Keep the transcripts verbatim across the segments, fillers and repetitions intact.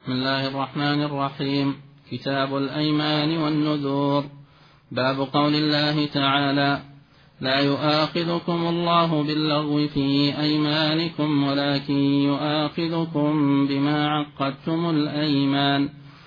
بسم الله الرحمن الرحيم. كتاب الأيمان والنذور. باب قول الله تعالى: لا يؤاخذكم الله باللغو في أيمانكم ولكن يؤاخذكم بما عقدتم الأيمان،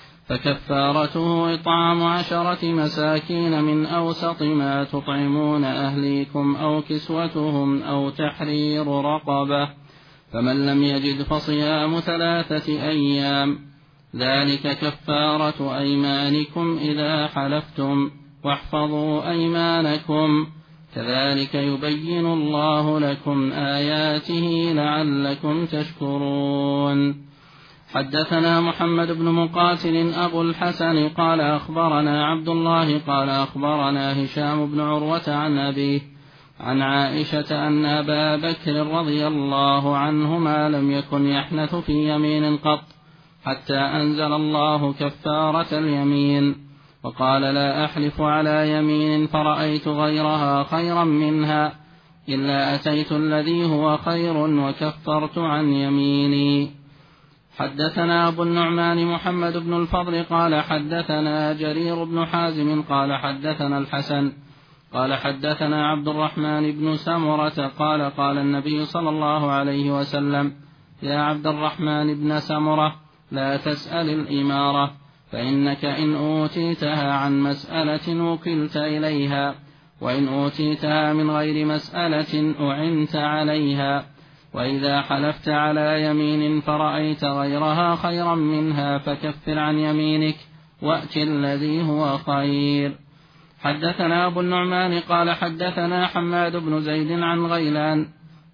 فكفارته إطعام عشرة مساكين من أوسط ما تطعمون أهليكم أو كسوتهم أو تحرير رقبة، فمن لم يجد فصيام ثلاثة أيام، ذلك كفارة أيمانكم إذا حلفتم، واحفظوا أيمانكم، كذلك يبين الله لكم آياته لعلكم تشكرون. حدثنا محمد بن مقاتل أبو الحسن قال أخبرنا عبد الله قال أخبرنا هشام بن عروة عن أبيه عن عائشة أن أبا بكر رضي الله عنهما لم يكن يحنث في يمين قط حتى أنزل الله كفارة اليمين، وقال: لا أحلف على يمين فرأيت غيرها خيرا منها إلا أتيت الذي هو خير وكفرت عن يميني. حدثنا أبو النعمان محمد بن الفضل قال حدثنا جرير بن حازم قال حدثنا الحسن قال حدثنا عبد الرحمن بن سمرة قال قال النبي صلى الله عليه وسلم: يا عبد الرحمن بن سمرة، لا تسأل الإمارة، فإنك إن أوتيتها عن مسألة وكلت إليها، وإن أوتيتها من غير مسألة أعنت عليها، وإذا حلفت على يمين فرأيت غيرها خيرا منها فكفر عن يمينك وأت الذي هو خير. حدثنا أبو النعمان قال حدثنا حماد بن زيد عن غيلان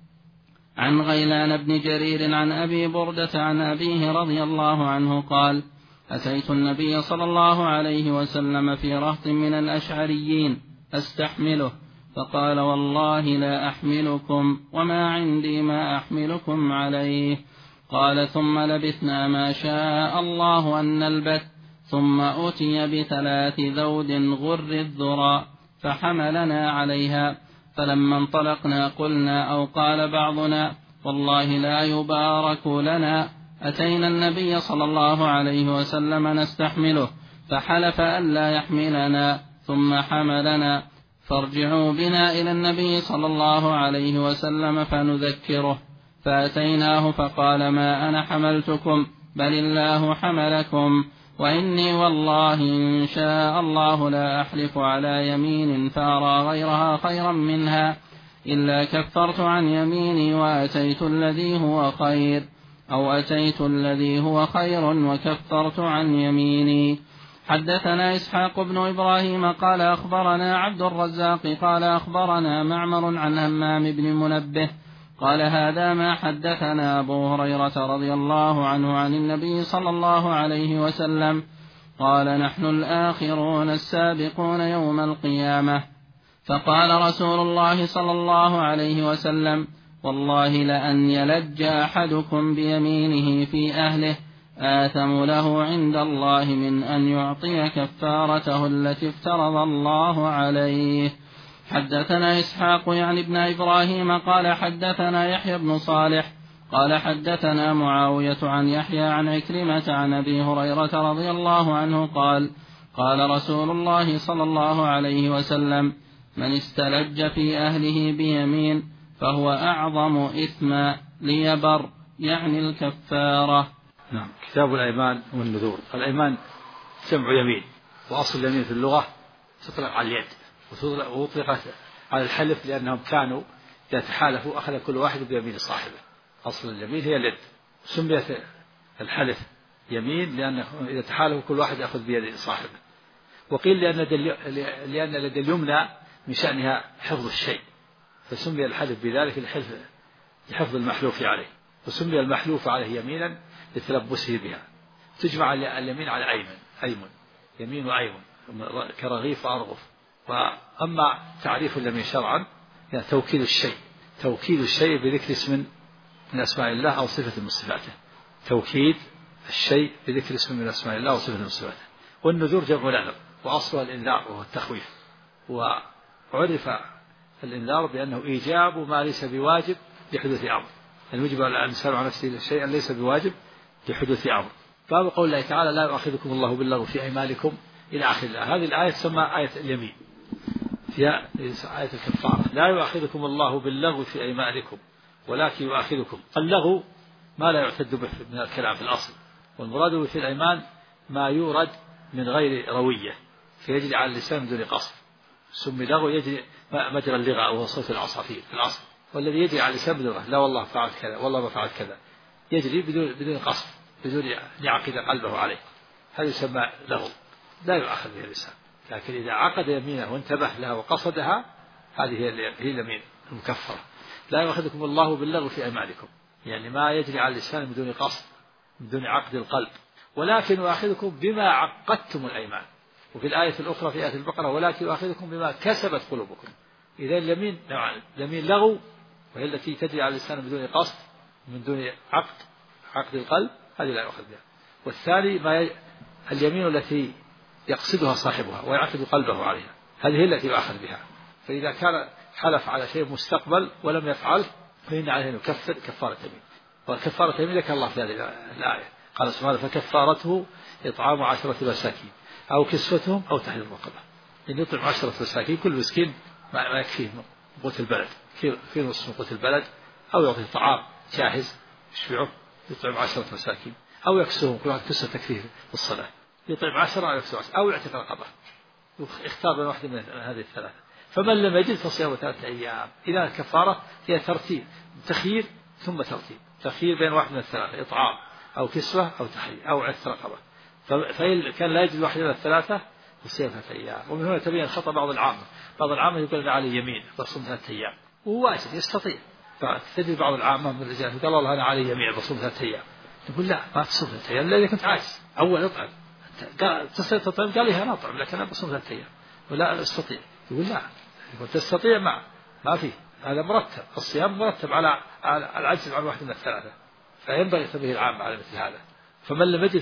عن غيلان بن جرير عن أبي بردة عن أبيه رضي الله عنه قال: أتيت النبي صلى الله عليه وسلم في رهط من الأشعريين أستحمله، فقال: والله لا أحملكم وما عندي ما أحملكم عليه. قال: ثم لبثنا ما شاء الله أن نلبث، ثم أتي بثلاث ذود غر الذرى فحملنا عليها، فلما انطلقنا قلنا أو قال بعضنا: والله لا يبارك لنا. أتينا النبي صلى الله عليه وسلم نستحمله، فحلف ألا يحملنا ثم حملنا، فارجعوا بنا إلى النبي صلى الله عليه وسلم فنذكره. فأتيناه فقال: ما أنا حملتكم بل الله حملكم، وإني والله إن شاء الله لا أحلف على يمين فأرى غيرها خيرا منها إلا كفرت عن يميني وأتيت الذي هو خير، أو أتيت الذي هو خير وكفرت عن يميني. حدثنا إسحاق بن إبراهيم قال أخبرنا عبد الرزاق قال أخبرنا معمر عن همام بن منبه قال: هذا ما حدثنا أبو هريرة رضي الله عنه عن النبي صلى الله عليه وسلم قال: نحن الآخرون السابقون يوم القيامة. فقال رسول الله صلى الله عليه وسلم: والله لأن يلج أحدكم بيمينه في أهله آثم له عند الله من أن يعطي كفارته التي افترض الله عليه. حدثنا إسحاق يعني ابن إبراهيم قال حدثنا يحيى بن صالح قال حدثنا معاوية عن يحيى عن عكرمة عن أبي هريرة رضي الله عنه قال: قال رسول الله صلى الله عليه وسلم: من استلج في أهله بيمين فهو أعظم إثما ليبر، يعني الكفارة. نعم. كتاب الأيمان والنذور. الأيمان جمع يمين، وأصل اليمين في اللغة تطلق على اليد وأطلقت على الحلف، لأنهم كانوا إذا تحالفوا أخذ كل واحد بيمين صاحبه. أصل اليمين هي اليد. سميت الحلف يمين لأنه إذا تحالفوا كل واحد يأخذ بيد صاحبه. وقيل لأن لأن اليد اليمنى من شأنها حفظ الشيء، فسمي الحلف بذلك الحلف لحفظ المحلوف عليه، وسمي المحلوف عليه يمينا لتلبسه بها. تجمع اليمين على أيمن أيمن يمين وأيمن كرغيف وأرغف. وأما تعريف اليمين شرعا يعني توكيل الشيء توكيل الشيء بذكر اسم من أسماء الله أو صفة من صفاته. توكيد الشيء بذكر اسم من أسماء الله أو صفة من صفاته. والنذور جمع نذر، وأصلها الإنذار وهو التخويف. وعرف الإنذار بأنه إيجاب ما ليس بواجب لحدوث أمر، يعني يجب على الإنسان على نفسه شيئا ليس بواجب لحدوث أمر. باب قول الله تعالى لا يؤاخذكم الله باللغو في أيمانكم إلى آخر الآية. هذه الآية تسمى آية اليمين، فيها آية الكفارة. لا يؤاخذكم الله باللغو في أيمانكم ولكن يؤاخذكم. اللغو ما لا يعتد به من الكلام في الأصل، والمراد في الأيمان ما يورد من غير روية فيجري على اللسان بدون قصد، سمي لغو يجري مجرى اللغة وهو صوت العصافير في الأصل، والذي يجري على اللسان بدون قصد، لا والله فعلت كذا والله ما فعلت كذا، يجري بدون بدون قصد، بدون أن يعقد قلبه عليه، هذا يسمى لغو لا يؤاخذ به اللسان. لكن إذا عقد يمينه وانتبه لها وقصدها هذه هي اليمين المكفرة. لا يؤاخذكم الله باللغو في أيمانكم، يعني ما يجري على اللسان بدون قصد بدون عقد القلب، ولكن يؤاخذكم بما عقدتم الأيمان. وفي الآية الأخرى في آية البقرة ولكن يؤاخذكم بما كسبت قلوبكم. إذا اليمين نوعان، اليمين لغو وهي التي تجري على اللسان بدون قصد من دون عقد عقد القلب، هذه لا يؤخذ بها. والثاني ما ي... اليمين التي يقصدها صاحبها ويعقد قلبه عليها، هذه هي التي يؤخذ بها. فإذا كان حلف على شيء مستقبل ولم يفعل فإن عليه أن يكفر كفارة يمين. وكفارة يمين ذكر الله في هذه الآية قال سبحانه فكفارته إطعام عشرة مساكين أو كسوتهم أو تحرير رقبة. إن يطعم عشرة مساكين كل مسكين ما يكفيه قوت البلد، في نصف قوت البلد، أو يعطي طعام جاهز يشبعه يطعم عشرة مساكين، أو يكسوهم كل واحد كسوة تكفيه الصلاة يطعم عشرة أو يكسو عشرة، أو يعتق رقبة، اختار بين واحدة من هذه الثلاثة. فمن لم يجد فصيام ثلاثة أيام. إذا الكفارة هي ترتيب تخيير ثم ترتيب، تخيير بين واحد من الثلاثة، إطعام أو كسوة أو تحرير أو عتق رقبة. فإن كان لا يجد واحدة من الثلاثة فصيام ثلاثة أيام. ومن هنا تبين خطأ بعض العامة، بعض العامة يقول عليه يمين بصوم ثلاثة أيام وهو واجب يستطيع. فتجد بعض العامة من الرجال قال والله أنا علي يمين بصوم ثلاثة أيام، تقول لا ما تصوم ثلاثة أيام إلا إذا كنت عاجز. أول اطعم قال تستطيع تطعم، قال لي أنا أطعم لكن أنا بصوم ثلاثة أيام ولا أستطيع. يقول لا يقول تستطيع ما ما فيه، هذا مرتب، الصيام مرتب على على العجز عن واحد من الثلاثة، فينبغي تنبيه العامة على مثل هذا. فمن لم يجد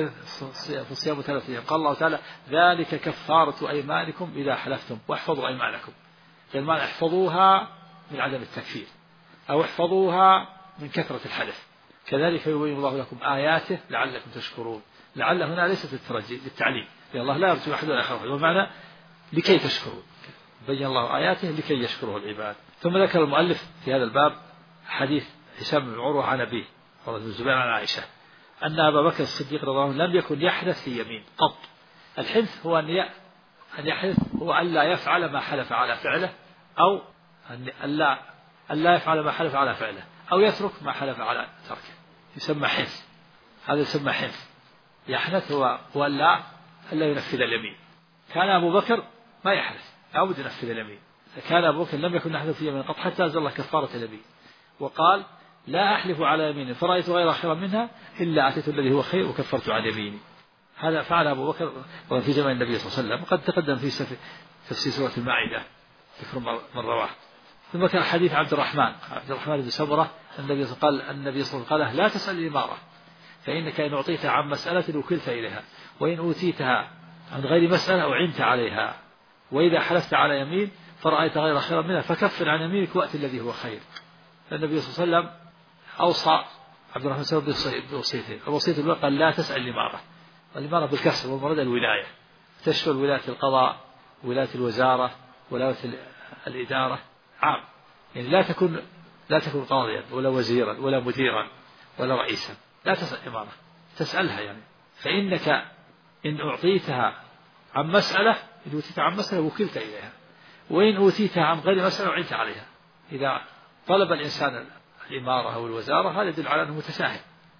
فصيام ثلاثة أيام. قال الله تعالى ذلك كفارة أيمانكم إذا حلفتم واحفظوا أيمانكم. يعني احفظوها من عدم التكفير أو احفظوها من كثرة الحلف. كذلك يبين الله لكم آياته لعلكم تشكرون. لعل هنا ليست للترجي للتعليم، لأن الله لا يرجو أحد ولا يخاف، ومعنى لكي تشكرون، بين الله آياته لكي يشكره العباد. ثم ذكر المؤلف في هذا الباب حديث هشام بن عروة عن أبيه رضي الله عنه عن عائشة أن أبا بكر الصديق رضي الله عنه لم يكن يحدث في يمين قط. الحنث هو أن أن يحدث هو أن لا يفعل ما حلف على فعله، أو أن لا أن لا يفعل ما حلف على فعله، أو يترك ما حلف على تركه، يسمى حنث. هذا يسمى حنث. يحنث هو هو أن لا أن لا ينفذ اليمين. كان أبو بكر ما يحلف، لابد ينفذ اليمين. كان أبو بكر لم يكن يحلف في يمين قط حتى أنزل الله كفارة اليمين، وقال لا أحلف على يمين فرأيت غير خيرا منها إلا أتيت الذي هو خير وكفرت عن يميني. هذا فعل أبو بكر في زمن النبي صلى الله عليه وسلم، وقد تقدم في تفسير سورة المائدة ذكر من رواه. ثم كان حديث عبد الرحمن عبد الرحمن بن سمرة النبي قال النبي صلى الله عليه وسلم قال لا تسأل الإمارة فإنك إن أعطيتها عن مسألة وكلت إليها، وإن أوتيتها عن غير مسألة أعنت عليها، وإذا حلفت على يمين فرأيت غير خيرا منها فكفر عن يمينك وأت الذي هو خير. النبي صلى الله عليه وسلم أوصى عبد الرحمن بن سمرة بوصيتين. الوصية الأولى قال لا تسأل الإمارة، والإمارة بالكسر والمراد الولاية، تشمل ولاية القضاء ولاية الوزارة ولاية الإدارة عام، يعني لا تكون لا تكون قاضيا ولا وزيرا ولا مديرا ولا رئيسا، لا تسأل إمارة تسألها يعني. فإنك إن أعطيتها عن مسألة إن أوتيتها عن مسألة وكلت إليها، وإن أوتيتها عن غير مسألة أعنت عليها. إذا طلب الإنسان الإمارة أو الوزارة هذا يدل على أنه متساهل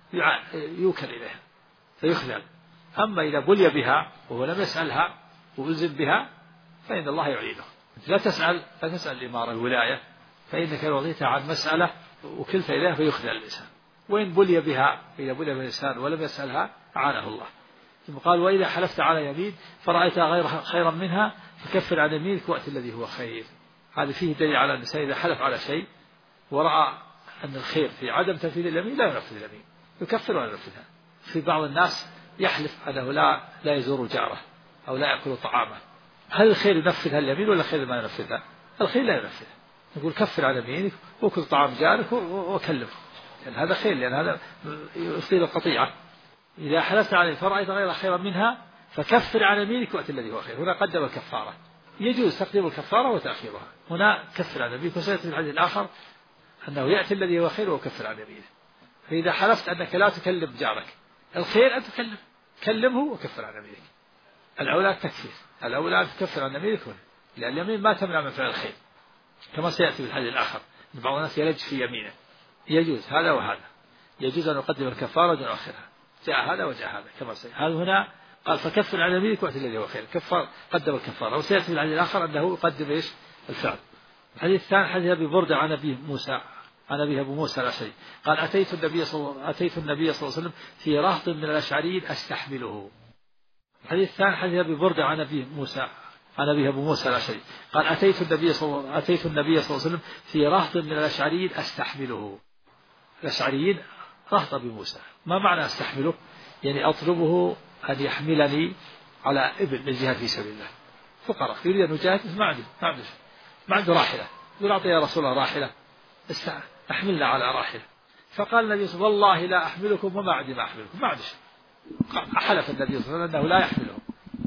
يوكل إليها فيخذل. أما إذا بلي بها وهو لم يسألها وألزم بها فإن الله يعينه. لا تسأل لا تسأل الإمارة الولاية، فإنك لو رضيتها عن مسألة وكلت إليها فيخذل الإنسان. وإن بلي بها إذا بلي بها الإنسان ولم يسألها أعانه الله. ثم قال وإذا حلفت على يمين فرأيت غير خيرا منها فكفر عن يمينك وأت الذي هو خير. هذا فيه دليل على أن الإنسان إذا حلف على شيء ورأى أن الخير في عدم تنفيذ اليمين لا ينفذ اليمين، يكفر ولا ينفذها. في بعض الناس يحلف أنه لا لا يزور جاره أو لا يأكل طعامه، هل الخير ينفذها اليمين ولا الخير ما ينفذها؟ الخير لا ينفذها، يقول كفر على يمينك وكل طعام جارك وكلمه، يعني هذا خير، لأن هذا يفضل القطيعة. إذا حلفت عليه فرأيت غير خيرا منها فكفر عن يمينك وأت الذي هو خير. هنا قدم الكفارة، يجوز تقديم الكفارة وتأخيرها. هنا كفر عن يمينك، وسيأتي في الحديث الآخر أنه يأتي الذي هو خير وكفر عن يمينه. فإذا حلفت أنك لا تكلم جارك الخير أن تكلم، كلمه وكفر عن يمينك. الأولى التكفير، الأولى أن تكفر عن يمينك، لأن اليمين ما تمنع من فعل الخير، كما سيأتي في الحديث الآخر أن بعض الناس يلج في يمينه. يجوز هذا وهذا، يجوز أن يقدم الكفارة دون آخرها، جاء هذا وجاء هذا كما سيأتي. هذا هنا قال فكفر عن يمينك وأت الذي هو خير، كفر قدم الكفارة. وسيأتي في الحديث الآخر أنه يقدم إيش الفعل. الحديث الثاني حديث أبي بردة عن أبي موسى عن أبي أبو موسى الأشعري قال أتيت النبي صلى أتيت النبي صلى الله عليه وسلم في رهط من الأشعريين أستحمله. الحديث الثاني حديث أبي بردة عن أبي موسى عن أبي أبو موسى الأشعري قال أتيت النبي صلى أتيت النبي صلى الله عليه وسلم في رهط من الأشعريين أستحمله. الأشعريين رهط أبي موسى، ما معنى أستحمله؟ يعني أطلبه أن يحملني على إبل للجهاد في سبيل الله. فقراء يريد أن يجاهد، ما عنده ما عنده ما عنده راحلة، يقول أعطي يا رسول الله راحلة، أحملنا على راحلة. فقال النبي صلى الله عليه وسلم والله لا أحملكم وما عندي ما أحملكم، ما عندش. حلف النبي صلى الله عليه وسلم أنه لا يحملهم.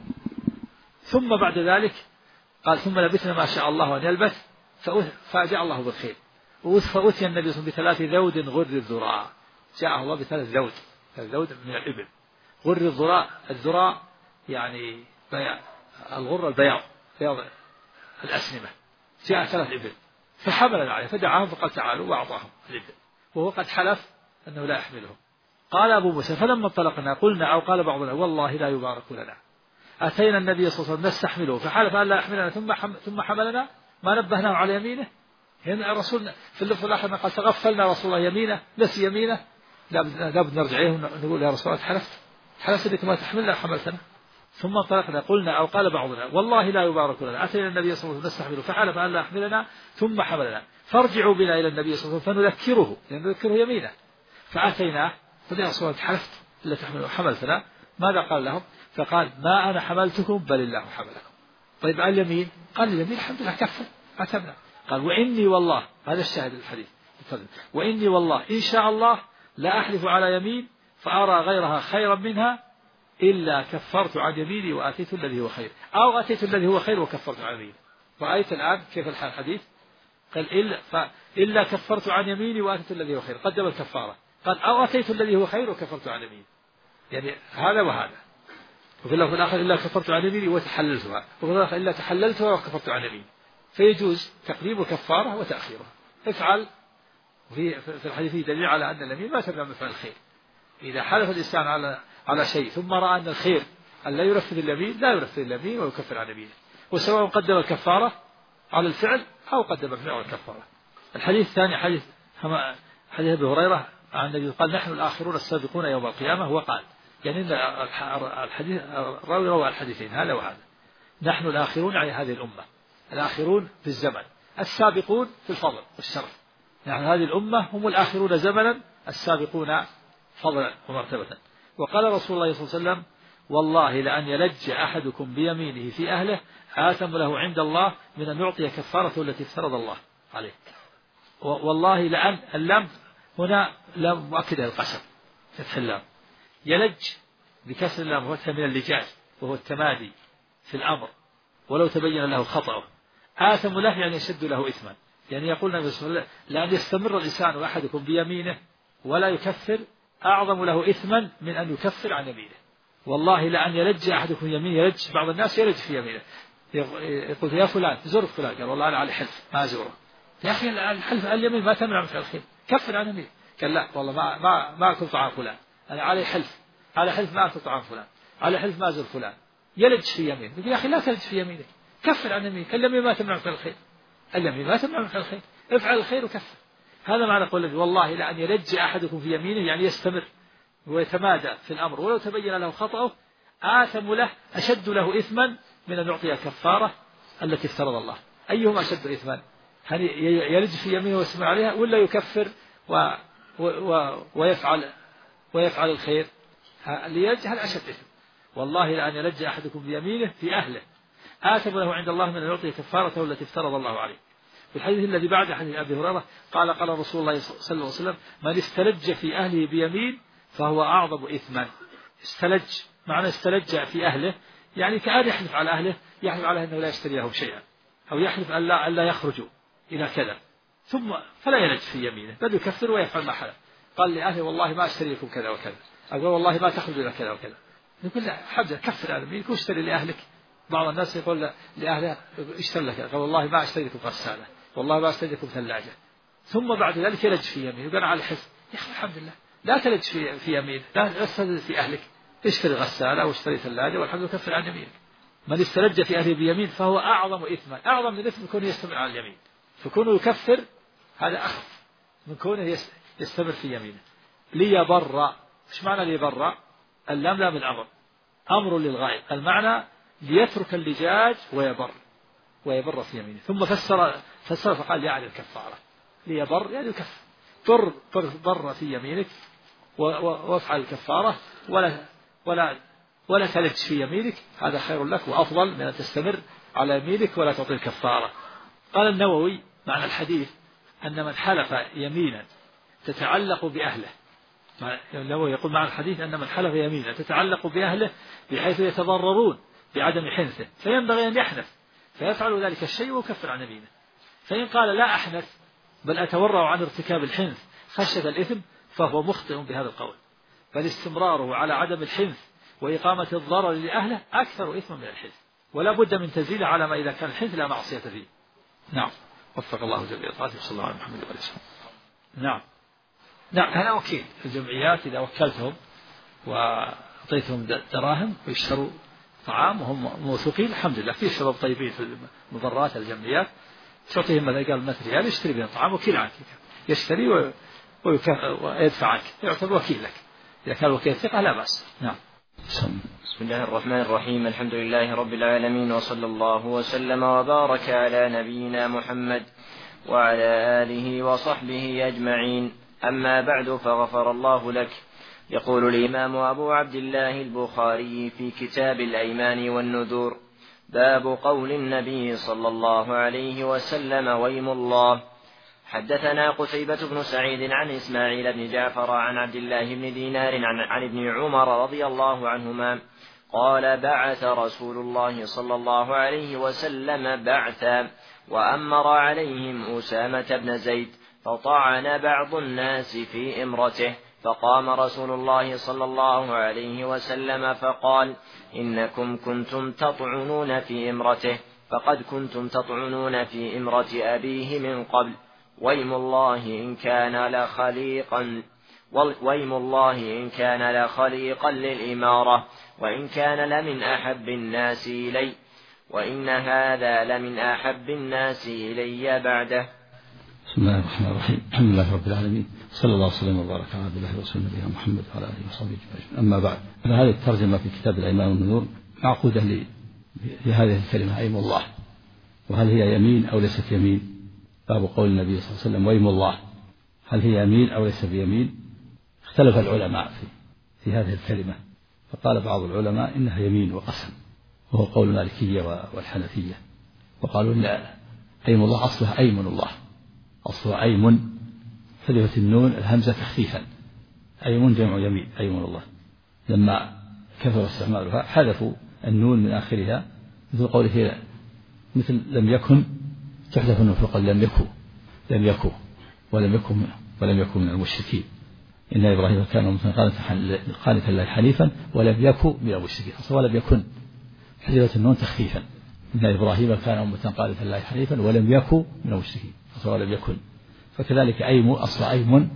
ثم بعد ذلك قال ثم لبثنا ما شاء الله أن يلبث فجاء الله بالخير. فأتي النبي صلى الله عليه وسلم بثلاث ذود غر الذراع، جاءه الله بثلاث ذود، الذود من الإبل. غر الذراع، الذراع يعني بياض، الغر البياض، بياض الأسنمة. جاء ثلاث إبل فحمل عليه فدعاهم فقال تعالوا وأعطاهم الإبل، وهو قد حلف أنه لا يحملهم. قال أبو موسى فلما انطلقنا قلنا أو قال بعضنا والله لا يبارك لنا. أتينا النبي صلى الله عليه وسلم نستحمله فحلف أن لا يحملنا ثم ثم حملنا، ما نبهناه على يمينه. هنا الرسول في اللفظ الآخر قال تغفلنا رسول الله يمينه، نسي يمينه، لابد نرجع إليه ونقول يا رسول الله حلفت حلفت أنك ما تحملنا حملتنا. ثم انطلقنا قلنا أو قال بعضنا والله لا يبارك لنا. أتينا النبي صلى الله عليه وسلم نستحمله فحلف أن لا يحملنا ثم حملنا، فارجعوا بنا إلى النبي صلى الله عليه وسلم فنذكره، يعني نذكره يمينه. فأتيناه قلنا يا رسول الله حلفت إلا تحملوا حملتنا. ماذا قال لهم؟ فقال ما أنا حملتكم بل الله حملكم. طيب على اليمين؟ قال اليمين الحمد لله كفر عتبنا. قال وإني والله، هذا الشاهد الحديث، وإني والله إن شاء الله لا أحلف على يمين فأرى غيرها خيرا منها إلا كفرت عن يميني وأتيت الذي هو خير، أو أتيت الذي هو خير وكفرت عن يميني. رأيت الآن كيف الحديث؟ قال إلا, إلا كفرت عن يميني وأتيت الذي هو خير، قدم الكفارة. قال أو أتيت الذي هو خير وكفرت عن يميني، يعني هذا وهذا. وفي اللفظ الآخر إلا كفرت عن يميني وتحللتها، وفي الآخر إلا تحللتها وكفرت عن يميني. فيجوز تقديم الكفارة وتأخيرها. افعل. وفي في الحديث دليل على أن اليمين ما تمنع من فعل الخير. إذا حلف الإنسان على على شيء ثم رأى أن الخير أن لا ينفذ اليمين لا ينفذ اليمين ويكفر عن يمينه، وسواء قدم الكفارة على الفعل أو قدم الفعل على الكفارة. الحديث الثاني حديث حديث أبي هريرة عن النبي قال نحن الآخرون السابقون يوم القيامة. وقال يعني الحديث الراوي روى الحديثين هذا وهذا. نحن الآخرون يعني هذه الأمة، الآخرون في الزمن، السابقون في الفضل والشرف. يعني هذه الأمة هم الآخرون زمنا، السابقون فضلا ومرتبة. وقال رسول الله صلى الله عليه وسلم والله لأن يلج أحدكم بيمينه في أهله آثم له عند الله من أن يعطي كفارته التي افترض الله عليه. والله لأن اللام هنا لام مؤكدة القسم، فتح اللام. يلج بكسر اللام هو من اللجاج وهو التمادي في الأمر ولو تبين له خطأه. آثم له يعني يشد له إثما، يعني يقول النبي صلى الله عليه وسلم لأن يستمر الإنسان أحدكم بيمينه ولا يكفر أعظم له إثما من أن يكفر عن يمينه. والله لأن يلج أحدكم يمين، يلج بعض الناس يلج في يمينه، يقول يا فلان زرت فلان، قال والله أنا على حلف ما أزوره. يا أخي الحلف اليمين ما تمنع من فعل الخير، كفر عن يمينه. قال لا والله ما ما ما أكل طعام فلان، أنا علي حلف، على حلف ما أكل طعام فلان، على حلف ما أزور فلان. يلج في يمينه، يقول يا أخي لا تلج في يمينك، كفر عن يمينك. اليمين ما تمنع من فعل الخير، اليمين ما تمنع من فعل الخير، افعل الخير وكفر. هذا معنى قول النبي والله لأن يلج أحدكم في يمينه، يعني يستمر ويتمادى في الأمر ولو تبين له خطأه آثم له أشد له إثما من أن يعطي الكفارة التي افترض الله. أيهما أشد إثما؟ هل يلج في يمينه ويستمر عليها ولا يكفر و و و ويفعل ويفعل الخير؟ ليلج هل أشد إثم. والله لأن يلج أحدكم بيمينه في أهله آثم له عند الله من أن يعطي كفارته التي افترض الله عليه. في الحديث الذي بعد حديث أبي هريرة قال قال رسول الله صلى الله عليه وسلم من استلج في أهله بيمين فهو أعظم إثما استلج، معنى استلج في أهله يعني كأن يحلف على أهله، يحلف على أنه لا يشتري لهم شيئا، أو يحلف أن لا, أن لا يخرجوا إلى كذا، ثم فلا يلج في يمينه بل يكفر ويفعل ما حلف. قال لأهله والله ما أشتري لكم كذا وكذا، أقول والله ما تخرج إلى كذا وكذا، يقول لا حبذا كفر أهل يمينك واشتري لأهلك. بعض الناس يقول لأهله اشتري لك، قال والله ما أشتري لكم غسالة، والله ما أشتري لكم ثلاجة، ثم بعد ذلك يلج في يمينه وقال على الحس. يا أخي الحمد لله، لا تلج في في يمينك، لا تستلج في أهلك، اشتري غسالة واشتري ثلاجة والحمد لله كفر عن يمينك. من استلج في أهله بيمين فهو أعظم إثما، أعظم من إثم كونه يستمر على اليمين، فكونه يكفر هذا أخف من كونه يستمر في يمينه. ليبر، إيش معنى ليبر؟ اللام لام الأمر، أمر للغاية، المعنى ليترك اللجاج ويبر، ويبر في يمينه. ثم فسر فسر فقال يعني الكفارة، ليبر يعني يكفر، بر بر, بر في يمينك وافعل الكفارة، ولا ولا ولا تلج في يمينك، هذا خير لك وأفضل من أن تستمر على يمينك ولا تعطي الكفارة. قال النووي معنى الحديث أن من حلف يمينا تتعلق بأهله، النووي يقول معنى الحديث أن من حلف يمينا تتعلق بأهله بحيث يتضررون بعدم حنثه، فينبغي أن يحنث فيفعل ذلك الشيء ويكفر عن يمينه. فإن قال لا أحنث بل أتورع عن ارتكاب الحنث خشية الإثم فهو مخطئ بهذا القول، بل استمراره على عدم الحنث وإقامة الضرر لأهله أكثر إثما من الحنث، ولا بد من تنزيله على ما إذا كان الحنث لا معصية فيه. نعم، وفق الله جميع طاعته صلى الله عليه محمد وعلى آله وسلم. نعم نعم، أنا وكيل الجمعيات إذا وكلتهم وأعطيتهم دراهم ويشتروا طعام وهم موثوقين الحمد لله، في شباب طيبين في المضرات الجمعيات تعطيهم مثلا قال مئة ريال يشتري بهم طعام، وكيل عنك يشتري ويدفع عنك، يعتبر وكيل لك، إذا كان وكيل ثقة لا بأس. نعم. بسم الله الرحمن الرحيم، الحمد لله رب العالمين، وصلى الله وسلم وبارك على نبينا محمد وعلى آله وصحبه أجمعين، أما بعد، فغفر الله لك. يقول الإمام أبو عبد الله البخاري في كتاب الأيمان والنذور: باب قول النبي صلى الله عليه وسلم: ويم الله. حدثنا قتيبة بن سعيد عن إسماعيل بن جعفر عن عبد الله بن دينار عن, عن ابن عمر رضي الله عنهما قال: بعث رسول الله صلى الله عليه وسلم بعثا وأمر عليهم أسامة بن زيد، فطعن بعض الناس في إمرته، فقام رسول الله صلى الله عليه وسلم فقال: إنكم كنتم تطعنون في إمرته، فقد كنتم تطعنون في إمرة أبيه من قبل، ويم الله إن كان لخليقا ويم الله إن كان لخليقا للإمارة، وإن كان لمن أحب الناس إلي، وإن هذا لمن أحب الناس إلي بعده. بسم الله الرحمن الرحيم، الحمد لله رب العالمين، صلى الله وسلم وبارك على عبد الله ورسوله نبينا محمد وعلى آله وصحبه أجمعين. أما بعد، فهذه الترجمة في كتاب الأيمان والنذور معقودة لهذه الكلمة أيم الله، وهل هي يمين أو ليست يمين؟ باب قول النبي صلى الله عليه وسلم: ويم الله، هل هي يمين أو ليس بيمين؟ اختلف العلماء في, في هذه الكلمة، فقال بعض العلماء إنها يمين وقسم، وهو قول المالكية والحنفية، وقالوا إن أيم الله أصلها أيمن الله، أصلها أيمن، حذفت النون الهمزة تخفيفا، أيمن جمع يمين، أيمن الله. لما كثر استعمالها حذفوا النون من آخرها، مثل قوله مثل لم يكن تحذف النون، فقال لم يكن لم يكن ولم يكن ولم يكن من المشركين، إن إبراهيم كان قانتا لله حنيفا ولم يكن من المشركين، أصلا لم يكن، حذفت النون تخفيفا، إن إبراهيم كان أمة قانتا لله حنيفا ولم يكن من المشركين، أصلا لم يكن. فكذلك أيم أصل أيم،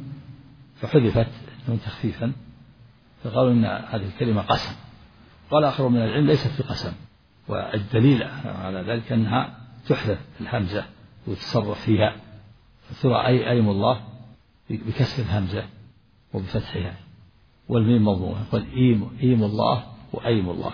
فحذفت النون تخفيفا، فقالوا إن هذه الكلمة قسم. قال آخر من العلم ليست في قسم، والدليل على ذلك أنها تحذف الهمزة وتصرف فيها، فترى أي أيم الله بكسر الهمزة وبفتحها، والميم مضمومة، يقول إيم إيم الله وأيم الله،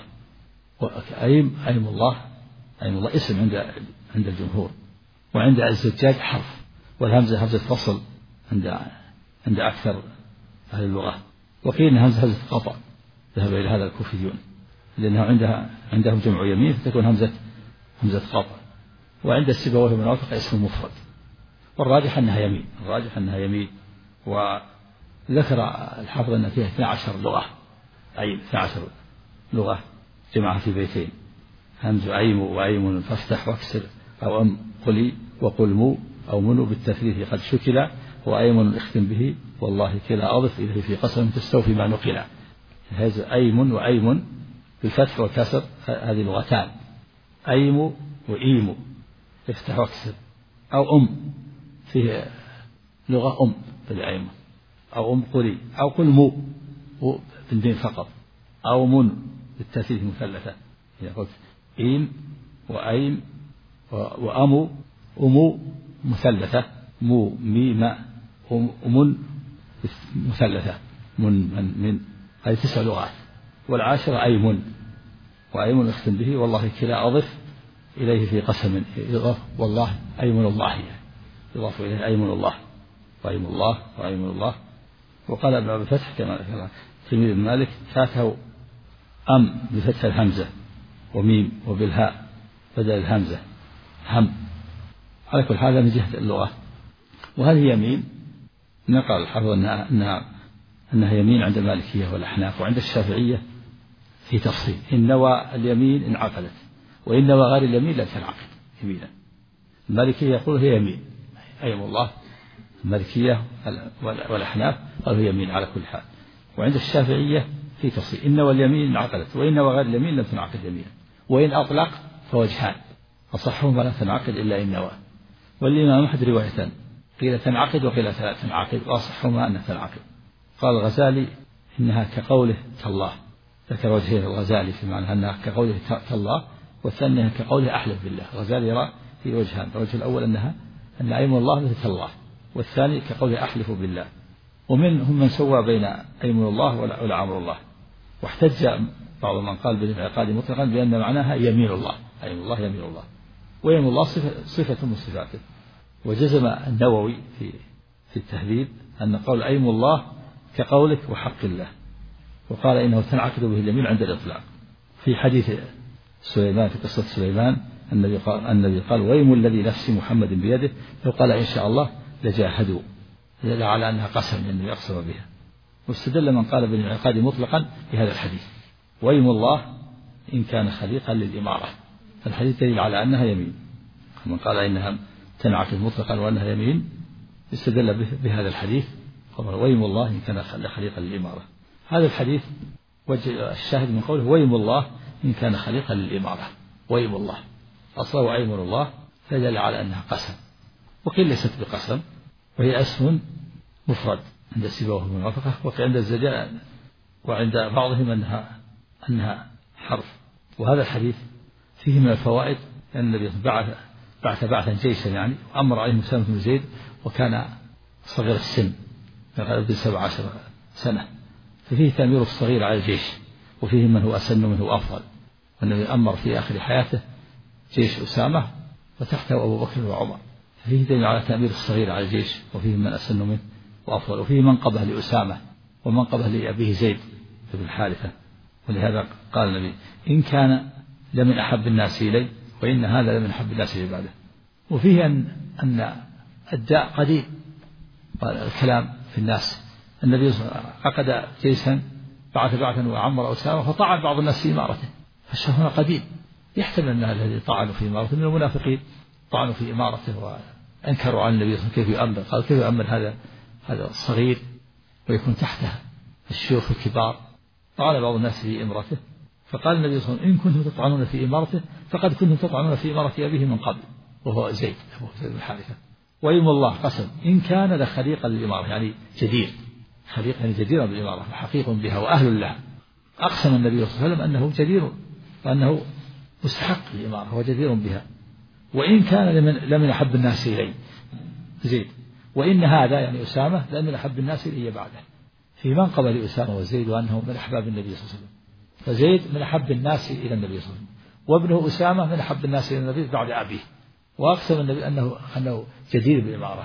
وأيم أيم الله أيم الله اسم عند عند الجمهور، وعند الزجاج حرف، والهمزة همزة فصل عند عند أكثر أهل اللغة، وقيل إن همزة همزة قطع، ذهب إلى هذا الكوفيون، لأنه عندها عندهم جمع يمين فتكون همزة همزة قطع، وعند السبويه المنافق اسم مفرد، والراجح أنها يمين، الراجح أنها يمين. وذكر الحافظ أن فيها اثنتي عشرة لغة، أيم اثنتا عشرة لغة جمعها في بيتين همز أيم وأيم فافتح واكسر أو أم قلي وقل مو أو منو بالتثليث قد شكل وأيم اختم به والله كلا أضف إليه في قسم تستوفي ما نقل. هذا أيم وأيم بالفتح والكسر هذه لغتان أيم وإيم افتح واكسر أو أم فيه لغة أم بالأيم أو أم قلي أو قل مو بالدين فقط أو من بالتثليث مثلثة إذا قلت إيم وأيم وأمو أمو مثلثة مو ميم ومن مثلثة من من من هذه تسع لغات. والعاشرة أيم وأيم اختم به والله كلا أضف إليه في قسم يضاف والله أيمن الله يضاف إليه أيمن الله وأيم الله وأيمن الله. وقال ابن أبي الفتح كما ذكر تلميذ مالك فاته أم بفتح الهمزة وميم وبالهاء بدل الهمزة هم. على كل حال من جهة اللغة. وهذه يمين نقل الحافظ أنها, أنها, أنها يمين عند المالكية والأحناف وعند الشافعية في تفصيل إن نوى اليمين انعقدت وإن نوى غير اليمين لا تنعقد يمينا. المالكية يقول هي يمين أيم الله المالكية والأحناف قالوا هي يمين على كل حال. وعند الشافعية في تفصيل إن نوى اليمين انعقدت وإن نوى غير اليمين لم تنعقد يمينا. وإن أطلق فوجهان أصحهما لا تنعقد إلا إن نوى. والإمام أحمد روايتان قيل تنعقد وقيل لا تنعقد وأصحهما أن تنعقد. قال الغزالي إنها كقوله تالله ذكر وجهه الغزالي في معنى أنها كقوله تالله والثانية كقوله أحلف بالله. الغزالي يرى في وجهان الوجه الأول أنها أن أيم الله مثل تالله والثاني كقوله أحلف بالله. ومنهم من سوى بين أيم الله والعمر الله. واحتج بعض من قال بالانعقاد مطلقا بأن معناها يمين الله أيم الله يمين الله ويم الله صفة, صفة من صفاته. وجزم النووي في في التهذيب أن قول أيم الله كقولك وحق الله. وقال إنه تنعقد به اليمين عند الإطلاق. في حديث سليمان في قصة سليمان النبي قال, النبي قال ويم الذي نفس محمد بيده لو قال إن شاء الله لجاهدوا دل على أنها قسم لأنه يقسم بها. واستدل من قال بالانعقاد مطلقا بهذا الحديث ويم الله إن كان خليقا للإمارة. الحديث دليل على أنها يمين. من قال إنها تنعقد مطلقا وأنها يمين استدل بهذا الحديث ويم الله إن كان خليقا للإمارة. هذا الحديث وجه الشاهد من قوله ويم الله إن كان خليقا للإمارة. ويم الله أصلا وأيمن الله فدل على أنها قسم. وقيل ليست بقسم وهي اسم مفرد عند سبوه الموافقة وعند الزجاج وعند بعضهم أنها أنها حرف. وهذا الحديث فيه من الفوائد أن النبي بعث بعث بعثا جيشا يعني أمر عليه أسامة بن زيد وكان صغير السن ابن سبع عشر سنة ففيه تأمير الصغير على الجيش وفيه من هو أسن منه أفضل. والنبي أمر في آخر حياته جيش أسامة وتحته أبو بكر وعمر ففيه دليل على تأمير الصغير على الجيش وفيه من أسن منه وأفضل. وفيه منقبة لأسامة ومنقبة لأبيه زيد بن الحارثة. ولهذا قال النبي إن كان لمن أحب الناس إلي وإن هذا لمن أحب الناس إلي بعده. وفيه أن أن الداء قديم قال الكلام في الناس. النبي عقد جيشا بعث بعثا وعمر أسامة فطعن بعض الناس في إمارته فالشهر هنا قديم يحتمل أن الذي طعنوا في إمارته من المنافقين طعنوا في إمارته وأنكروا عن النبي كيف يؤمن. قال كيف يؤمن هذا هذا الصغير ويكون تحته الشيوخ الكبار. طعن بعض الناس في إمارته فقال النبي صلى الله عليه وسلم إن كنتم تطعنون في إمارته فقد كنتم تطعنون في إمارة أبيه من قبل وهو زيد أبو زيد بن الحارثة. ويم الله قسم إن كان لخليقا للإمارة يعني جدير خليق يعني جديرا بالإمارة وحقيق بها وأهل لها. أقسم النبي صلى الله عليه وسلم أنه جدير وأنه مستحق للإمارة وجدير بها. وإن كان لمن, لمن أحب الناس إليه زيد وإن هذا يعني أسامة لمن أحب الناس إليه بعده في منقبة لأسامة وزيد وأنه من أحباب النبي صلى الله عليه وسلم. فزيد من أحب الناس إلى النبي صلى الله عليه وسلم وابنه أسامة من أحب الناس إلى النبي بعد أبيه. وأقسم النبي أنه أنه جدير بالإمارة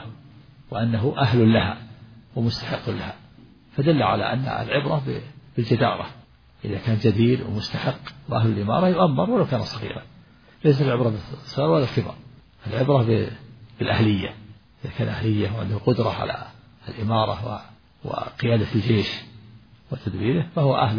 وأنه أهل لها ومستحق لها. فدل على أن العبرة بالجدارة إذا كان جدير ومستحق وأهل الإمارة يؤمر ولو كان صغيرا. ليس العبرة بالصغر ولا الكبر العبرة بالأهلية إذا كان أهلية وعنده قدرة على الإمارة وقيادة الجيش وتدبيره فهو أهل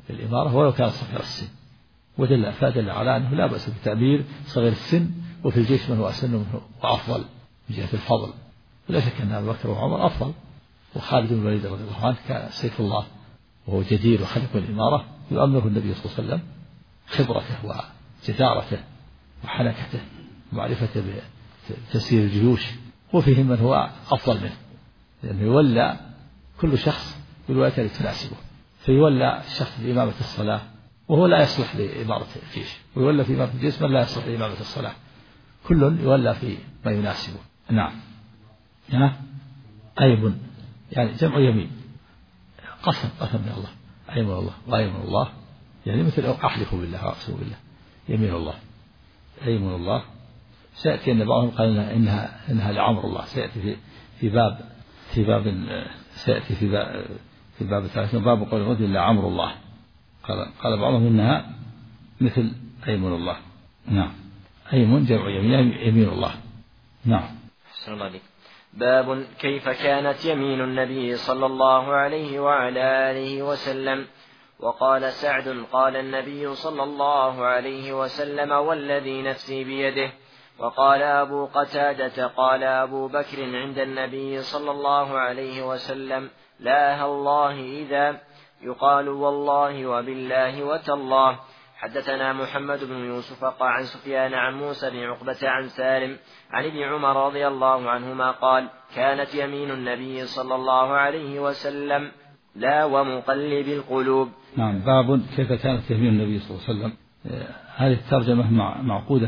الإمارة ولو كان صغير السن، ودل فدل على أنه لا بأس بتأمير صغير السن، وفي الجيش من هو أسن منه وأفضل من جهة الفضل. ولا شك أن أبو بكر وعمر أفضل، وخالد بن الوليد رضي الله عنه كان سيف الله وهو جدير وخلق الإمارة، يؤمره النبي صلى الله عليه وسلم خبرته وجدارته وحنكته ومعرفته بتسيير الجيوش، وفيهم من هو أفضل منه، لأنه يولى كل شخص بالولاية التي تناسبه، فيولى الشخص لإمامة الصلاة وهو لا يصلح لإمارة الجيش، ويولى في إمامة الجيش من لا يصلح لإمامة الصلاة، كل يولى في ما يناسبه. نعم. ها أيب يعني جمع يمين، قسم قسم من الله، أيمن الله وأيمن الله، يعني مثل أحلف بالله وأقسم بالله، يمين الله أيمن الله. سيأتي أن بعضهم قال إنها إنها لعمر الله، سيأتي في في باب في باب سيأتي في باب في باب ثلاثين باب قول الرجل لعمر الله، قال قال بعضهم إنها مثل أيمن الله. نعم. أيمن جمع يمين، يمين الله. نعم. أحسن الله عليك. باب كيف كانت يمين النبي صلى الله عليه وعلى آله وسلم. وقال سعد قال النبي صلى الله عليه وسلم والذي نفسي بيده. وقال أبو قتادة قال أبو بكر عند النبي صلى الله عليه وسلم لا الله إذا يقال والله وبالله وتالله. حدثنا محمد بن يوسف قال عن سفيان عن موسى بن عقبة عن سالم عن ابن عمر رضي الله عنهما قال كانت يمين النبي صلى الله عليه وسلم لا ومقلب القلوب. نعم. باب كيف كانت يمين النبي صلى الله عليه وسلم. هذه الترجمة معقودة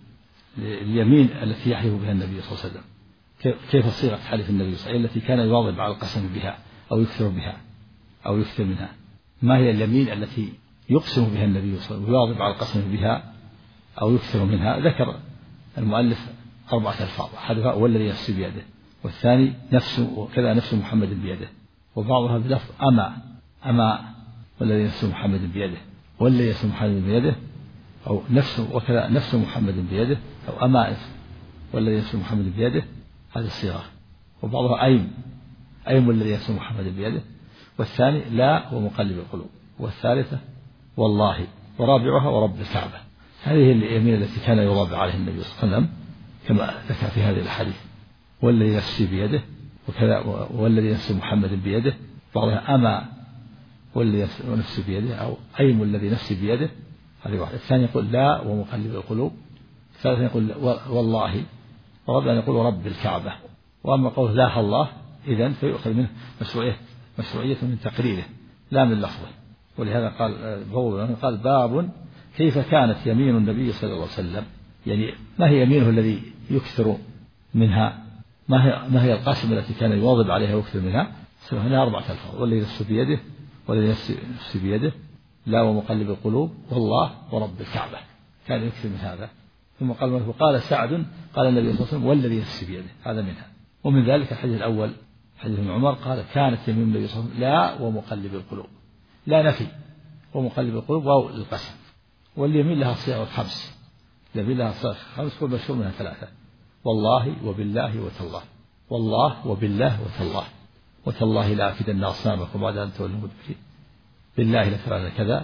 لليمين التي يحلف بها النبي صلى الله عليه وسلم. كيف صيغة حلف النبي صلى الله عليه وسلم التي كان يواظب على القسم بها أو يكثر بها أو يكثر منها. ما هي اليمين التي يقسم بها النبي صلى الله عليه وسلم ويواظب على القسم بها أو يكثر منها؟ ذكر المؤلف أربعة ألفاظ، أحدها والذي نفسي بيده، والثاني نفسه وكذا نفس محمد بيده، وبعضها بلفظ أما أما والذي نفس محمد بيده، والذي نفس محمد بيده، أو نفس وكذا نفس محمد بيده، أو أما والذي نفس محمد بيده، هذه الصيغة. وبعضها أيم أيم والذي نفس محمد بيده، والثاني لا ومقلب القلوب، والثالثة والله، ورابعها ورب الكعبة. هذه اليمين التي كان يضاب عليه النبي صلى الله عليه وسلم كما ذكر في هذه الأحاديث، والذي نفسي بيده وكذا والذي نفس محمد بيده، بعضها أما والذي نفسي بيده، أو أيم الذي نفسي بيده، هذه واحدة. الثاني يقول لا ومقلب القلوب، الثالث يقول والله، ورابعا يقول رب الكعبة. وأما قول لا الله إذن فيؤخذ منه مشروعية مشروعية من تقريره لا من لفظه. ولهذا قال بوضع قال باب كيف كانت يمين النبي صلى الله عليه وسلم، يعني ما هي يمينه الذي يكثر منها، ما هي ما هي القاسم التي كان يواظب عليها ويكثر منها. هنا أربعة ألفاظ: والذي نفسه بيده، والذي نفسه بيده، لا ومقلب القلوب، والله ورب الكعبة، كان يكثر من هذا. ثم قال وقال سعد قال النبي صلى الله عليه وسلم والذي نفسه بيده، هذا منها. ومن ذلك الحديث الأول حديث ابن عمر قال كانت يمين النبي صلى الله عليه وسلم لا ومقلب القلوب، لا نفي ومقلب القلوب واو للقسم. واليمين لها صيغ خمس، اليمين لها صيغ خمس والمشهور منها ثلاثة: والله وبالله وتالله، والله وبالله وتالله، وتالله لا أكيدن أصنامكم بعد أن تولوا مدبرين، بالله لتفعلن كذا،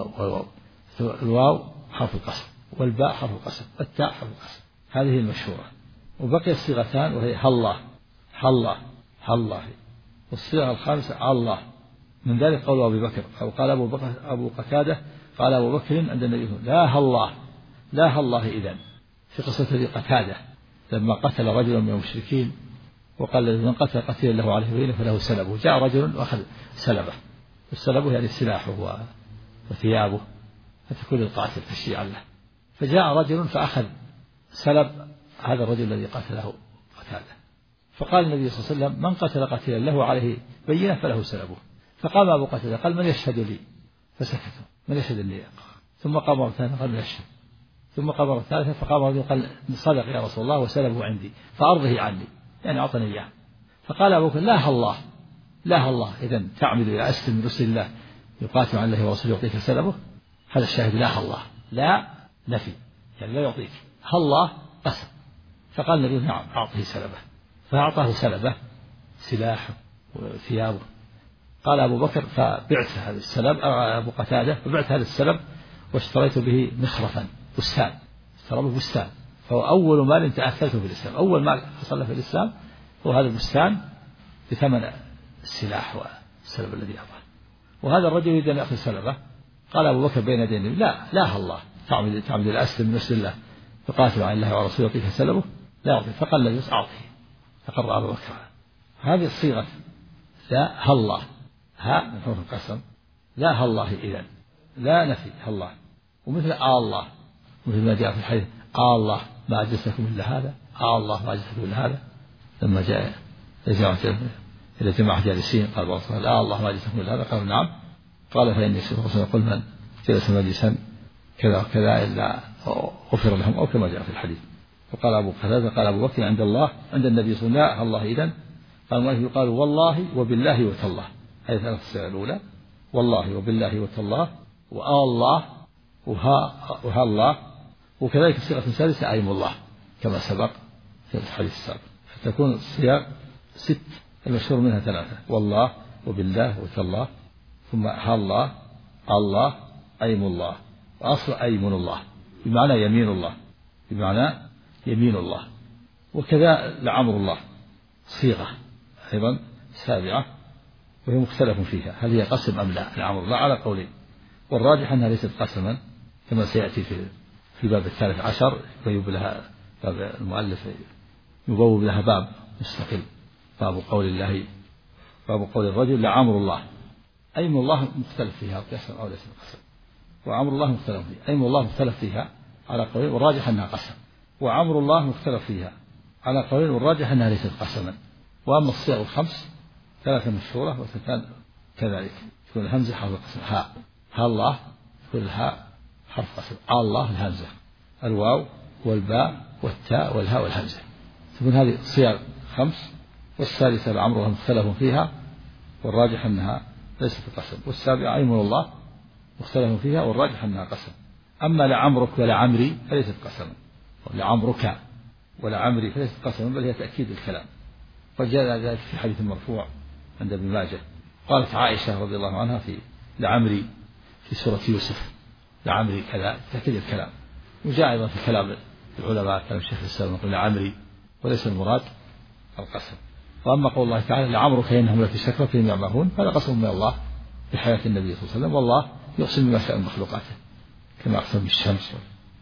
والواو حرف القسم، والباء حرف القسم، والتاء حرف القسم. هذه المشهورة. وبقي الصيغتان وهي هالله هالله هالله، والصيغة الخامسة الله. من ذلك قول أبي بكر أو قال أبو بكر أبو قتادة قال أبو بكر عند النبي لا هالله لا هالله إذن، في قصة أبي قتادة لما قتل رجلا من المشركين وقال من قتل قتيلا له عليه بينه فله سلبه. جاء رجل وأخذ سلبه، والسلبه يعني سلاحه وثيابه فتكون القاتل تشييعا له. فجاء رجل فأخذ سلب هذا الرجل الذي قتله قتادة، فقال النبي صلى الله عليه وسلم من قتل قتيلا له عليه بينه فله سلبه. فقام أبو قتادة قال من يشهد لي؟ فسكتوا، من يشهد لي؟ ثم قام مرة ثانية قال من يشهد؟ ثم قام مرة ثالثة فقام رجل قال صدق يا رسول الله وسلبه عندي فأرضه عني، يعني أعطني إياه. فقال أبو بكر لا الله لا الله إذن تعمد إلى أسلم من رسل الله يقاتل عن الله ورسوله يعطيك سلبه. هذا الشاهد لا الله، لا نفي يعني لا يعطيك، الله قسم. فقال النبي نعم أعطه سلبه، فأعطاه سلبه سلاحه وثيابه قال أبو بكر فبعت هذا السلب أبو قتادة فبعت هذا السلب واشتريت به مخرفا بستان، اشترى به بستان، فهو أول مال تأثرته في الإسلام، أول مال حصل في الإسلام هو هذا البستان بثمن السلاح والسلب الذي أعطاه. وهذا الرجل يريد أن يأخذ سلبه، قال أبو بكر بين يدي النبي لا لا الله تعمد تعمد الأسلم من رسول الله فقاتل عن الله ورسوله يعطيك سلبه لا يعطي، فقال له أعطيه، فقر أبو بكر. هذه الصيغة لا هالله، ها من حروف القسم، لا هالله إذن لا نفي هالله، ومثل آه الله مثل ما جاء في الحديث آه الله ما أجلسكم إلا هذا، آه الله ما أجلسكم إلا هذا، لما جاء إلى جماعة جالسين قال بعض الصحابة آه الله ما أجلسكم إلا هذا، قالوا نعم، قال فإني سوف أقول من جلس مجلسا كذا وكذا إلا غفر لهم أو كما جاء في الحديث. فقال أبو قتادة قال أبو بكر عند الله عند النبي صلى الله عليه وسلم الله إذن، قال ما يقال والله وبالله وتالله، هذه ثلاث الصيغ الأولى والله وبالله وتالله وآه الله وها وها الله، وكذلك صيغة ثالثة أيم الله كما سبق في الحديث السابق، فتكون الصيغ ست المشهور منها ثلاثة والله وبالله وتالله ثم ها الله الله أيم الله، وأصل أيمن الله بمعنى يمين الله بمعنى يمين الله. وكذا لعمر الله صيغة أيضا سابعة وهي مختلف فيها هل هي قسم أم لا لعمر الله على قولين، والراجح أنها ليست قسما كما سيأتي في في الباب الثالث عشر يبوب لها باب المؤلف يبوب لها باب مستقل، باب قول الله باب قول الرجل لعمر الله أيم الله مختلف فيها قسم أو ليس قسم، وعمر الله مختلف فيها أيم الله مختلف فيها على قولين والراجح أنها قسم، وعمر الله مختلف فيها على قولين والراجح أنها ليست قسما. وأما الصيغ الخمس ثلاثة مشهورة وثلاثان كذلك تكون الهمزة حرف القسم ها ها الله تكون الهاء حرف قسم آه الله الهمزة الواو والباء والتاء والهاء والهمزة، تكون هذه صيغ خمس. والثالثة لعمر الله مختلف فيها والراجح أنها ليست قسم، والسابعة أيمن الله مختلف فيها والراجح أنها قسم. أما لعمرك ولعمري فليست قسما، لعمرك ولعمري فليست قسما بل هي تأكيد الكلام، وجاء ذلك في حديث مرفوع عند ابن ماجه قالت عائشة رضي الله عنها في لعمري في سورة يوسف لعمري كذا تأكيد الكلام. وجاء أيضا في كلام العلماء كلام الشيخ الإسلام يقول لعمري وليس المراد القسم. وأما قول الله تعالى لعمرك إنهم لفي سكرتهم يعمهون فهذا قسم من الله بحياة النبي صلى الله عليه وسلم، والله يقسم بما شاء من مخلوقاته كما أقسم بالشمس.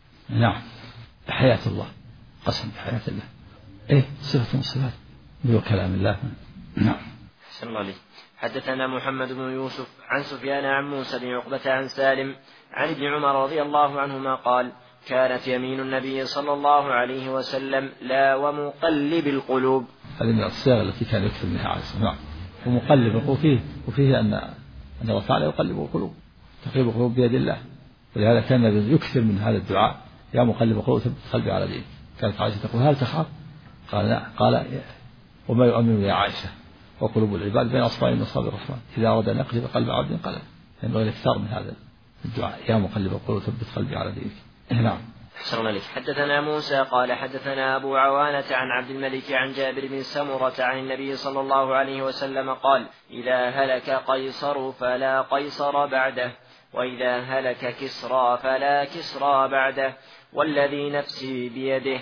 نعم بحياة الله قسم بحياة الله إيه صفة من الصفات هو كلام الله. نعم. أحسن الله عليك. حدثنا محمد بن يوسف عن سفيان عن موسى بن عقبة عن سالم عن ابن عمر رضي الله عنهما قال كانت يمين النبي صلى الله عليه وسلم لا ومقلب القلوب. هذه من الصيغ التي كان يكتب منها عليه الصلاة والسلام. ومقلب القلوب فيه وفيه أن أن الله تعالى يقلب القلوب، تقليب القلوب بيد الله، ولهذا كان يكثر من هذا الدعاء يا مقلب القلوب ثبت قلبي على دينك. كانت عائشة تقول هل تخاف؟ قال لا، قال وما يؤمن يا عائشة وقلوب العباد بين أصبعين من أصابع الرحمن إذا أراد أن يقلب قلب عبد قلب. ينبغي الاكثار من هذا الدعاء يا مقلب القلوب ثبت قلبي على دينك. نعم. أحسن الله عليك. حدثنا موسى قال حدثنا أبو عوانة عن عبد الملك عن جابر بن سمرة عن النبي صلى الله عليه وسلم قال إذا هلك قيصر فلا قيصر بعده، وإذا هلك كسرى فلا كسرى بعده، والذي نفسي بيده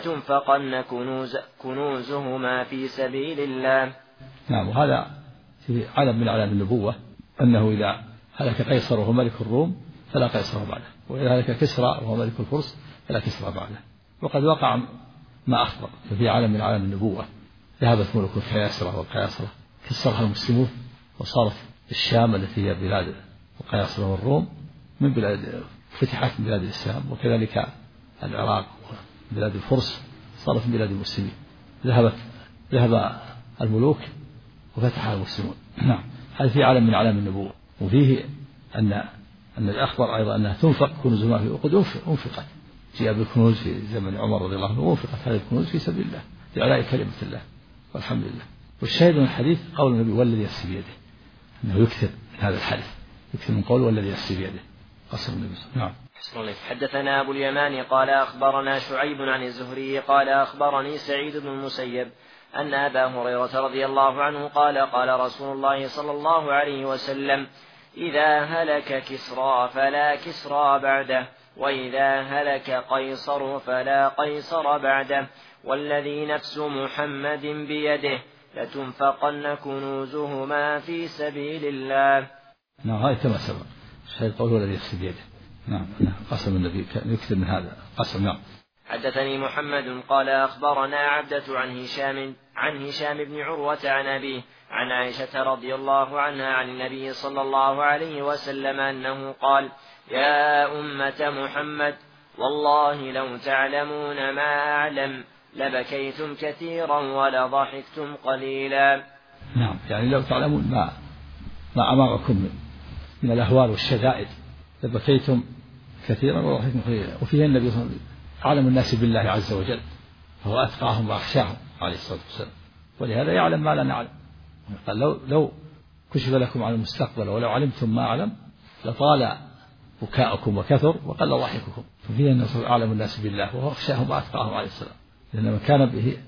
لتنفقن كنوز كنوزهما في سبيل الله. نعم. وهذا في علم من علام النبوة أنه إذا هلك قيصر وهو ملك الروم فلا قيصر بعده، وإذا هلك كسرى وهو ملك الفرس فلا كسرى بعده. وقد وقع ما أخبر ففي عالم من عالم النبوة ذهبت ملوك الكياسرة والقياصرة كسرها المسلمون وصارت الشام التي هي بلاد القياصرة والروم من بلاد فتحت من بلاد الإسلام، وكذلك العراق وبلاد الفرس صارت من بلاد المسلمين. ذهبت ذهب الملوك وفتحها المسلمون. نعم. هذا في عالم من عالم النبوة. وفيه أن أن الأخبر أيضا أنها تنفق كنوزهما في وقد أنفقت، جاء بالكنوز في زمن عمر رضي الله عنه وأنفقت هذه الكنوز في سبيل الله لإعلاء كلمة الله والحمد لله. والشاهد من الحديث قول النبي والذي نفسي بيده، أنه يكثر من هذا الحديث، يكثر من قول والذي نفسي بيده قسم النبي. نعم. حدثنا أبو اليمان قال أخبرنا شعيب عن الزهري قال أخبرني سعيد بن المسيب أن أبا هريرة رضي الله عنه قال قال رسول الله صلى الله عليه وسلم: إذا هلك كسرى فلا كسرى بعده، وإذا هلك قيصر فلا قيصر بعده، والذي نفس محمد بيده لتنفقن كنوزهما في سبيل الله. نعم، هذا كما سبق الشهيد قوله الذي نفس بيده. نعم، قسم النبي يكتب من هذا قسم. نعم. حدثني محمد قال أخبرنا عبدة عن هشام عن هشام بن عروة عن أبيه عن عائشة رضي الله عنها عن النبي صلى الله عليه وسلم أنه قال: يا أمة محمد، والله لو تعلمون ما أعلم لبكيتم كثيرا ولضحكتم قليلا. نعم، يعني لو تعلمون ما ما أمامكم من الأهوال والشدائد لبكيتم كثيرا وضحكتم قليلا. وفيه النبي صلى الله عليه وسلم أعلم الناس بالله عز وجل، فهو أتقاهم وأخشاهم عليه الصلاة والسلام، ولهذا يعلم ما لا نعلم. قال: لو لو كشف لكم عن المستقبل ولو علمتم ما أعلم لطال بكاؤكم وكثر وقل ضحككم. ففيه أن أعلم الناس بالله وهو أخشاهم وأتقاهم عليه السلام، لأن من كان به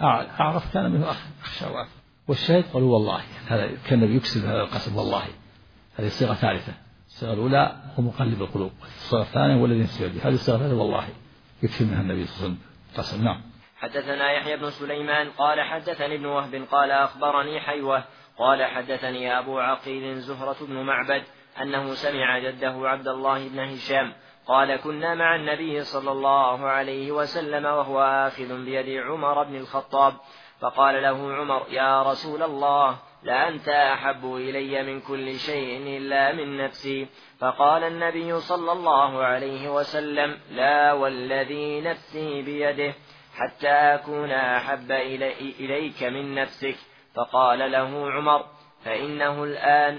أعرف كان منه أخشى وأتقى. والشاهد قالوا والله، هذا كان النبي يكسب هذا القسم والله. هذه صيغة ثالثة. الصيغة الأولى هو مقلب القلوب، الصيغة الثانية هو الذي نفسه بيده. هذه الصيغة الثالثة والله يكفي منها النبي صلى الله عليه وسلم قسم. نعم. حدثنا يحيى بن سليمان قال حدثني ابن وهب قال أخبرني حيوة قال حدثني أبو عقيل زهرة بن معبد أنه سمع جده عبد الله بن هشام قال: كنا مع النبي صلى الله عليه وسلم وهو آخذ بيد عمر بن الخطاب، فقال له عمر: يا رسول الله، لأنت أحب إلي من كل شيء إلا من نفسي. فقال النبي صلى الله عليه وسلم: لا والذي نفسي بيده حتى أكون أحب إليك من نفسك. فقال له عمر: فإنه الآن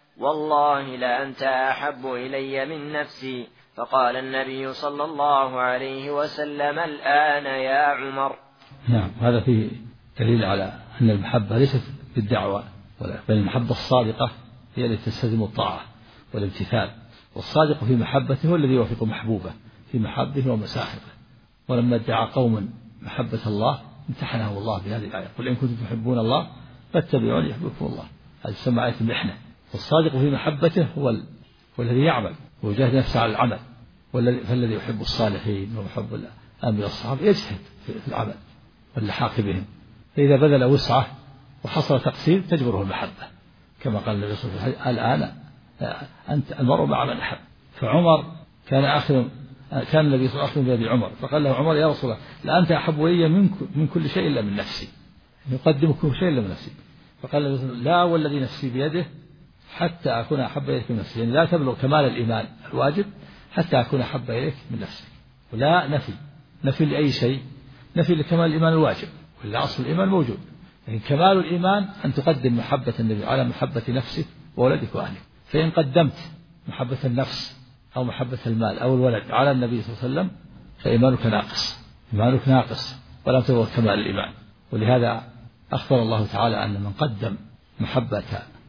والله لأنت أحب إلي من نفسي. فقال النبي صلى الله عليه وسلم: الآن يا عمر. نعم، هذا فيه دليل على أن المحبة ليست بالدعوة، بل المحبة الصادقة هي التي تستلزم الطاعة والامتثال، والصادق في محبته هو الذي يوافق محبوبه في محبه ومساحته. ولما ادعى قوم محبة الله امتحنه الله بهذه الآية: قل إن كنتم تحبون الله فاتبعوني يحببكم الله. هذه تسمى آية المحنة. والصادق في محبته هو الذي يعمل ويجاهد نفسه على العمل، فالذي يحب الصالحين ويحب الأنبياء الصحابة يجتهد في العمل واللحاق بهم، فإذا بذل وسعه وحصل تقصير تجبره المحبة، كما قال النبي صلى الله عليه وسلم: الآن أنت المرء مع من أحب. فعمر كان آخر كان النبي صلى الله عليه وسلم بيد عمر، فقال له عمر: يا رسول الله، لا أنت أحب إلي من كل شيء إلا من نفسي، يقدم كل شيء إلا من نفسي. فقال النبي صلى الله عليه وسلم: لا والذي نفسي بيده حتى أكون أحب إليك من نفسي، يعني لا تبلغ كمال الإيمان الواجب حتى أكون أحب إليك من نفسك. ولا نفي نفي لأي شيء، نفي لكمال الإيمان الواجب، ولا أصل الإيمان موجود، لكن كمال الإيمان أن تقدم محبة النبي على محبة نفسك وولدك وأهلك. فإن قدمت محبة النفس أو محبة المال أو الولد على النبي صلى الله عليه وسلم فإيمانك ناقص، إيمانك ناقص ولا تبلغ كمال الإيمان. ولهذا أخبر الله تعالى أن من قدم محبة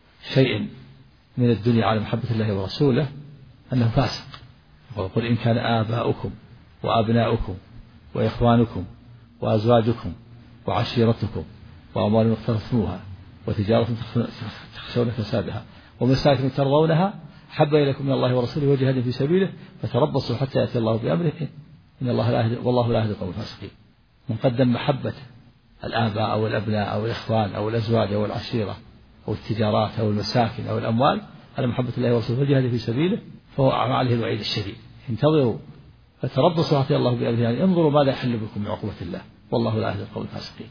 شيء من الدنيا على محبة الله ورسوله أنه فاسق. وقل إن كان آباؤكم وأبناؤكم وإخوانكم وأزواجكم وعشيرتكم وأموال اقترفتموها وتجارة تخشون كسادها ومساكن ترضونها حب إليكم من الله ورسوله وجهاد في سبيله فتربصوا حتى يأتي الله بأمره إن الله لا يهدي والله لا يهدي القوم الفاسقين. من قدم محبة الآباء أو الأبناء أو الإخوان أو الأزواج أو العشيرة أو التجارات أو المساكن أو الأموال على محبة الله ورسوله وجهاد في سبيله فهو عليه الوعيد الشديد. انتظروا فتربصوا حتى الله بأمره، يعني انظروا ماذا يحل بكم من عقوبة الله والله لا يهدي القوم الفاسقين.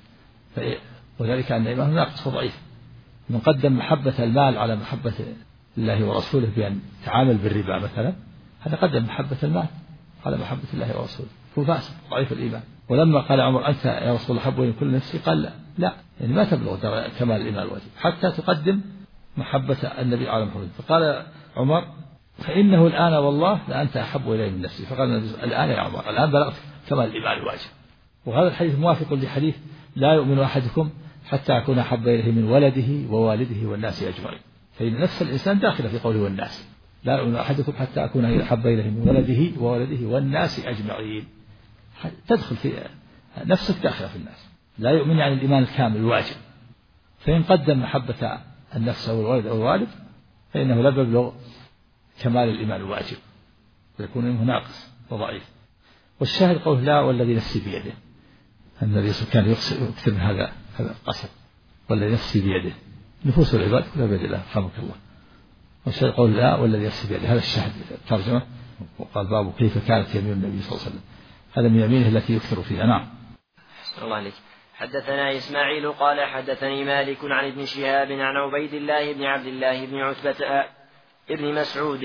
وذلك أن إيمانه ناقص وضعيف. من قدم محبة المال على محبة الله ورسوله بأن تعامل بالربا مثلا، هذا قدم محبة المال على محبة الله ورسوله، هو فاسق ضعيف الإيمان. ولما قال عمر: أنت يا رسول الله حب كل نفسي، قال لا, لا يعني ما تبلغ كمال الإيمان الواجب حتى تقدم محبة النبي على محمد. فقال عمر: فإنه الآن والله لأنت أحب إلي من نفسي. فقال النبي: الآن يا عمر، الآن بلغت كمال الإيمان الواجب. وهذا الحديث موافق لحديث: لا يؤمن أحدكم حتى أكون أحب إليه من ولده ووالده والناس أجمعين. فإن نفس الإنسان داخل في قوله والناس، لا يؤمن أحدكم حتى أكون أحب إليه من ولده وولده والناس أجمعين، تدخل في نفسك داخل في الناس. لا يؤمن يعني الإيمان الكامل الواجب، فإن قدم محبة النفس أو الولد أو الوالد فإنه لا يبلغ كمال الإيمان الواجب، ويكون منه ناقص وضعيف. والشاهد قوله لا والذي نفسي بيده، النبي صلى الله عليه وسلم كان يكثر من هذا هذا القسم، والذي نفسي بيده، نفوس العباد كلها بيد الله رحمك الله. والشاهد قوله لا والذي نفسي بيده، هذا الشاهد الترجمة. وقال باب كيف كانت يمين النبي صلى الله عليه وسلم، هذا من يمينه التي يكثر فيها. نعم. الله عليك. حدثنا إسماعيل قال حدثني مالك عن ابن شهاب عن عبيد الله بن عبد الله بن عتبة ابن مسعود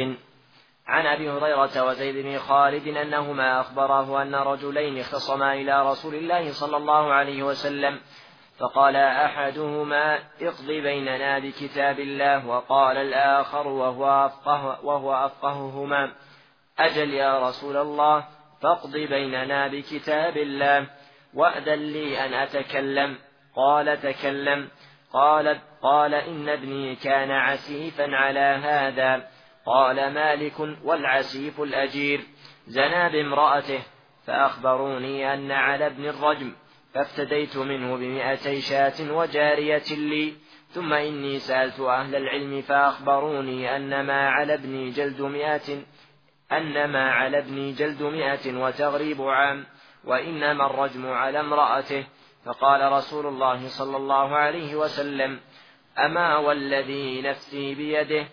عن أبي هريرة وزيد بن خالد أنهما أخبراه أن رجلين اختصما إلى رسول الله صلى الله عليه وسلم، فقال أحدهما اقض بيننا بكتاب الله، وقال الآخر وهو أفقه وهو أفقههما أجل يا رسول الله، فاقض بيننا بكتاب الله وأذن لي أن أتكلم. قال تكلم. قال, قال إن ابني كان عسيفا على هذا. قال مالك والعسيف الأجير زنى بامرأته، فأخبروني أن على ابن الرجم، فافتديت منه بمئتي شاة وجارية لي، ثم إني سألت أهل العلم فأخبروني أن ما على ابني جلد مئة أن ما على ابني جلد مئة وتغريب عام، وإنما الرجم على امرأته. فقال رسول الله صلى الله عليه وسلم أما والذي نفسي بيده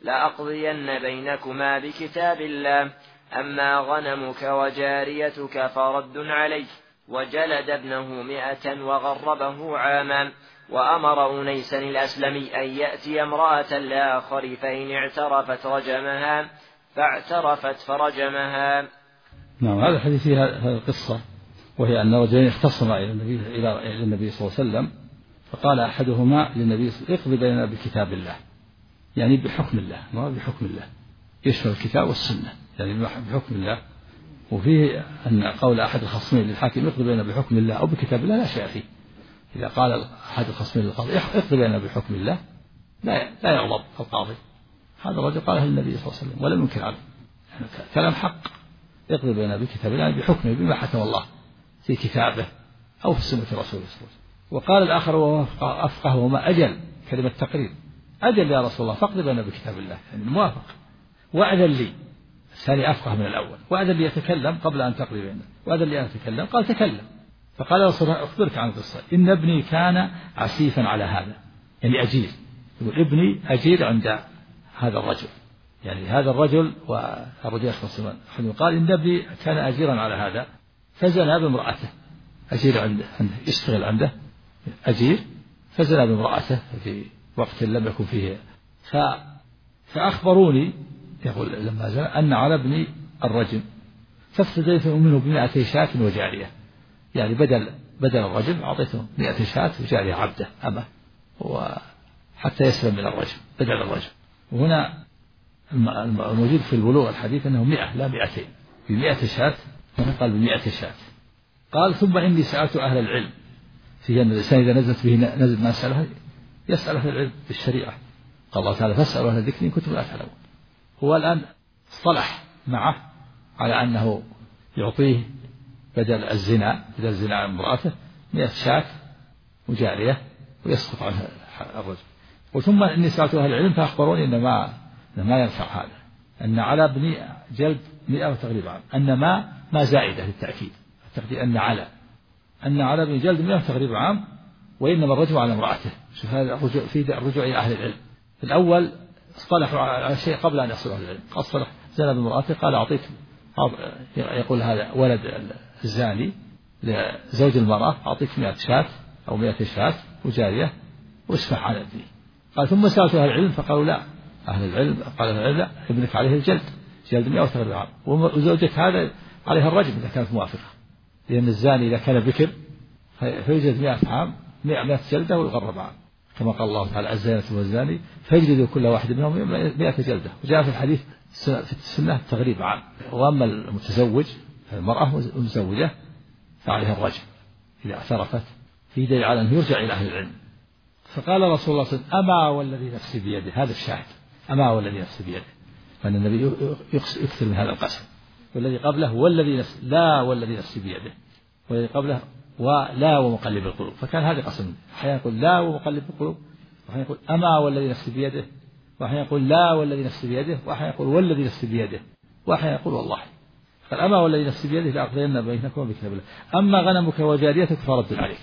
لأقضين بينكما بكتاب الله، أما غنمك وجاريتك فرد عليه. وجلد ابنه مئة وغربه عاما، وأمر أنيسا الأسلمي أن يأتي امرأة الآخر، فإن اعترفت رجمها، فاعترفت فرجمها. نعم. هذا الحديث فيها هذه القصة، وهي أن رجلين اختصما إلى النبي إلى النبي صلى الله عليه وسلم، فقال أحدهما للنبي اقض بيننا بكتاب الله، يعني بحكم الله، ما بحكم الله، يشمل الكتاب والسنة، يعني بحكم الله. وفيه أن قول أحد الخصمين للحاكم اقض بيننا بحكم الله أو بكتاب الله لا شيء فيه. إذا قال أحد الخصمين للقاضي اقض بيننا بحكم الله لا لا يغضب القاضي. هذا الرجل قاله النبي صلى الله عليه وسلم ولم ينكر عليه، يعني كلام حق. اقض بيننا بكتاب الله بحكمه بما حكم الله في كتابه أو في سنة رسوله صلى الله عليه وسلم. وقال الآخر وهو أفقههما أجل، كلمة تقرير، أجل يا رسول الله فاقض بيننا بكتاب الله، يعني موافق. وأذن لي، الثاني أفقه من الأول، وأذن لي يتكلم قبل أن تقضي بيننا، وأذن لي أن أتكلم، قال تكلم. فقال رسول الله أخبرك عن القصة، إن ابني كان عسيفا على هذا، يعني أجير، يقول ابني أجير عند هذا الرجل، يعني هذا الرجل والرجال خصمان. قال إن ابني كان أجيرا على هذا، فزنى بامرأته، أجير عنده, عنده يشتغل عنده أجير، فزنى بامرأته في وقت لم يكن فيه. ف... فأخبروني، يقول لما زنى، أن على ابني الرجم، فافتديت منه بمئتي شاة وجارية، يعني بدل بدل الرجم أعطيته مئة شاة وجارية عبده أما، وحتى يسلم من الرجم بدل الرجم. وهنا الموجود في البلوغ الحديث أنه مئة لا مئتين، بمئة شاة، هنا قال بمئة شاة. قال ثم إني سألت أهل العلم، في أن الإنسان إذا نزلت به نزل ما سأله يسأل أهل العلم بالشريعة. قال الله تعالى فاسألوا أهل الذكر إن كنتم لا تعلمون. هو الآن اصطلح معه على أنه يعطيه بدل الزنا بدل الزنا عن امرأته مئة شاة وجارية ويسقط عنها الرجل. وثم إني سألت أهل العلم فأخبروني أن ما ما ينفع هذا، أن على ابني جلد مئة وتغريب عام، أن ما ما زائدة للتأكيد، التقدير أن على أن على ابني جلد مئة وتغريب عام، وإنما الرجل على امرأته. شوف هذا الرجوع في الرجوع إلى أهل العلم. الأول اصطلحوا على شيء قبل أن يصلوا أهل العلم، اصطلح زنى بامرأته، قال أعطيته، يقول هذا ولد الزاني لزوج المرأة أعطيك مئة شاة أو مئة شاة وجارية واسمح على ابني. قال ثم سألت أهل العلم فقالوا لا، أهل العلم قال أهل العلم لا، ابنك عليه الجلد جلد مئة وتغريب عام، وزوجك هذا عليها الرجم إذا كانت موافقة، لأن الزاني إذا كان بكر فيجلد مئة عام مئة جلدة ويغرب عام، كما قال الله تعالى الزانية والزاني فيجلد كل واحد منهم مئة جلدة. وجاء في الحديث في السنة تغريب عام. وأما المتزوج المرأة المزوجة فعليها الرجم إذا اعترفت، في دليل على أنه يرجع إلى أهل العلم. فقال رسول الله صلى الله عليه وسلم أما والذي نفسي بيده، هذا الشاهد، أما والذي نفسي بيده، فأن النبي يكثر من هذا القسم. والذي قبله والذي نفس لا والذي نفسي بيده، والذي قبله ولا ومقلب القلوب، فكان هذا قسم، أحيانا يقول لا ومقلب القلوب، وأحيانا يقول أما والذي نفسي بيده، وأحيانا يقول لا والذي نفسي بيده، وأحيانا يقول والذي نفسي بيده، وأحيانا يقول والله. قال أما والذي نفسي بيده لأقضين بينكم وبكتاب الله، أما غنمك وجاريتك فرد عليك.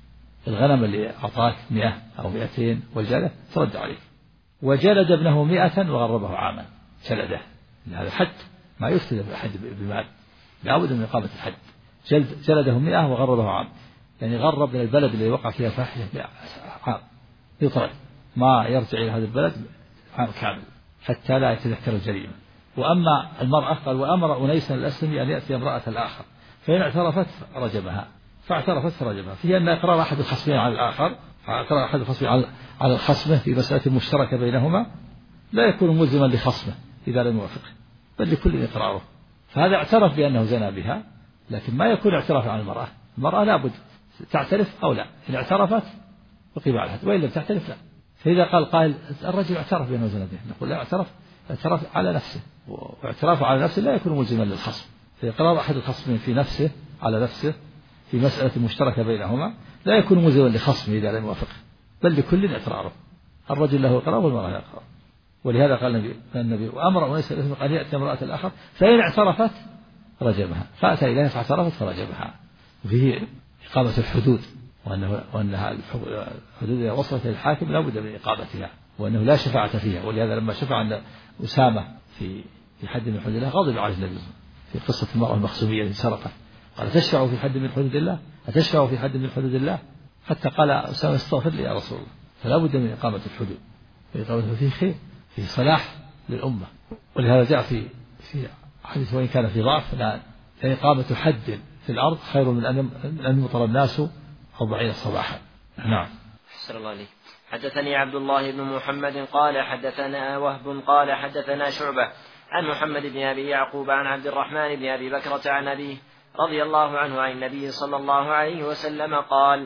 الغنم اللي أعطاك مئة أو مئتين والجارية ترد عليك. وجلد ابنه مئة وغربه عاما، جلده، هذا حد، ما يفتد أحد بمال، لابد من إقامة الحد. جلد جلده مئة وغربه عام، يعني غرب من البلد اللي وقع فيها فاحشة عام، يطرد، ما يرجع إلى هذا البلد عام كامل حتى لا يتذكر الجريمة. وأما المرأة قال وأمر أنيسا الأسلمي أن يأتي امرأة الآخر فإن اعترفت رجمها، فاعترفت فرجمها، فيه أن إقرار أحد الخصمين على الآخر، إقرار أحد الخصمين على الخصمة في مسألة مشتركة بينهما لا يكون ملزما لخصمه إذا لم يوافقه، بل لكل إقراره. فهذا اعترف بأنه زنى بها، لكن ما يكون اعتراف عن المرأة. المرأة لابد تعترف أو لا، إن اعترفت وقيم على الحد، وإن لم تعترف لا. فإذا قال قائل الرجل اعترف بأنه زنى بها، نقول لا، اعترف اعترف على نفسه، واعترافه على نفسه لا يكون ملزما للخصم. فإقرار أحد الخصمين في نفسه على نفسه في مسألة مشتركة بينهما لا يكون ملزما لخصمه إذا لم يوافقه، بل لكل إقراره. الرجل له إقرار والمرأة لها إقرار. ولهذا قال النبي, النبي وأمر أنيس الأسلمي أن يأتي امرأة الآخر فإن اعترفت رجمها، فأتى إليها فاعترفت فرجمها. وفيه إقامة الحدود، وأنه وأنها الحدود إذا وصلت إلى الحاكم لا بد من إقامتها، وأنه لا شفاعة فيها. ولهذا لما شفع عند أسامة في في حد من حدود الله غضب على النبي في قصة المرأة المخزومية التي سرقت، قال تشفع في حد من حدود الله؟ أتشفع في حد من حدود الله؟ حتى قال أسامة استغفر لي يا رسول الله. فلا بد من إقامة الحدود، وإقامته فيه خير، فيه صلاح للأمة. ولهذا جاء في في حديث وإن كان في ضعف لإقامة حد في الأرض خير من أن أن يمطر الناس أربعين صباحا. نعم. أحسن الله عليك. حدثني عبد الله بن محمد قال حدثنا وهب قال حدثنا شعبة عن محمد بن أبي يعقوب عن عبد الرحمن بن أبي بكرة عن أبيه رضي الله عنه عن النبي صلى الله عليه وسلم قال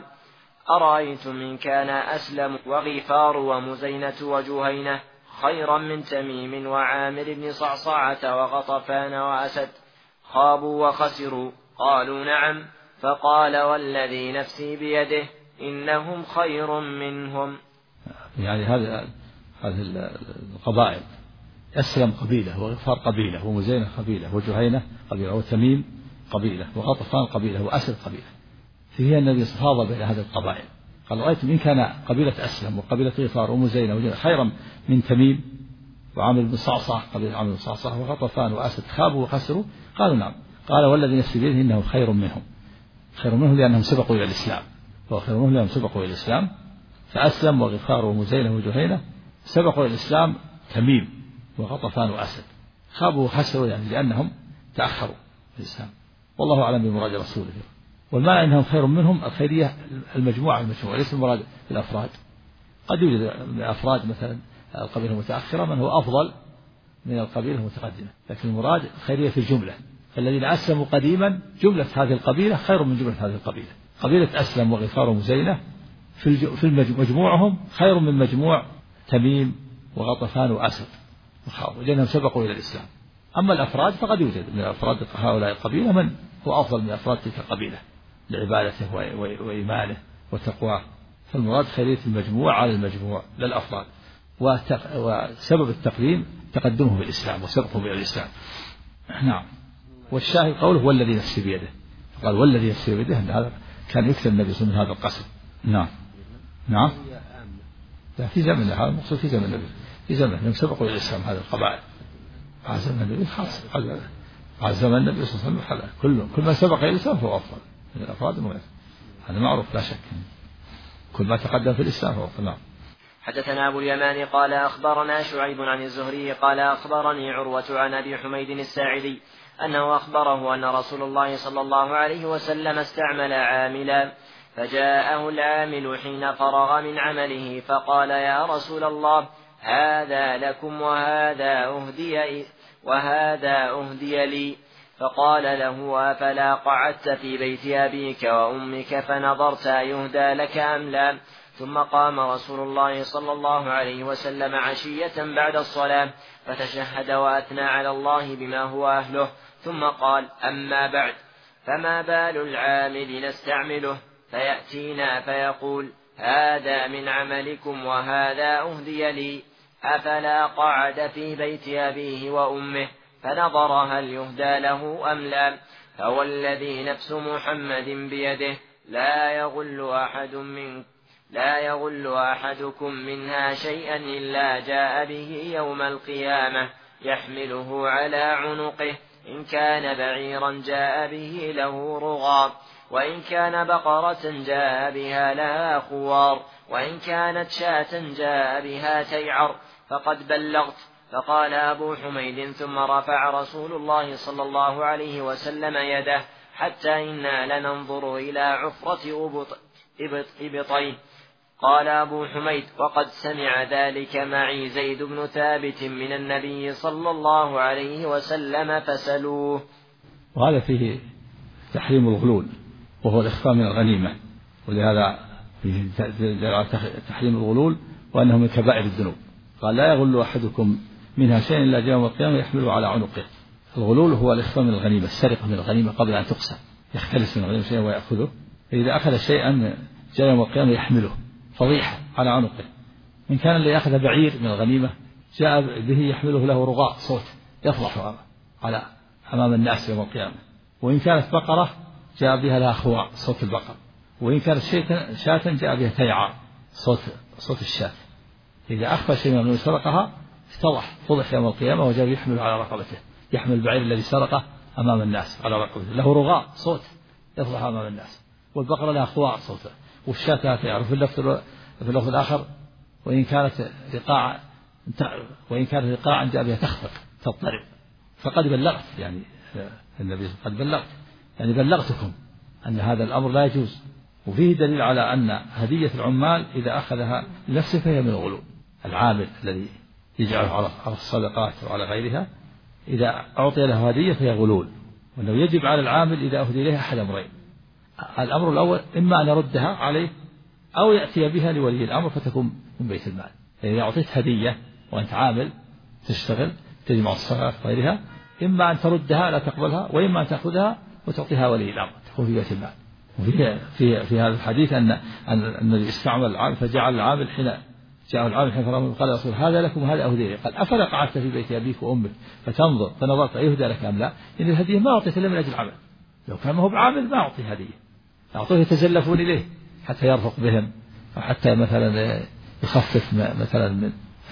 أرأيتم إن كان أسلم وغفار ومزينة وجهينة خيرا من تميم وعامر بن صعصعة وغطفان وأسد خابوا وخسروا؟ قالوا نعم. فقال والذي نفسي بيده إنهم خير منهم. يعني هذه هذه القبائل، أسلم قبيلة، وغفار قبيلة، ومزينة قبيلة، وجهينة قبيلة، وتميم قبيلة، وغطفان قبيلة، وأسد قبيلة. فيها النبي فاضل بين هذه القبائل، قال رأيتم إن كان قبيلة أسلم وقبيلة غفار ومزينة وجهينة خيرا من تميم وعامر بن صعصع قبيلة عامر بن صعصع وغطفان وأسد خابوا وخسروا؟ قالوا نعم. قال والذي نفسي بيده إنه خير منهم، خير منهم لأنهم سبقوا إلى الإسلام، هو خير منهم لأنهم سبقوا إلى الإسلام. فأسلم وغفار ومزينة وجهينة سبقوا إلى الإسلام تميم وغطفان وأسد، خابوا وخسروا يعني لأنهم تأخروا في الإسلام. والله أعلم بمراد رسوله. والمعنى أنهم خير منهم الخيرية المجموعة المجموعة، ليس المراد الأفراد. قد يوجد من الأفراد مثلا القبيلة المتأخرة من هو أفضل من القبيلة المتقدمة، لكن المراد الخيرية في الجملة. فالذين أسلموا قديما جملة هذه القبيلة خير من جملة هذه القبيلة. قبيلة أسلم وغفار ومزينة في مجموعهم خير من مجموع تميم وغطفان وأسد وخابوا، لأنهم سبقوا إلى الإسلام. أما الأفراد فقد يوجد من الأفراد هؤلاء القبيلة من هو أفضل من أفراد تلك القبيلة لعبادته وإيمانه وتقواه. فالمراد خيرية المجموع على المجموع لا الأفراد. وسبب التقديم تقدمه بالإسلام وسبقه إلى الإسلام. نعم. والشاهد قوله والذي نفسي بيده، قال والذي نفسي بيده، أن هذا كان يكثر النبي صلى الله عليه وسلم هذا القسم. نعم. نعم. لا في زمن، هذا المقصود في زمن النبي، في زمن لم سبقوا إلى الإسلام هذه القبائل. على زمن النبي خاص، على زمن النبي صلى الله عليه وسلم كل كل ما سبق إلى الإسلام فهو أفضل من الأفراد المغير، هذا معروف لا شك. كل ما تقدم في الإسلام فهو أفضل. نعم. حدثنا أبو اليمان قال أخبرنا شعيب عن الزهري قال أخبرني عروة عن أبي حميد الساعدي أنه أخبره أن رسول الله صلى الله عليه وسلم استعمل عاملا، فجاءه العامل حين فرغ من عمله فقال يا رسول الله هذا لكم وهذا أهدي, وهذا أهدي لي. فقال له أفلا قعدت في بيت أبيك وأمك فنظرت أيهدى لك أم لا؟ ثم قام رسول الله صلى الله عليه وسلم عشية بعد الصلاة فتشهد وأثنى على الله بما هو أهله، ثم قال أما بعد فما بال العامل نستعمله فيأتينا فيقول هذا من عملكم وهذا أهدي لي، أفلا قعد في بيت أبيه وأمه فنظر هل يهدى له أم لا؟ فوالذي نفس محمد بيده لا يغل أحد من لا يغل أحدكم منها شيئا إلا جاء به يوم القيامة يحمله على عنقه، إن كان بعيرا جاء به له رغاب، وإن كان بقرة جاء بها لها خوار، وإن كانت شاة جاء بها تيعر، فقد بلغت. فقال أبو حميد ثم رفع رسول الله صلى الله عليه وسلم يده حتى إنا لننظر إلى عفرة أبط إبط إبطين. قال أبو حميد وقد سمع ذلك معي زيد بن ثابت من النبي صلى الله عليه وسلم فسلوه. وهذا فيه تحريم الغلول وهو الإخفاء من الغنيمة، ولهذا فيه تحريم الغلول وأنه من كبائر الذنوب. قال لا يغل أحدكم منها شيء إلا جاء يوم القيامة يحمله على عنقه. الغلول هو الإخفاء من الغنيمة، السرقة من الغنيمة قبل أن تقسم، يختلس من الغنيمة شيئا ويأخذه، فإذا أخذ شيئا جاء يوم القيامة يحمله فضيحة على عنقه. إن كان اللي أخذ بعير من الغنيمة جاء به يحمله له رغاء صوت يفضح على أمام الناس يوم القيامة، وإن كانت بقرة جاء بها لها خواء صوت البقر، وإن كانت شاة جاء بها تيعار صوت صوت الشاة. إذا أخفى شيئا من سرقها افتضح فضح يوم القيامة وجاء يحمل على رقبته، يحمل البعير الذي سرقه أمام الناس على رقبته له رغاء صوت يفضح أمام الناس، والبقرة لها خواء صوت، والشاة لها تيعار. في اللفظ في اللفظ الآخر وإن كانت رقاعا وإن كانت رقاعا جاء بها تخفق تضطرب. فقد بلغت، يعني النبي قد بلغت، يعني بلغتكم أن هذا الأمر لا يجوز. وفيه دليل على أن هدية العمال إذا أخذها لنفسه فهي من الغلول. العامل الذي يجعله على الصدقات وعلى غيرها إذا أعطي له هدية فهي غلول، وأنه يجب على العامل إذا أهدي إليها أحد أمرين: الأمر الأول إما أن يردها عليه أو يأتي بها لولي الأمر فتكون من بيت المال. إذا أعطيت هدية وأنت عامل تشتغل تجمع الصدقات وغيرها، إما أن تردها لا تقبلها، وإما أن تأخذها وتعطيها ولي الأمر تكون في بيت المال. وفي في في هذا الحديث أن أن الذي استعمل العامل فجعل العامل حين جاء العامل حين فرغ قال رسول هذا لكم وهذا أهدي لي. قال أفلا قعدت في بيت أبيك وأمك فتنظر فنظرت أيهدى لك أم لا؟ إن الهدية ما أعطيت إلا من أجل العمل، لو كان ما هو بعامل ما أعطي هدية، أعطوه يتزلفون إليه حتى يرفق بهم، أو حتى مثلا يخفف مثلا من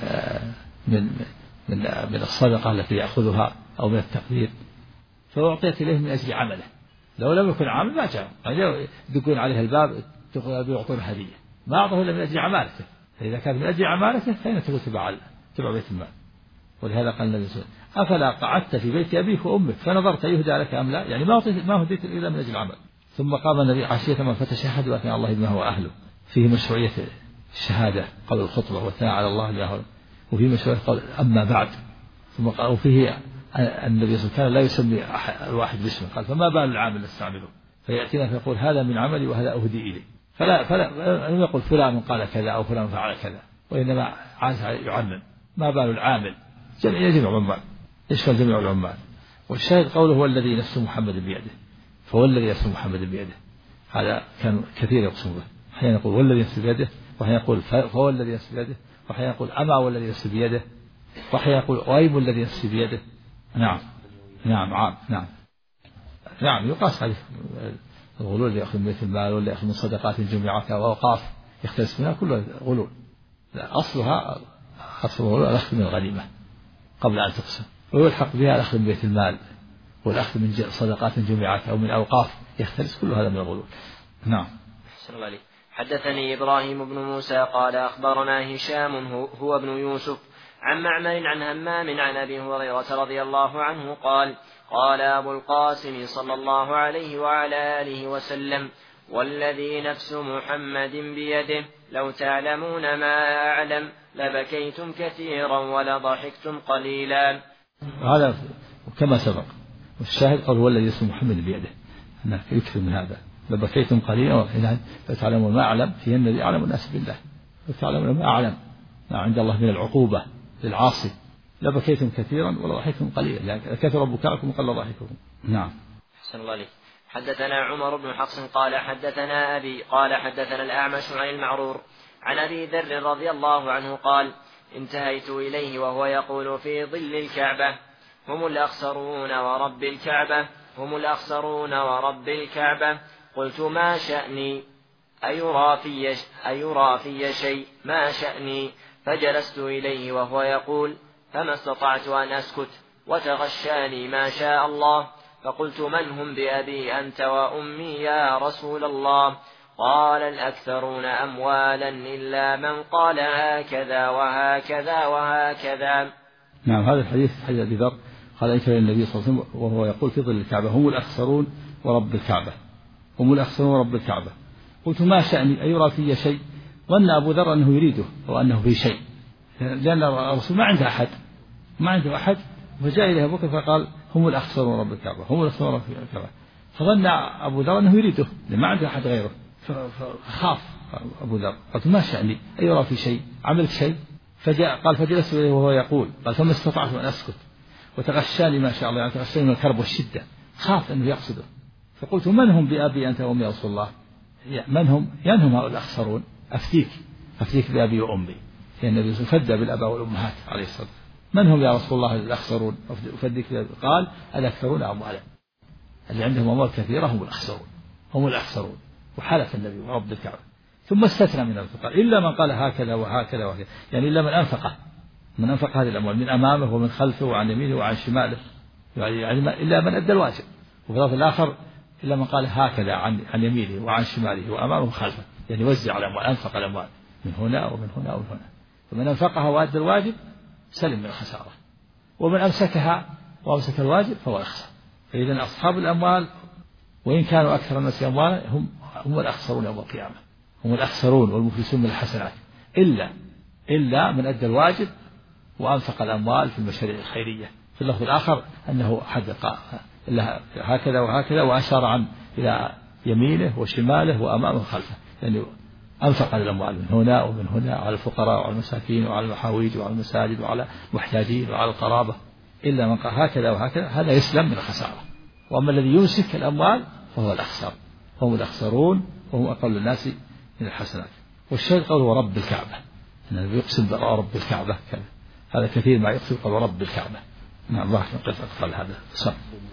من من من الصدقة التي يأخذها أو من التقدير، فأعطيت إليه من أجل عمله. لو لم يكن عامل ما جاء يدقون عليه الباب يعطون هدية، ما أعطوه إلا من أجل عمالته. فإذا كان من أجل عمالته فإن تكون تبع تبع بيت المال. ولهذا قال النبي صلى الله عليه وسلم أفلا قعدت في بيت أبيك وأمك فنظرت يهدى لك أم لا؟ يعني ما ما هديت إلا من أجل العمل. ثم قام النبي عشية من فتشهد وأثنى على الله بما هو أهله. فيه مشروعية الشهادة قبل الخطبة والثناء على الله بما هو، وفيه مشروعية قول أما بعد. ثم قال وفيه النبي صلى الله عليه وسلم لا يسمي الواحد باسمه، قال فما بال العامل نستعمله فيأتينا فيقول هذا من عملي وهذا أهدي إليه. فلا فلا لم يقل فلان قال كذا أو فلان فعل كذا، وإنما عاز يعمم ما بال العامل جميع جميع العمال يشمل جميع العمال. والشاهد قوله هو الذي نفس محمد بيده، فهو الذي نفس محمد بيده، هذا كان كثير يقسم به، أحيانا يقول والذي نفس بيده، وأحيانا يقول فهو الذي نفس بيده، وأحيانا يقول أما والذي نفس بيده، وأحيانا يقول غيب الذي نفس بيده. نعم نعم عام نعم نعم يقاس عليه الغلول اللي يأخذ من بيت المال ولا يأخذ من صدقات جمعت أو أوقاف يختلس منها كلها غلول. أصلها أصل الغلول الأخذ من الغنيمة قبل أن تقسم، ويلحق بها الأخذ من بيت المال والأخذ من صدقات جمعت أو من أوقاف يختلس، كل هذا من الغلول. نعم. أحسن الله عليك. حدثني إبراهيم بن موسى قال أخبرنا هشام هو ابن يوسف عن معمر عن همام عن أبي هريرة رضي الله عنه قال قال أبو القاسم صلى الله عليه وعلى آله وسلم والذي نفس محمد بيده لو تعلمون ما أعلم لبكيتم كثيرا ولضحكتم قليلا. هذا كما سبق، والشاهد قال هو الذي نفس محمد بيده، أنك يكثر من هذا لبكيتم قليلا وحين تعلمون ما أعلم فيه الذي أعلم الناس بالله، وتعلمون ما أعلم عند الله من العقوبة للعاصي لبكيتم كثيرا ولضحكتم قليلا، يعني كثر بكاءكم وقل ضحككم. نعم. أحسن الله عليك. حدثنا عمر بن حفص قال حدثنا أبي قال حدثنا الأعمش عن المعرور عن أبي ذر رضي الله عنه قال انتهيت إليه وهو يقول في ظل الكعبة هم الأخسرون ورب الكعبة هم الأخسرون ورب الكعبة. قلت ما شأني أيرى في, أيرى في شيء ما شأني؟ فجلست إليه وهو يقول فما استطعت أن أسكت وتغشاني ما شاء الله. فقلت من هم بأبي أنت وأمي يا رسول الله؟ قال الأكثرون أموالا إلا من قال هكذا وهكذا وهكذا. نعم هذا الحديث حديث أبي ذر قال أنت النبي صلى الله عليه وسلم وهو يقول في ظل الكعبة هم الأخسرون ورب الكعبة هم الأخسرون ورب الكعبة. قلت ما شأني أيرى في شيء؟ ظن أبو ذر أنه يريده وأنه في شيء لأن الرسول ما عنده أحد ما عنده أحد فجاء إليه أبو بكر فقال هم الأخسرون رب الكعبة هم الأخسرون رب الكعبة. فظن أبو ذر أنه يريده لأن ما عنده أحد غيره فخاف أبو ذر. قلت ما شأني أيرى في شيء عملت شيء؟ فجاء قال فجلست إليه وهو يقول قال فما استطعت أن أسكت وتغشاني ما شاء الله يعني تغشاني من الكرب والشدة خاف أنه يقصده. فقلت من هم بأبي أنت وأمي يا رسول الله؟ من هم؟ يعني هم هؤلاء الأخسرون أفتيك أفتيك بأبي وأمي لأن النبي فدى بالآباء والأمهات عليه الصلاة والسلام. من هم يا رسول الله الأخسرون؟ أفديك بأبي. قال الأكثرون أموالا اللي عندهم أموال كثيرة هم الأخسرون هم الأخسرون. وحلف النبي ورب الكعبة ثم استثنى من الفقراء إلا من قال هكذا وهكذا وهكذا يعني إلا من أنفقه من أنفق هذه الأموال من أمامه ومن خلفه وعن يمينه وعن شماله يعني إلا من أدى الواجب. وفي اللفظ الآخر إلا من قال هكذا عن عن يمينه وعن شماله وأمامه وخلفه يعني وزع الأموال أنفق الأموال من هنا ومن هنا ومن هنا. فمن أنفقها وأدى الواجب سلم من الخسارة ومن أمسكها وأمسك الواجب فهو يخسر. فإذا أصحاب الأموال وإن كانوا أكثر الناس أموالا هم هم الأخسرون يوم القيامة هم الأخسرون والمفلسون من الحسنات إلا إلا من أدى الواجب وأنفق الأموال في المشاريع الخيرية. في اللفظ الآخر أنه حدق إلا هكذا وهكذا وأشار عن إلى يمينه وشماله وأمامه وخلفه يعني أنفق الأموال من هنا ومن هنا على الفقراء وعلى المساكين وعلى المحاويج وعلى المساجد وعلى المحتاجين وعلى القرابة. إلا من قال هكذا وهكذا هذا يسلم من الخسارة. وأما الذي يمسك الأموال فهو الأخسر هم الأخسرون وهم أقل الناس من الحسنات. والشيء قوله رب الكعبة النبي يقسم برب الكعبة هذا كثير ما يقسم قوله رب الكعبة. نعم الله يقف أقل هذا صح.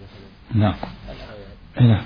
نعم نعم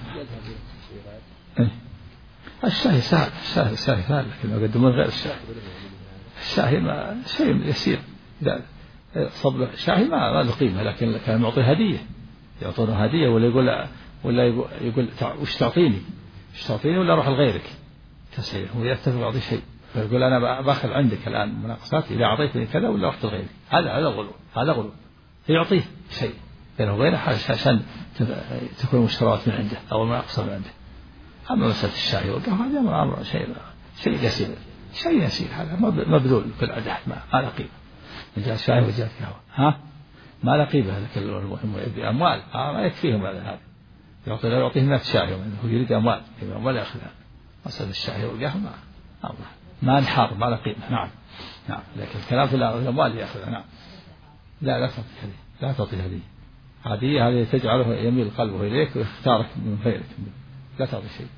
الشاهي سهل الشاهي سهل سهل لكن لو قدمون غير الشاهي الشاهي ما شيء يسير إذا صب الشاهي ما ما له قيمة لكن كان معطيه هدية يعطونه هدية ولا يقول ولا يقول, يقول وش تعطيني وش تعطيني ولا أروح لغيرك تسعير هو يتفق يعطي شيء فيقول أنا باخذ عندك الآن مناقصات إذا أعطيتني كذا ولا رحت لغيرك هذا هذا غلو هذا غلو فيعطيه شيء بينه وبينه عشان تكون مشتريات من عنده أو مناقصة من عنده. أما مسألة الشاي والقهوة هذا أمر شيء شيء يسير شيء يسير هذا مبذول كل عدد ما ما له قيمة من جاء شاي وجاء قهوة ها ما له قيمة هذا كله المهم يبي أموال ما يكفيهم هذا هذا يعطي له يعطيه مئة شاي هو يريد أموال يبي أموال يأخذها. مسألة الشاي والقهوة ما أمر ما انحار ما له قيمة. نعم نعم لكن الكلام في الأموال يأخذها. نعم لا لا تعطي هذه لا تعطي هذه هذه هذه تجعله يميل قلبه إليك ويختارك من غيرك لا تعطي شيء.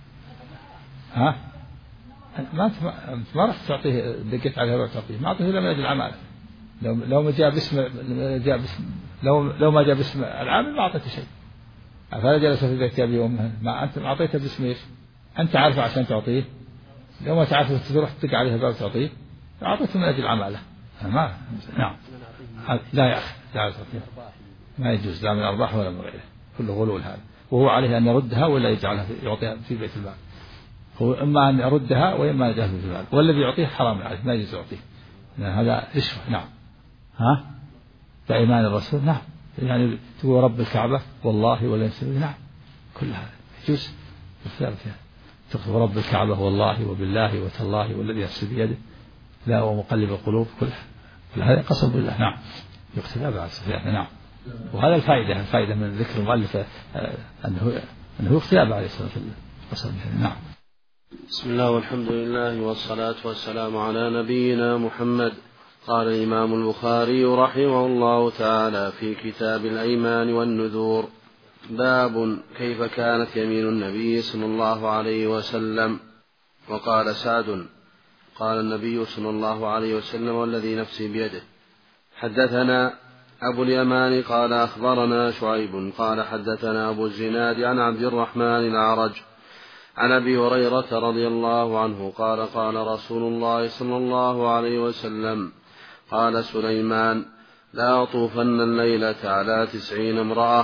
ها ما ما راح تعطيه دقيت عليه روح تعطيه ما أعطيه إلا من أجل العمالة. لو لو ما جاء باسم جاء باسم لو لو ما جاء باسم العامل ما أعطيته شيء. فلا جلس في بيت أبي وأمه ما أنت أعطيته باسم إيش أنت عارفه عشان تعطيه لو ما تعرف تروح تدق عليه الباب تعطيه أعطيته من أجل العمالة ما نعم لا يا أخي لا تعطيه ما يجوز لا من أرباح ولا من غيره كله غلول هذا. وهو عليه أن يردها ولا يجعلها يعطيها في بيت المال. هو إما أن يردها وإما أن يجعلها في بيت المال والذي يعطيه حرام عليه ما يجوز يعطيه هذا رشوة. نعم ها بإيمان الرسول نعم يعني تقول رب الكعبة والله ولا يسوي نعم كل هذا يجوز الخيار فيها تقول رب الكعبة والله وبالله وتالله والذي نفسي بيده لا ومقلب القلوب كلها كل هذا قسم بالله. نعم يقتدى بعد سفيان. نعم وهذا الفائدة الفائدة من ذكر المؤلف أنه أنه يقتدى بعد قسم بالله. نعم بسم الله والحمد لله والصلاة والسلام على نبينا محمد. قال الإمام البخاري رحمه الله تعالى في كتاب الأيمان والنذور باب كيف كانت يمين النبي صلى الله عليه وسلم. وقال سعد قال النبي صلى الله عليه وسلم والذي نفسي بيده. حدثنا أبو اليمان قال أخبرنا شعيب قال حدثنا أبو الزناد عن عبد الرحمن الأعرج عن أبي هريرة رضي الله عنه قال قال رسول الله صلى الله عليه وسلم قال سليمان لا أطوفن الليلة على تسعين امرأة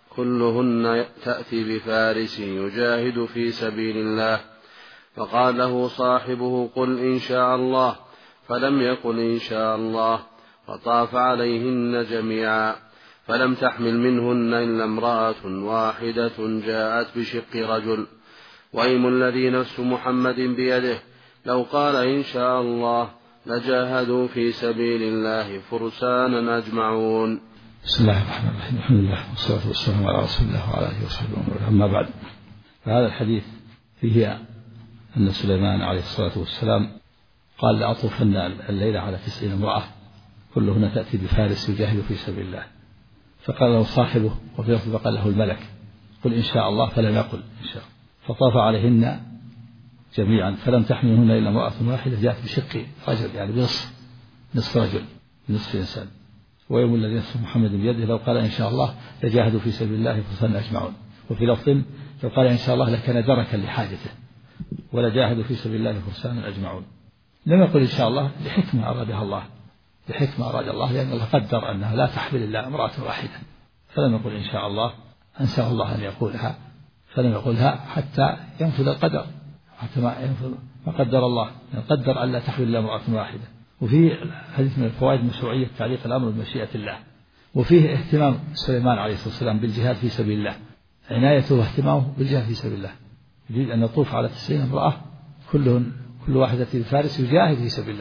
كلهن تأتي بفارس يجاهد في سبيل الله. فقال له صاحبه قل إن شاء الله، فلم يقل إن شاء الله، فطاف عليهن جميعا فلم تحمل منهن إلا امرأة واحدة جاءت بشق رجل. وأيم الذي نفس محمد بيده لو قال إن شاء الله لجاهدوا في سبيل الله فرسانا أجمعون. بسم الله الرحمن الرحيم. الحمد لله والصلاة والسلام على رسول الله وعلى آله وصحبه وسلم. أما بعد، فهذا الحديث فيه أن سليمان عليه الصلاة والسلام قال لأطوفن الليلة على تسعين امرأة كلهن تأتي بفارس يجاهد في سبيل الله. فقال له صاحبه وفي لفظ فقال له الملك قل إن شاء الله، فلم يقل إن شاء. فطاف عليهن جميعا فلم تحمل منهن إلا امرأة واحدة جاءت بشق رجل، يعني بنصف نصف رجل بنصف إنسان. ويوم الذي نفس محمد بيده لو قال إن شاء الله لجاهدوا في سبيل الله فرسانا أجمعون. وفي لفظ لو قال إن شاء الله لكان دركا لحاجته ولجاهدوا في سبيل الله فرسانا أجمعون. لم يقل إن شاء الله لحكمة أرادها الله، لحكمة أراد الله، لأن الله قدر أنها لا تحمل إلا امرأة واحدة، فلم يقل إن شاء الله، أنساه الله أن يقولها، فلم يقولها حتى ينفذ القدر، حتى ما ينفذ ما قدر الله، يعني قدر أن لا تحمل إلا امرأة واحدة. وفيه حديث من الفوائد مشروعية تعليق الأمر بمشيئة الله. وفيه اهتمام سليمان عليه الصلاة والسلام بالجهاد في سبيل الله، عنايته واهتمامه بالجهاد في سبيل الله. يريد أن يطوف على تسعين امرأة كلهن كل واحدة بفارس يجاهد في سبيل الله،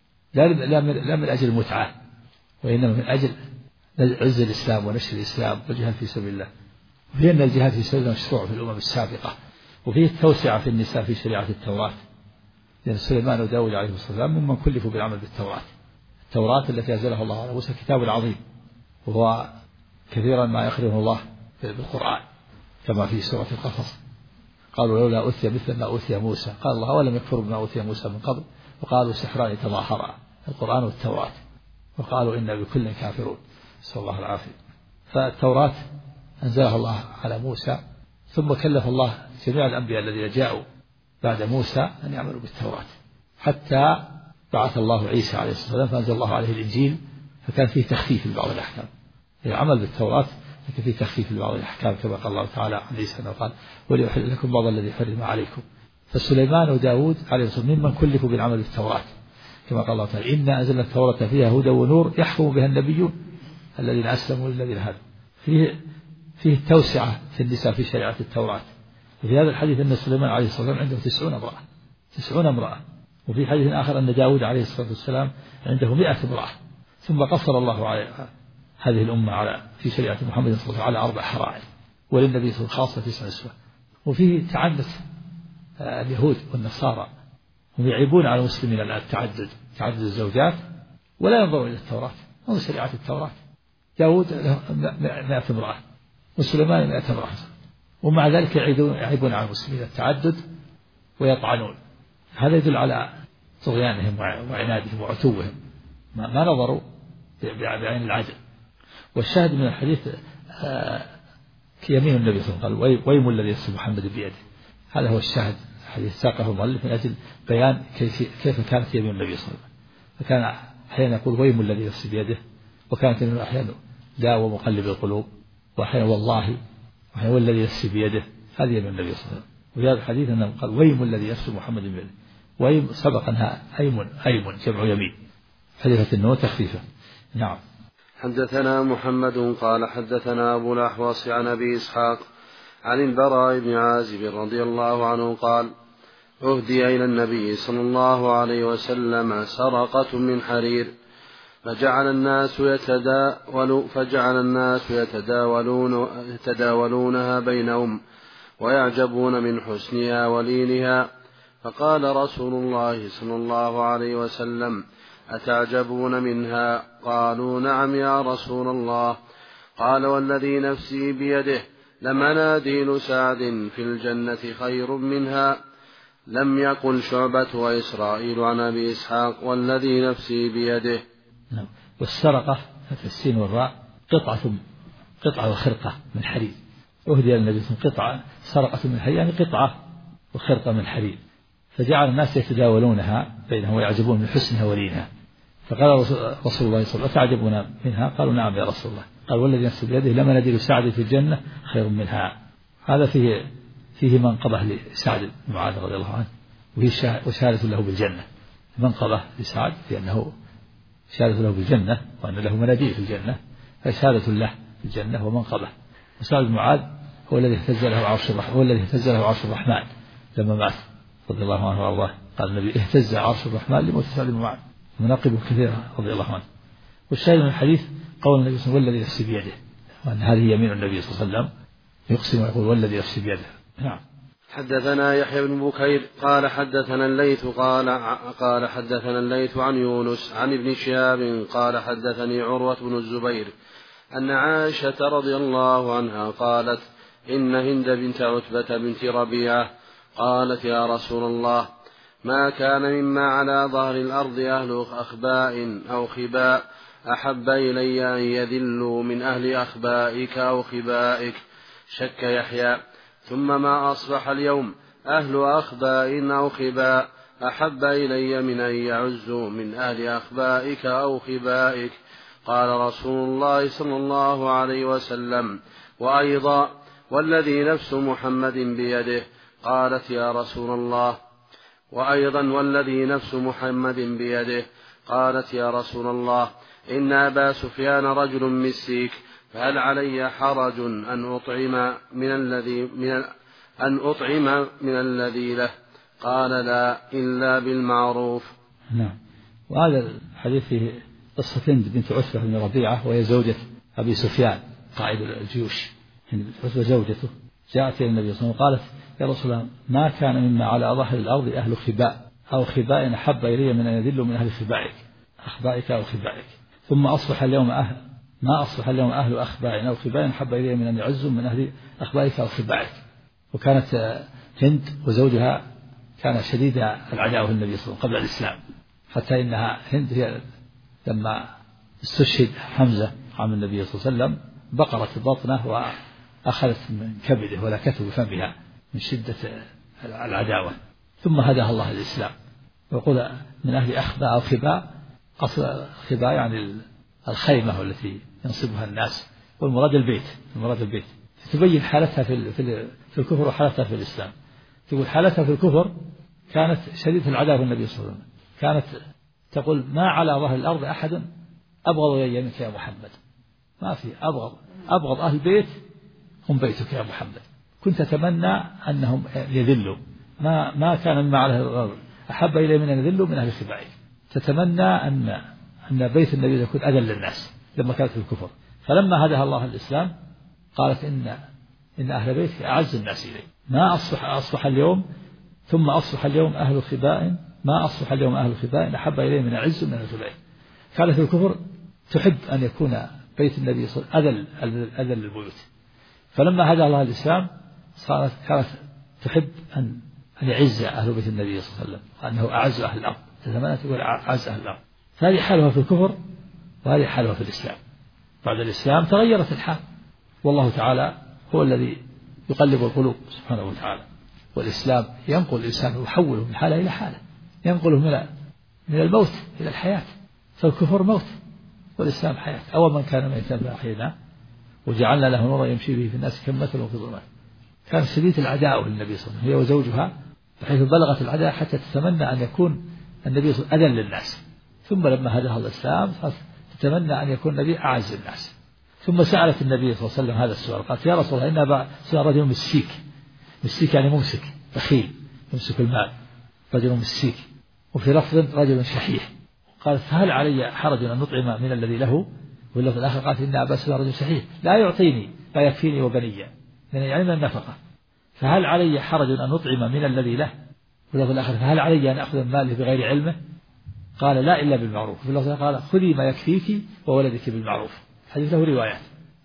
لا لا من أجل المتعة، وإنما من أجل عز الإسلام ونشر الإسلام والجهاد في سبيل الله. وفيه أن الجهاد في سبيل الله مشروع في الأمم السابقة. وفيه التوسعة في النساء في شريعة التوراة، لأن سليمان وداود عليه الصلاة والسلام ممن كلفوا بالعمل بالتوراة، التوراة التي أنزلها الله على موسى كتاب عظيم، وهو كثيرا ما يخبره الله بالقرآن كما في سورة القصص. قالوا لولا أوتي مثل ما أوتي موسى، قال الله ولم يكفروا بما أوتي موسى من قبل، وقالوا سحران تظاهرا، القرآن والتوراة، وقالوا إنا بكل كافرون، نسأل الله العافية. فالتوراة أنزلها الله على موسى، ثم كلف الله جميع الأنبياء الذين جاءوا بعد موسى أن يعملوا بالتوراة، حتى بعث الله عيسى عليه الصلاة والسلام فأنزل الله عليه الإنجيل، فكان فيه تخفيف لبعض الأحكام. العمل بالتوراة لكن فيه تخفيف لبعض الأحكام، كما قال الله تعالى عن عيسى أنه قال وليحل لكم بعض الذي حرم عليكم. فسليمان وداود عليه الصلاة والسلام ممن كلفوا بالعمل بالتوراة، كما قال الله تعالى إنا أنزلنا التوراة فيها هدى ونور يحكم بها النبيون الذين أسلموا للذين هادوا. فيه فيه التوسعة في النساء في شريعة التوراة. وفي هذا الحديث أن سليمان عليه الصلاة والسلام عنده تسعون امرأة تسعون امرأة وفي حديث آخر أن داود عليه الصلاة والسلام عنده مئة امرأة. ثم قصر الله على هذه الأمة على في شريعة محمد صلى الله عليه وسلم على أربع حرائر، وللنبي صلى الله عليه وسلم خاصة تسع نسوة. وفيه تعنت اليهود والنصارى، هم يعيبون على المسلمين الآن تعدد تعدد الزوجات، ولا ينظرون إلى التوراة ولا شريعة التوراة. داود له مئة امرأة وسليمان مئة امرأة، ومع ذلك يعيبون على المسلمين التعدد ويطعنون. هذا يدل على طغيانهم وعنادهم وعتوهم، ما نظروا بعين العدل. والشاهد من الحديث يمين النبي صلى الله عليه وسلم قال ويم الذي نفس محمد بيده. هذا هو الشاهد، حديث ساقه المؤلف من أجل بيان كيف كانت يمين النبي صلى الله عليه وسلم. فكان أحيانا يقول ويم الذي نفس بيده، وكانت من أحيانا لا ومقلب القلوب، وأحيانا والله، وأحيانا والذي نفس بيده. هذه يمين النبي صلى الله عليه وسلم. وفي هذا الحديث أنه قال ويم الذي نفس محمد بيده. ويم سبق أنها أيم أيم جمع يمين، حذفت النون تخفيفا. نعم. حدثنا محمد قال حدثنا أبو الأحوص عن أبي إسحاق عن البراء بن عازب رضي الله عنه قال أهدي إلى النبي صلى الله عليه وسلم سرقة من حرير، فجعل الناس يتداول فجعل الناس يتداولون يتداولونها بينهم ويعجبون من حسنها ولينها. فقال رسول الله صلى الله عليه وسلم أتعجبون منها؟ قالوا نعم يا رسول الله. قال والذي نفسي بيده لمناديل سعد في الجنة خير منها. لم يقل شعبة وإسرائيل عن أبي إسحاق والذي نفسي بيده. نعم. والسرقة في السين والراء قطعة قطعة وخرقة من حرير، أهدي النبي صلى الله عليه وسلم قطعة سرقة من حرير، يعني قطعة وخرقة من حرير، فجعل الناس يتداولونها بينهم ويعجبون من حسنها ولينها. فقال رسول الله صلى الله عليه وسلم أتعجبون منها؟ قالوا نعم يا رسول الله. قال والذي نفسي بيده لمناديل سعد في الجنة خير منها. هذا فيه فيه منقبة لسعد بن معاذ رضي الله عنه، وهي وشهادة له بالجنة. منقبة لسعد لأنه شهادة له بالجنة وأن له مناديل في الجنة، فشهادة له في الجنة ومنقبة. وسعد بن معاذ هو الذي اهتز له عرش الرحمن، هو الذي اهتز له عرش الرحمن لما مات رضي الله عنه وارضاه. قال النبي اهتز عرش الرحمن لموت سعد بن معاذ، مناقب كثيرة رضي الله عنه. والشاهد من الحديث قول النبي صلى الله عليه وسلم والذي نفسي بيده، وأن هذه يمين النبي صلى الله عليه وسلم يقسم ويقول والذي نفسي بيده. نعم. حدثنا يحيى بن بكير قال حدثنا الليث قال قال حدثنا الليث عن يونس عن ابن شهاب قال حدثني عروة بن الزبير أن عائشة رضي الله عنها قالت إن هند بنت عتبة بنت ربيعة قالت يا رسول الله ما كان مما على ظهر الأرض أهل أخباء أو خباء أحب إلي أن يذلوا من أهل أخبائك أو خبائك. شك يحيى ثم ما أصبح اليوم أهل أخباء أو خباء أحب إلي من أن يعزوا من أهل أخبائك أو خبائك. قال رسول الله صلى الله عليه وسلم وأيضا والذي نفس محمد بيده. قالت يا رسول الله وأيضا والذي نفس محمد بيده. قالت يا رسول الله إن أبا سفيان رجل مسيك فهل علي حرج أن أطعم من الذي من أن أطعم من الذي له؟ قال لا إلا بالمعروف. نعم. وهذا الحديث فيه قصة هند بنت عتبة بن ربيعة وهي زوجة أبي سفيان قائد الجيوش. هند بنت عتبة زوجته جاءت إلى النبي صلى الله عليه وسلم قالت يا رسول الله ما كان مما على ظهر الأرض أهل خباء أو خباء أحب إلي من أن يذلوا من أهل خبائك أخبائك أو خبائك. ثم أصبح اليوم أهل ما أصبح اليوم أهل أخباء أو خباء أحب إلي من أن يعزوا من أهل أخبائك أو خبائك. وكانت هند وزوجها كان شديد العداوة للنبي صلى الله عليه وسلم قبل الإسلام، حتى إنها هند هي لما استشهد حمزة عم النبي صلى الله عليه وسلم بقرت بطنه وأخذت من كبده ولكته بفمها من شدة العداوة. ثم هداها الله الإسلام. ويقول من أهل أخباء أو خباء، أصل خباء يعني الخيمة التي ينصبها الناس، والمراد البيت المراد البيت تبين حالتها في في الكفر وحالتها في الإسلام. تقول حالتها في الكفر كانت شديدة العداوة النبي صلى الله عليه وسلم، كانت تقول ما على ظهر الأرض أحد أبغض إلي منك يا محمد، ما في أبغض أبغض أهل البيت هم بيتك يا محمد. كنت أتمنى أنهم يذلوا، ما ما كان مما على الأرض أحب إلي من أن يذلوا من أهل خبائك. تتمنى أن أن بيت النبي يكون أذل للناس لما كانت في الكفر. فلما هداها الله الإسلام قالت إن إن أهل بيتك أعز الناس إلي. ما أصبح أصبح اليوم ثم أصبح اليوم أهل خباء ما أصبح اليوم أهل خباء أحب إلي من أعز من أهل خبائك. كانت في الكفر تحب أن يكون بيت النبي صلى الله عليه وسلم أذل أذل البيوت. فلما هداها الله الإسلام صارت كانت تحب أن أن يعز أهل بيت النبي صلى الله عليه وسلم، أنه أعز أهل الأرض، تتمنى تقول أعز أهل الأرض. فهذه حالها في الكفر وهذه حالها في الإسلام. بعد الإسلام تغيرت الحال، والله تعالى هو الذي يقلب القلوب سبحانه وتعالى. والإسلام ينقل الإنسان ويحوله من حالة إلى حالة، ينقله من من الموت إلى الحياة. فالكفر موت والإسلام حياة. أول من كان ميتا فأحييناه وجعلنا له نورا يمشي به في الناس كمثل في الظلمات. كان شديد العداوة للنبي صلى الله عليه وسلم هي وزوجها، بحيث بلغت العداوة حتى تتمنى أن يكون النبي صلى الله عليه وسلم أذل للناس. ثم لما هداها الإسلام تتمنى أن يكون النبي أعز الناس. ثم سألت النبي صلى الله عليه وسلم هذا السؤال، قالت يا رسول الله إن أبا سفيان رجل مسيك. مسيك يعني ممسك بخيل يمسك المال، رجل مسيك. وفي لفظ رجل شحيح. قالت فهل علي حرج أن نطعم من الذي له؟ واللفظ الآخر قالت إن أبا سفيان رجل شحيح لا يعطيني لا يكفيني وبني، يعني من النفقة. فهل علي حرج أن نطعم من الذي له؟ واللفظ الآخر فهل علي أن أخذ من ماله بغير علمه؟ قال لا إلا بالمعروف. في اللفظ قال خذي ما يكفيك وولدك بالمعروف. الحديث له روايات،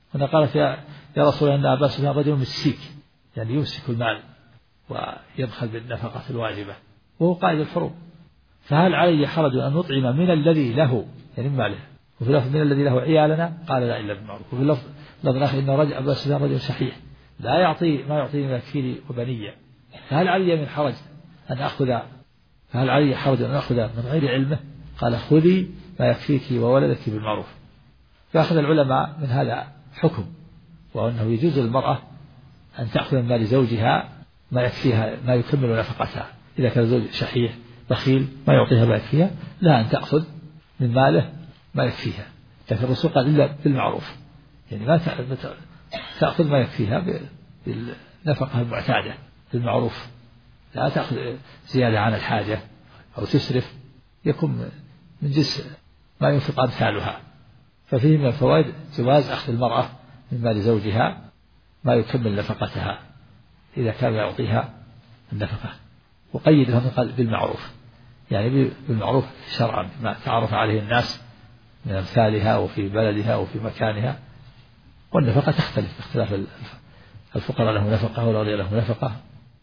هنا قالت يا, يا رسول الله إن أبا سفيان رجل مسيك، يعني يمسك المال ويبخل بالنفقة الواجبة وهو قائد الحروب، فهل علي حرج أن نطعم من الذي له يعني ماله؟ وفي لفظ من الذي له عيالنا قال لا إلا بالمعروف. وفي لفظ الآخر إن رجل أبا سفيان رجل شحيح لا يعطي ما يعطيني ما يكفيني وبنية، فهل علي من حرج أن أخذ فهل علي حرج أن أخذ من غير علمه؟ قال خذي ما يكفيك وولدك بالمعروف. فأخذ العلماء من هذا حكم، وأنه يجوز للمرأة أن تأخذ من مال زوجها ما يكفيها ما يكمل نفقتها. إذا كان زوج شحيح بخيل ما يعطيها ما يكفيها لا أن تأخذ من ماله ما يكفيها، لكن الرسول قال إلا بالمعروف، يعني ما تأخذ ما يكفيها بالنفقة المعتادة بالمعروف، لا تأخذ زيادة عن الحاجة أو تسرف، يكون من جنس ما ينفق أمثالها. ففيه من الفوائد جواز أخذ المرأة من مال زوجها ما يكمل نفقتها إذا كان يعطيها النفقة، وقيدها من قال بالمعروف، يعني بالمعروف شرعا ما تعرف عليه الناس من أمثالها وفي بلدها وفي مكانها. والنفقة تختلف باختلاف الفقراء له نفقة والأغنياء له نفقة.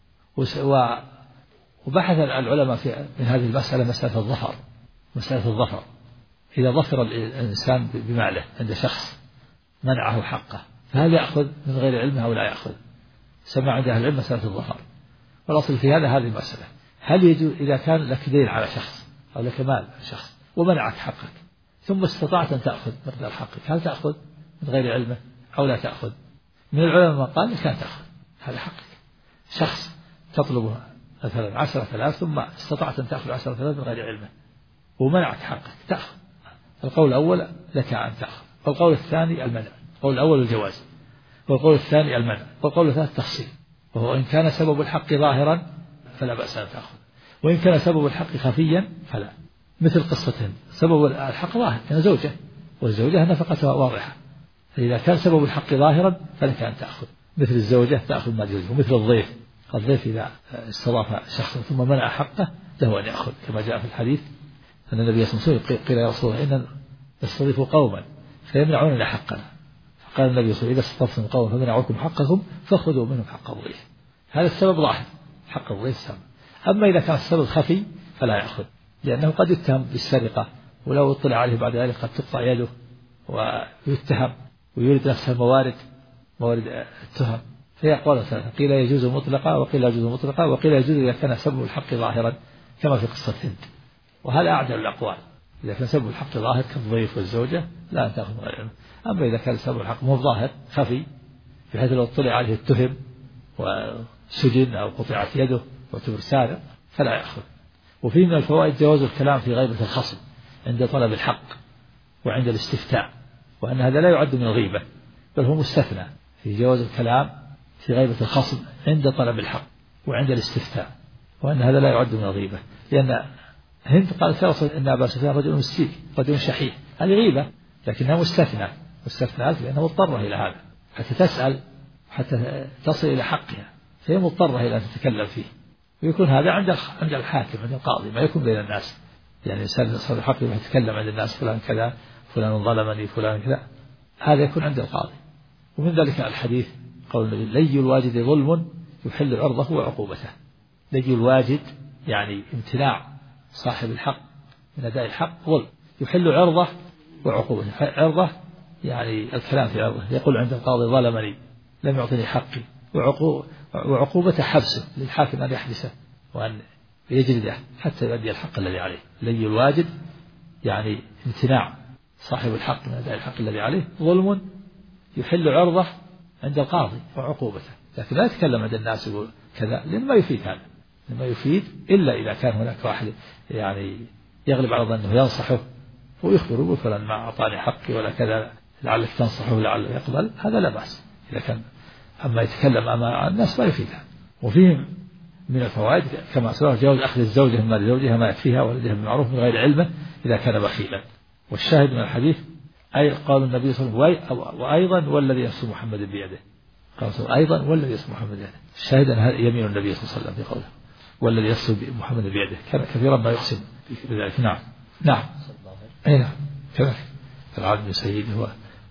وبحث العلماء في من هذه المسألة مسألة الظفر، مسألة الظفر إذا ظفر الإنسان بماله عند شخص منعه حقه فهل يأخذ من غير علمه أو لا يأخذ؟ سمع عند أهل العلم مسألة الظفر. والأصل في هذا هذه المسألة، هل يجوز إذا كان لك دين على شخص أو لك مال على شخص ومنعك حقك ثم استطعت أن تأخذ مقدار حقك، هل تأخذ من غير علمه أو لا تأخذ؟ من العلماء من قال لك لا تأخذ، هذا حقك. شخص تطلبه مثلا عشرة آلاف ثم استطعت أن تأخذ عشرة آلاف من غير علمه ومنعك حقك تأخذ. القول الأول لك أن تأخذ، والقول الثاني المنع. القول الأول الجواز، والقول الثاني المنع، والقول الثالث التفصيل، وهو إن كان سبب الحق ظاهرا فلا بأس أن تأخذ، وإن كان سبب الحق خفيا فلا. مثل قصتهم سبب الحق ظاهر كان زوجة والزوجة نفقتها واضحة، فإذا كان سبب الحق ظاهرا فلك أن تأخذ، مثل الزوجة تأخذ ما زوجها، ومثل الضيف الضيف إذا استضاف شخصا ثم منع حقه له أن يأخذ، كما جاء في الحديث أن النبي صلى الله عليه وسلم قيل يا رسول الله إن نستضيف قوما فيمنعون حقنا، فقال النبي صلى الله عليه وسلم إذا استضفتم قوما فمنعوكم حقكم فخذوا منهم حق الضيف. هذا السبب ظاهر حق الضيف سبب. أما إذا كان السبب خفي فلا يأخذ، لأنه قد يتهم بالسرقة ولو اطلع عليه بعد ذلك قد تقطع يده ويتهم ويريد نفس الموارد موارد التهم، فيقول ثلاثة قيل يجوز مطلقا وقيل يجوز مطلقا وقيل يجوز إذا كان سبب الحق ظاهرا كما في قصة هند، وهذا أعدل الأقوال. إذا كان سبب الحق ظاهر كالضيف والزوجة لا أن تأخذ غير علم. أما إذا كان سبب الحق مو ظاهر خفي بحيث لو اطلع عليه التهم وسجن أو قطعت يده واعتبر سارق فلا يأخذ. وفيه من الفوائد جواز الكلام في غيبة الخصم عند طلب الحق وعند الاستفتاء، وأن هذا لا يعد من الغيبة بل هو مستثنى في جواز الكلام في غيبة الخصم عند طلب الحق وعند الاستفتاء، وأن هذا لا يعد من الغيبة، لأن هند قالت يا رسول إن أبا سفيان رجل مسيك رجل شحيح، هذه غيبة لكنها مستثنى مستثنى لأنها مضطرة إلى هذا حتى تسأل حتى تصل إلى حقها، فهي مضطرة إلى أن تتكلم فيه، ويكون هذا عند عند الحاكم عند القاضي، ما يكون بين الناس. يعني إنسان صار الحق يتكلم عند الناس فلان كذا فلان ظلمني فلان كذا، هذا يكون عند القاضي. ومن ذلك الحديث قول النبي لي الواجد ظلم يحل عرضه وعقوبته. لي الواجد يعني امتناع صاحب الحق من أداء الحق ظلم يحل عرضه وعقوبته. عرضه يعني الكلام في عرضه، يقول عند القاضي ظلمني لم يعطني حقي، وعقوبته حبسه للحاكم أن يحبسه وأن يجلده حتى يؤدي الحق الذي عليه. لي الواجد يعني امتناع صاحب الحق من أداء الحق الذي عليه ظلم يحل عرضه عند القاضي وعقوبته، لكن لا يتكلم عند الناس يقول كذا لأن ما يفيد هذا، ما يفيد إلا إذا كان هناك واحد يعني يغلب على ظنه ينصحه ويخبره يقول فلان ما أعطاني حقي ولا كذا لعلك تنصحه لعله يقبل، هذا لا بأس إذا كان. أما يتكلم أمام الناس ما يفيدها. وفيه من الفوائد كما سبق جواز أخذ الزوجة من مال زوجها ما يكفيها ولدها بالمعروف من غير علمه إذا كان بخيلا. والشاهد من الحديث أي قال النبي صلى الله عليه وسلم وأيضا والذي نفس محمد بيده، قال أيضا والذي نفس محمد بيده. الشاهد أن هذا يمين النبي صلى الله عليه وسلم في قوله والذي نفس محمد بيده، كان كثيرا ما يقسم بذلك. نعم نعم أي نعم كذلك العالم سيده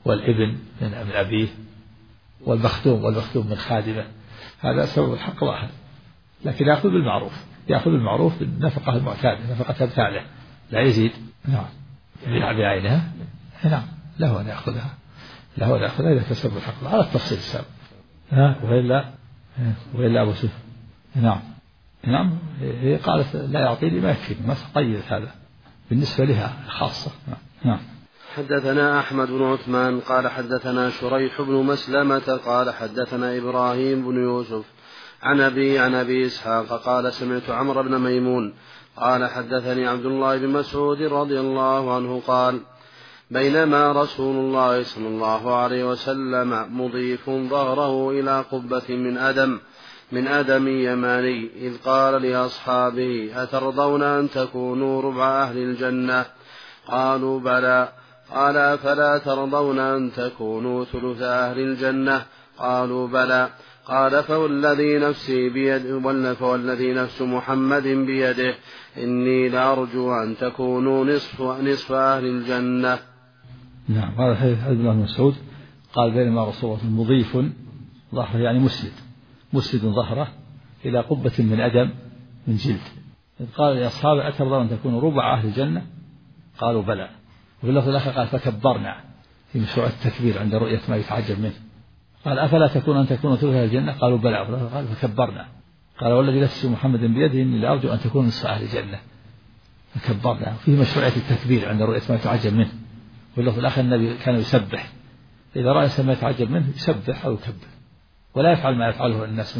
والابن من أبيه والمخدوم والمخدوم من خادمه، هذا سبب الحق واحد، لكن يأخذ بالمعروف، يأخذ بالمعروف بالنفقة المعتادة، نفقة أمثاله لا يزيد. نعم بعينها، نعم له أن يأخذها، له أن يأخذها إذا كسب الحق على التفصيل السابق. ها وإلا وإلا أبو سفيان نعم نعم هي قالت لا يعطيني ما يكفي، ما تقيد هذا بالنسبة لها خاصة. نعم. حدثنا أحمد بن عثمان قال حدثنا شريح بن مسلمة قال حدثنا إبراهيم بن يوسف عن أبي عن أبي إسحاق قال سمعت عمرو بن ميمون قال حدثني عبد الله بن مسعود رضي الله عنه قال بينما رسول الله صلى الله عليه وسلم مضيف ظهره إلى قبة من أدم من أدم يماني إذ قال لأصحابه أترضون أن تكونوا ربع أهل الجنة؟ قالوا بلى. قال فلا ترضون أن تكونوا ثلث أهل الجنة؟ قالوا بلى. قال فوالذي نفسي بيده فوالذي نفس محمد بيده إني لأرجو أن تكونوا نصف نصف أهل الجنة. نعم. هذا حديث عبد الله بن مسعود قال بينما رسول الله مضيف ظهره يعني مسند مسند ظهره إلى قبة من أدم من جلد إذ قال لأصحابه أترضون أن تكونوا ربع أهل الجنة؟ قالوا بلى. وفي اللفظ الآخر قال فكبرنا في مشروع التكبير عند رؤية ما يتعجب منه. قال أفلا تكون أن تكونوا ثلث أهل الجنة؟ قالوا بلى. قال فكبرنا. قال والذي نفس محمد بيده إني لأرجو أن تكونوا نصف أهل الجنة. فكبرنا. فيه مشروعية التكبير عند رؤية ما يتعجب منه. وفي اللفظ الآخر النبي كان يسبح إذا رأى ما يتعجب منه يسبح أو يكبر ولا يفعل ما يفعله الناس من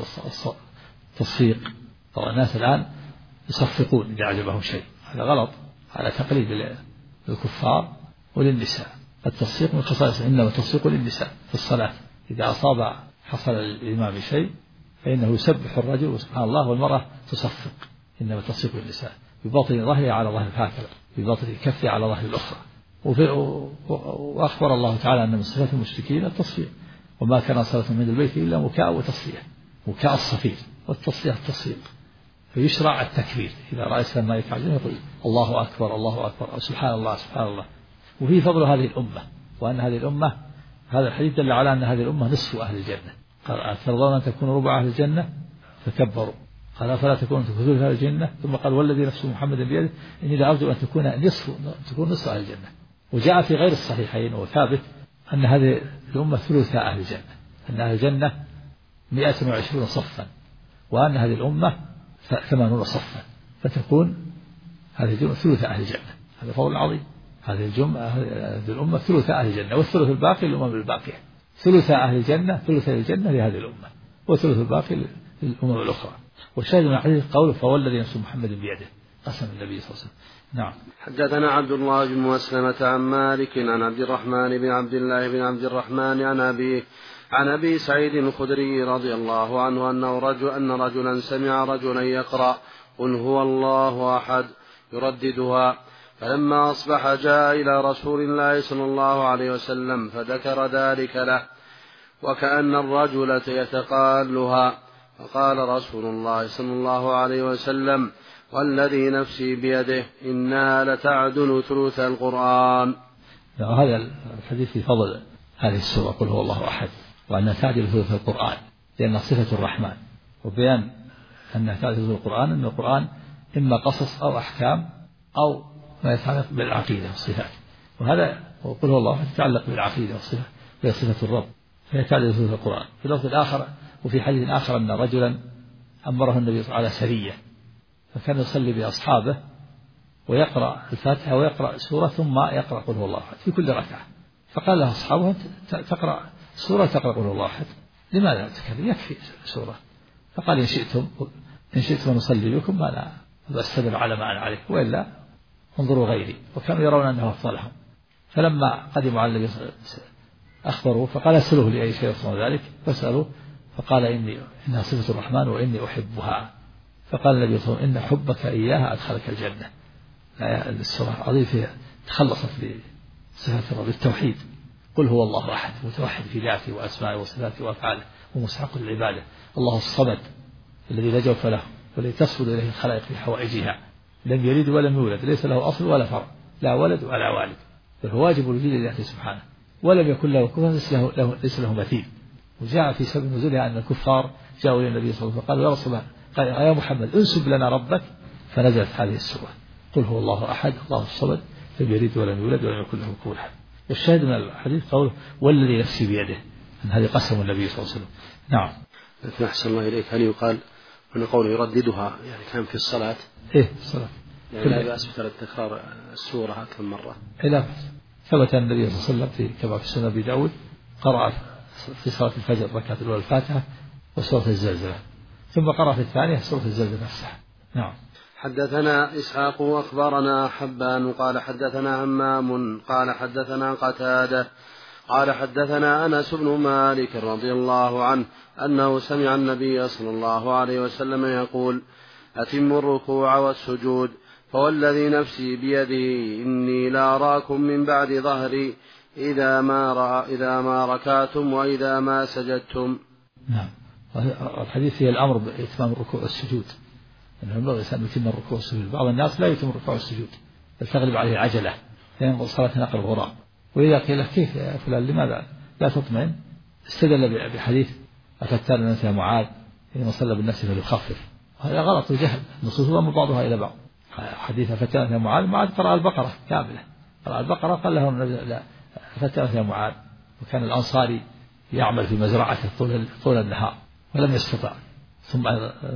التصفيق. طبعا الناس الآن يصفقون إذا عجبهم شيء، هذا غلط، على تقليد للكفار وللنساء. التصفيق من خصائص إنما التصفيق للنساء في الصلاة، إذا أصاب حصل للإمام شيء فإنه يسبح الرجل وسبحان الله والمرأة تصفق. إنما التصفيق للنساء بباطن ظهرها على ظهر هكذا، بباطن كفها على ظهر الأخرى. وأخبر الله تعالى أن من صفات المشركين التصفيق وما كان صلاة من البيت إلا مكاء وتصفية، مكاء الصفير والتصفية التصفيق. فيشرع التكبير إذا رأى الإسلام ما يتعجب يقول الله أكبر الله أكبر أو سبحان الله سبحان الله. وفي فضل هذه الأمة وأن هذه الأمة هذا الحديث دل على أن هذه الأمة نصف أهل الجنة. قال أترضون أن تكونوا ربع أهل الجنة؟ فكبروا. قال فلا تكونوا ثلث أهل الجنة؟ ثم قال والذي نفس محمد بيده إني لأرجو أن تكون نصف تكون نصف أهل الجنة. وجاء في غير الصحيحين وثابت أن هذه الأمة ثلث أهل الجنة، أن أهل الجنة مئة وعشرون صفا وأن هذه الأمة ثمانون صفا، فتكون هذه الجمعة ثلث أهل الجنة. هذا فضل عظيم. هذه الجمعة هذه الأمة ثلث أهل الجنة، والثلث الباقي للأمم الباقية. ثلث أهل الجنة ثلث أهل الجنة لهذه الأمة، والثلث الباقي للأمم الأخرى. والشاهد من الحديث قوله فوالذي نفس محمد بيده، قسم النبي صلى الله عليه وسلم. نعم. حدثنا عبد الله بن مسلمة عن مالك عن عبد الرحمن بن عبد الله بن عبد الرحمن عن أبيه عن أبي سعيد الخدري رضي الله عنه أنه رجل أن رجلا سمع رجلا يقرأ قل هو الله أحد يرددها، فلما أصبح جاء إلى رسول الله صلى الله عليه وسلم فذكر ذلك له وكأن الرجل يتقالها، فقال رسول الله صلى الله عليه وسلم والذي نفسي بيده إنها لتعدل ثلث القرآن. هذا الحديث في فضل هذه السورة قل هو الله أحد، وأنها تعدل ثلث القرآن لأنها صفة الرحمن، وبيان أنها تعدل ثلث القرآن أن القرآن إما قصص أو أحكام أو ما يتعلق بالعقيدة والصفات، وهذا وقل هو الله يتعلق بالعقيدة والصفات وهي صفة الرب، فهي تعدل ثلث القرآن. في اللفظ الآخر وفي حديث آخر أن رجلا أمره النبي على سرية فكان يصلي بأصحابه ويقرأ الفاتحة ويقرأ سورة ثم يقرأ قل هو الله أحد في كل ركعة، فقال له أصحابه تقرأ سورة تقرأ قل هو الله أحد، لماذا تكفي يكفي سورة؟ فقال إن شئتم إن شئتم نصلي بكم ما لا أستدل على ما أنا عليه وإلا انظروا غيري، وكانوا يرون أنه أفضلهم. فلما قدموا على النبي أخبروه فقال اسألوه لأي شيء يصنع ذلك، فسألوه فقال إني إنها صفة الرحمن وإني أحبها. فقال النبي صلى الله عليه وسلم إن حبك إياها أدخلك الجنة. السورة عظيمة فيها تخلصت بصفة الرب التوحيد، قل هو الله أحد متوحد في ذاته وأسمائه وصفاته وأفعاله ومستحق للعبادة، الله الصمد الذي لا جوف له والذي تصل إليه الخلائق في حوائجها، لم يلد ولم يولد ليس له أصل ولا فرع، لا ولد ولا والد، فهو واجب الوجود لله سبحانه، ولم يكن له كفوا ليس له, له, ليس له مثيل. وجاء في سبب نزولها أن الكفار جاءوا إلى النبي صلى الله عليه وسلم فقالوا يا رسول الله، قال يا محمد انسب لنا ربك، فنزلت هذه السورة قل هو الله أحد الله الصمد لم يلد ولم يولد ولم يكن له كفوا أحد. والشاهد من الحديث قوله والذي نفسي بيده، أن هذه قسم النبي صلى الله عليه وسلم. نعم. أحسن الله إليك. هل يقال من قوله يرددها يعني كان في الصلاة؟ إيه الصلاة يعني لا بأس بثلاث تكرار السورة كم مرة؟ لا، ثبت أن النبي صلى الله عليه وسلم في كما في سنن أبي داود قرأ في صلاة الفجر الركعة الأولى الفاتحة وسورة الزلزلة، ثم قرأ في الثانية سورة الزلزلة نفسها. نعم. حدثنا إسحاق أخبرنا حبان قال حدثنا همام قال حدثنا قتادة قال حدثنا أنس بن مالك رضي الله عنه أنه سمع النبي صلى الله عليه وسلم يقول أتموا الركوع والسجود فوالذي نفسي بيده إني لا أراكم من بعد ظهري إذا ما رأى إذا ما ركعتم وإذا ما سجدتم. نعم. الحديث فيه الأمر بإتمام الركوع والسجود، أنه ينبغي الإنسان يتم الركوع والسجود. بعض الناس لا يتم الركوع والسجود بل تغلب عليه العجلة فينقض صلاة نقل الغراب. وإذا قيل كيف يا فلان لماذا لا تطمئن؟ استدل بحديث أفتان الناس يا معاذ إنما صلى بالناس فليخفف. هذا غلط وجهل، النصوص ضم بعضها إلى بعض. حديث أفتان يا معاذ، معاذ قرأ البقرة كاملة، قرأ البقرة قال له لا أفتان يا معاذ، وكان الأنصاري يعمل في مزرعته طول طول النهار ولم يستطع. ثم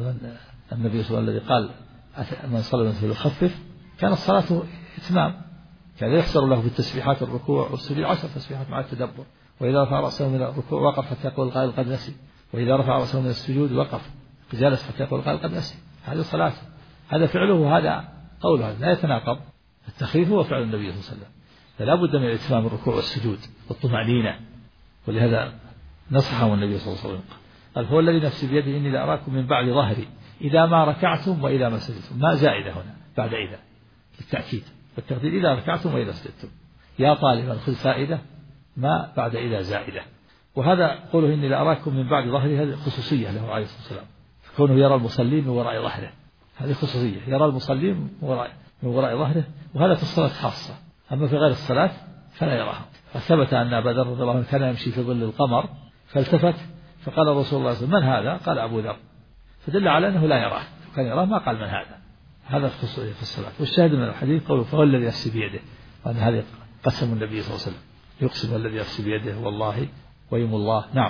النبي صلى الله عليه وسلم الذي قال من صلى بالناس فليخفف كانت صلاته إتمام، كان يحصر له في التسبيحات الركوع والسجود عشر تسبيحات مع التدبر، وإذا رفع رأسه من الركوع وقف حتى يقول القائل قد نسي، وإذا رفع رأسه من السجود وقف جلس حتى يقول القائل قد نسي. هذه صلاة، هذا فعله وهذا قوله، لا يتناقض. التخفيف هو فعل النبي صلى الله عليه وسلم، فلا بد من إتمام الركوع والسجود والطمأنينة، ولهذا نصحه النبي صلى الله عليه وسلم قال هو الذي نفسي بيده إني لأراكم من بعد ظهري إذا ما ركعتم وإذا ما سجدتم. ما زائدة هنا بعد إذا للتأكيد، والتقدير إذا ركعتم وإذا سجدتم. يا طالبا خذ فائدة، ما بعد إذا زائدة. وهذا قوله إني لأراكم من بعد ظهري هذه خصوصية له عليه الصلاة والسلام، كونه يرى المصلين من وراء ظهره، هذه خصوصية، يرى المصلين من وراء من وراء ظهره، وهذا في الصلاة خاصة. أما في غير الصلاة فلا يراها. فثبت أن أبا ذر رضي الله عنه كان يمشي في ظل القمر فالتفت فقال رسول الله صلى الله عليه وسلم من هذا؟ قال أبو ذر، فدل على أنه لا يراه، كان يراه ما قال من هذا. هذا خصوصية في الصلاة. والشاهد من الحديث قوله فهو الذي نفسي بيده، وأن هذه قسم النبي صلى الله عليه وسلم، يقسم الذي نفسي بيده والله ويم الله. نعم.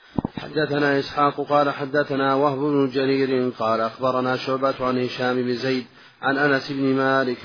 حدثنا إسحاق قال حدثنا وهب بن جرير قال أخبرنا شعبة عن هشام بن زيد عن أنس بن مالك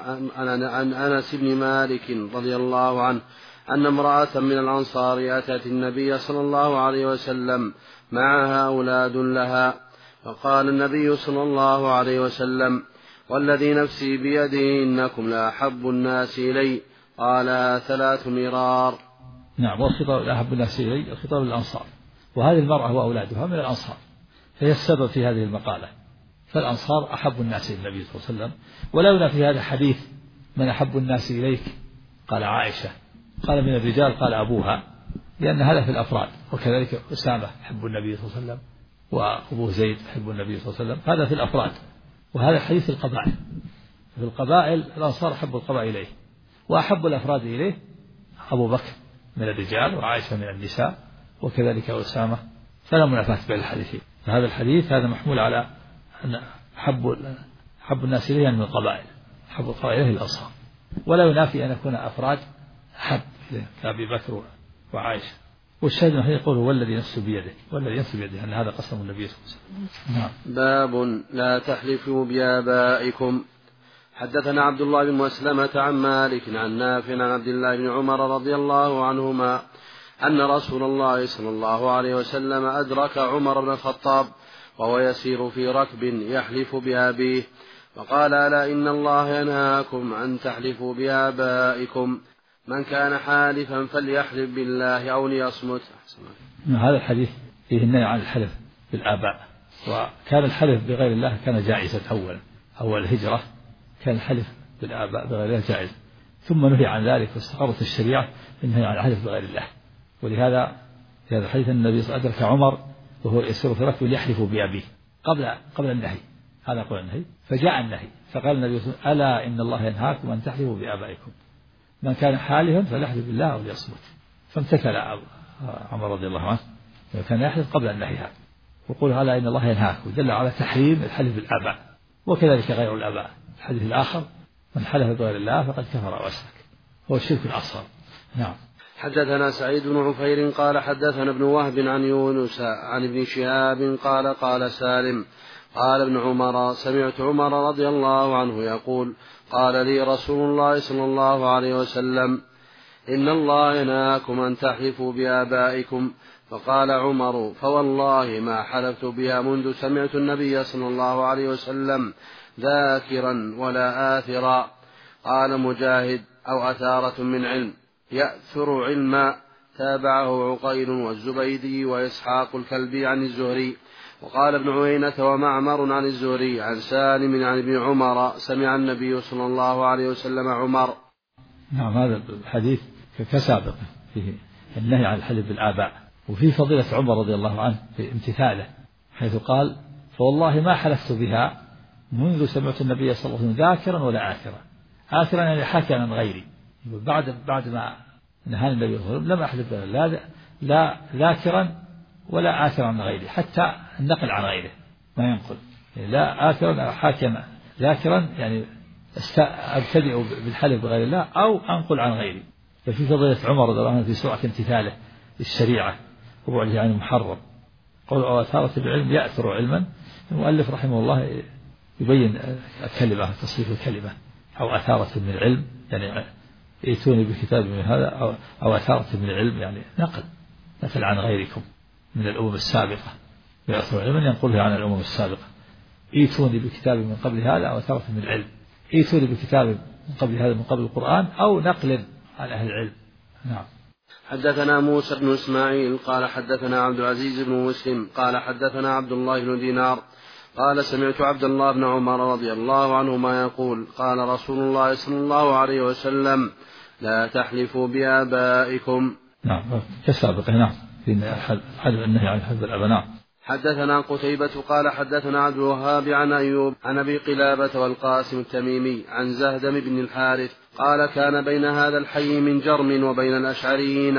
عن, عن أنس بن مالك رضي الله عنه أن امرأة من الأنصار أتت النبي صلى الله عليه وسلم معها أولاد لها، فقال النبي صلى الله عليه وسلم والذي نفسي بيده إنكم لأحب الناس إلي، قالها ثلاث مرار. نعم. والخطاب لأحب الناس إلي الخطاب للأنصار، وهذه المرأة وأولادها من الأنصار، فهي السبب في هذه المقالة. فالأنصار أحب الناس إلى النبي صلى الله عليه وسلم. ولولا في هذا الحديث من أحب الناس إليك قال عائشة، قال من الرجال قال أبوها، لأن هذا في الأفراد. وكذلك أسامة حب النبي صلى الله عليه وسلم، وأبو زيد حب النبي صلى الله عليه وسلم، هذا في الأفراد. وهذا الحديث في القبائل، في القبائل الأنصار أحب القبائل إليه، وأحب الأفراد إليه أبو بكر من الرجال وعائشة من النساء، وكذلك أسامة، فلا منافاة بين الحديثين. فهذا الحديث هذا محمول على أن حب حب الناس إليه من القبائل، حب القبائل إليه الأنصار، ولا ينافي أن يكون أفراد حب كأبي بكر وعائشة. والشاهد من يقول والذي نفسه بيده، والذي نفسه بيده أن هذا قسم النبي صلى الله عليه وسلم. نعم. باب لا تحلفوا بآبائكم. حدثنا عبد الله بن مسلمة عن مالك عن نافع عن عبد الله بن عمر رضي الله عنهما أن رسول الله صلى الله عليه وسلم أدرك عمر بن الخطاب وهو يسير في ركب يحلف بأبيه، فقال ألا إن الله ينهاكم أن تحلفوا بآبائكم، من كان حالفا فليحلف بالله أو ليصمت. هذا الحديث فيه النهي عن الحلف بالآباء، وكان الحلف بغير الله كان جائزا أولا، أول الهجرة كان الحلف بالآباء بغير الله جائز، ثم نهي عن ذلك واستقرت الشريعة النهي عن الحلف بغير الله. ولهذا في هذا الحديث النبي صلى الله عليه وسلم أدرك عمر وهو يسير في ركب يحلف بأبيه قبل قبل النهي، هذا قبل النهي، فجاء النهي فقال النبي صلى الله عليه وسلم ألا إن الله ينهاكم أن تحلفوا بآبائكم، من كان حالفا فليحلف بالله أو ليصمت. فامتثل عمر رضي الله عنه كان يحلف قبل النهي هذا، ويقول هذا إن الله ينهاك، ودل على تحريم الحلف بالآباء، وكذلك غير الآباء. الحديث الآخر من حلف بغير الله فقد كفر وأشرك، هو الشرك الأصغر. نعم. حدثنا سعيد بن عفير قال حدثنا ابن وهب عن يونس عن ابن شهاب قال قال سالم قال ابن عمر سمعت عمر رضي الله عنه يقول قال لي رسول الله صلى الله عليه وسلم إن الله ينهاكم أن تحلفوا بآبائكم. فقال عمر فوالله ما حلفت بها منذ سمعت النبي صلى الله عليه وسلم ذاكرا ولا آثرا. قال مجاهد أو أثارة من علم يأثر علما. تابعه عقيل والزبيدي وإسحاق الكلبي عن الزهري. وقال ابن عيينة ومعمر عن الزهري عن سالم عن ابن عمر سمع النبي صلى الله عليه وسلم عمر. نعم. هذا الحديث كسابق فيه النهي عن الحلف بالآباء، وفي فضيلة عمر رضي الله عنه في امتثاله، حيث قال فوالله ما حلفت بها منذ سمعت النبي صلى الله عليه وسلم ذاكرا ولا آثرا. آثرا يعني حكى عن غيري، بعد بعد ما نهى النبي صلى الله عليه وسلم لم أحلف بها لا لا ذاكرا ولا آثرا عن غيري، حتى النقل عن غيره ما ينقل، لا آثرا حاكما ذاكرا يعني أبتدئ بالحلف بغير الله أو أنقل عن غيري. ففي فضيلة عمر رضي الله عنه في سرعة امتثاله للشريعة وبعده عن المحرم. قول أو أثارة العلم يأثر علما. المؤلف رحمه الله يبين الكلمة تصريف الكلمة أو أثارة من العلم يعني ائتوني بكتاب من هذا أو, أو أثارة من العلم يعني نقل نقل عن غيركم من الأمم السابقة. يأثر علما ينقله عن الأمم السابقة. ائتوني بكتاب من قبل هذا أو أثارة من العلم. ائتوني بكتاب من قبل هذا من قبل القرآن أو نقل عن أهل العلم. نعم. حدثنا موسى بن إسماعيل قال حدثنا عبد العزيز بن مسلم قال حدثنا عبد الله بن دينار قال سمعت عبد الله بن عمر رضي الله عنهما يقول قال رسول الله صلى الله عليه وسلم لا تحلفوا بآبائكم. نعم كالسابق. نعم في حد النهي عن حلف الأبناء. حدثنا قتيبة قال حدثنا عبد الوهاب عن أيوب عن أبي قلابة والقاسم التميمي عن زهدم بن الحارث قال كان بين هذا الحي من جرم وبين الأشعريين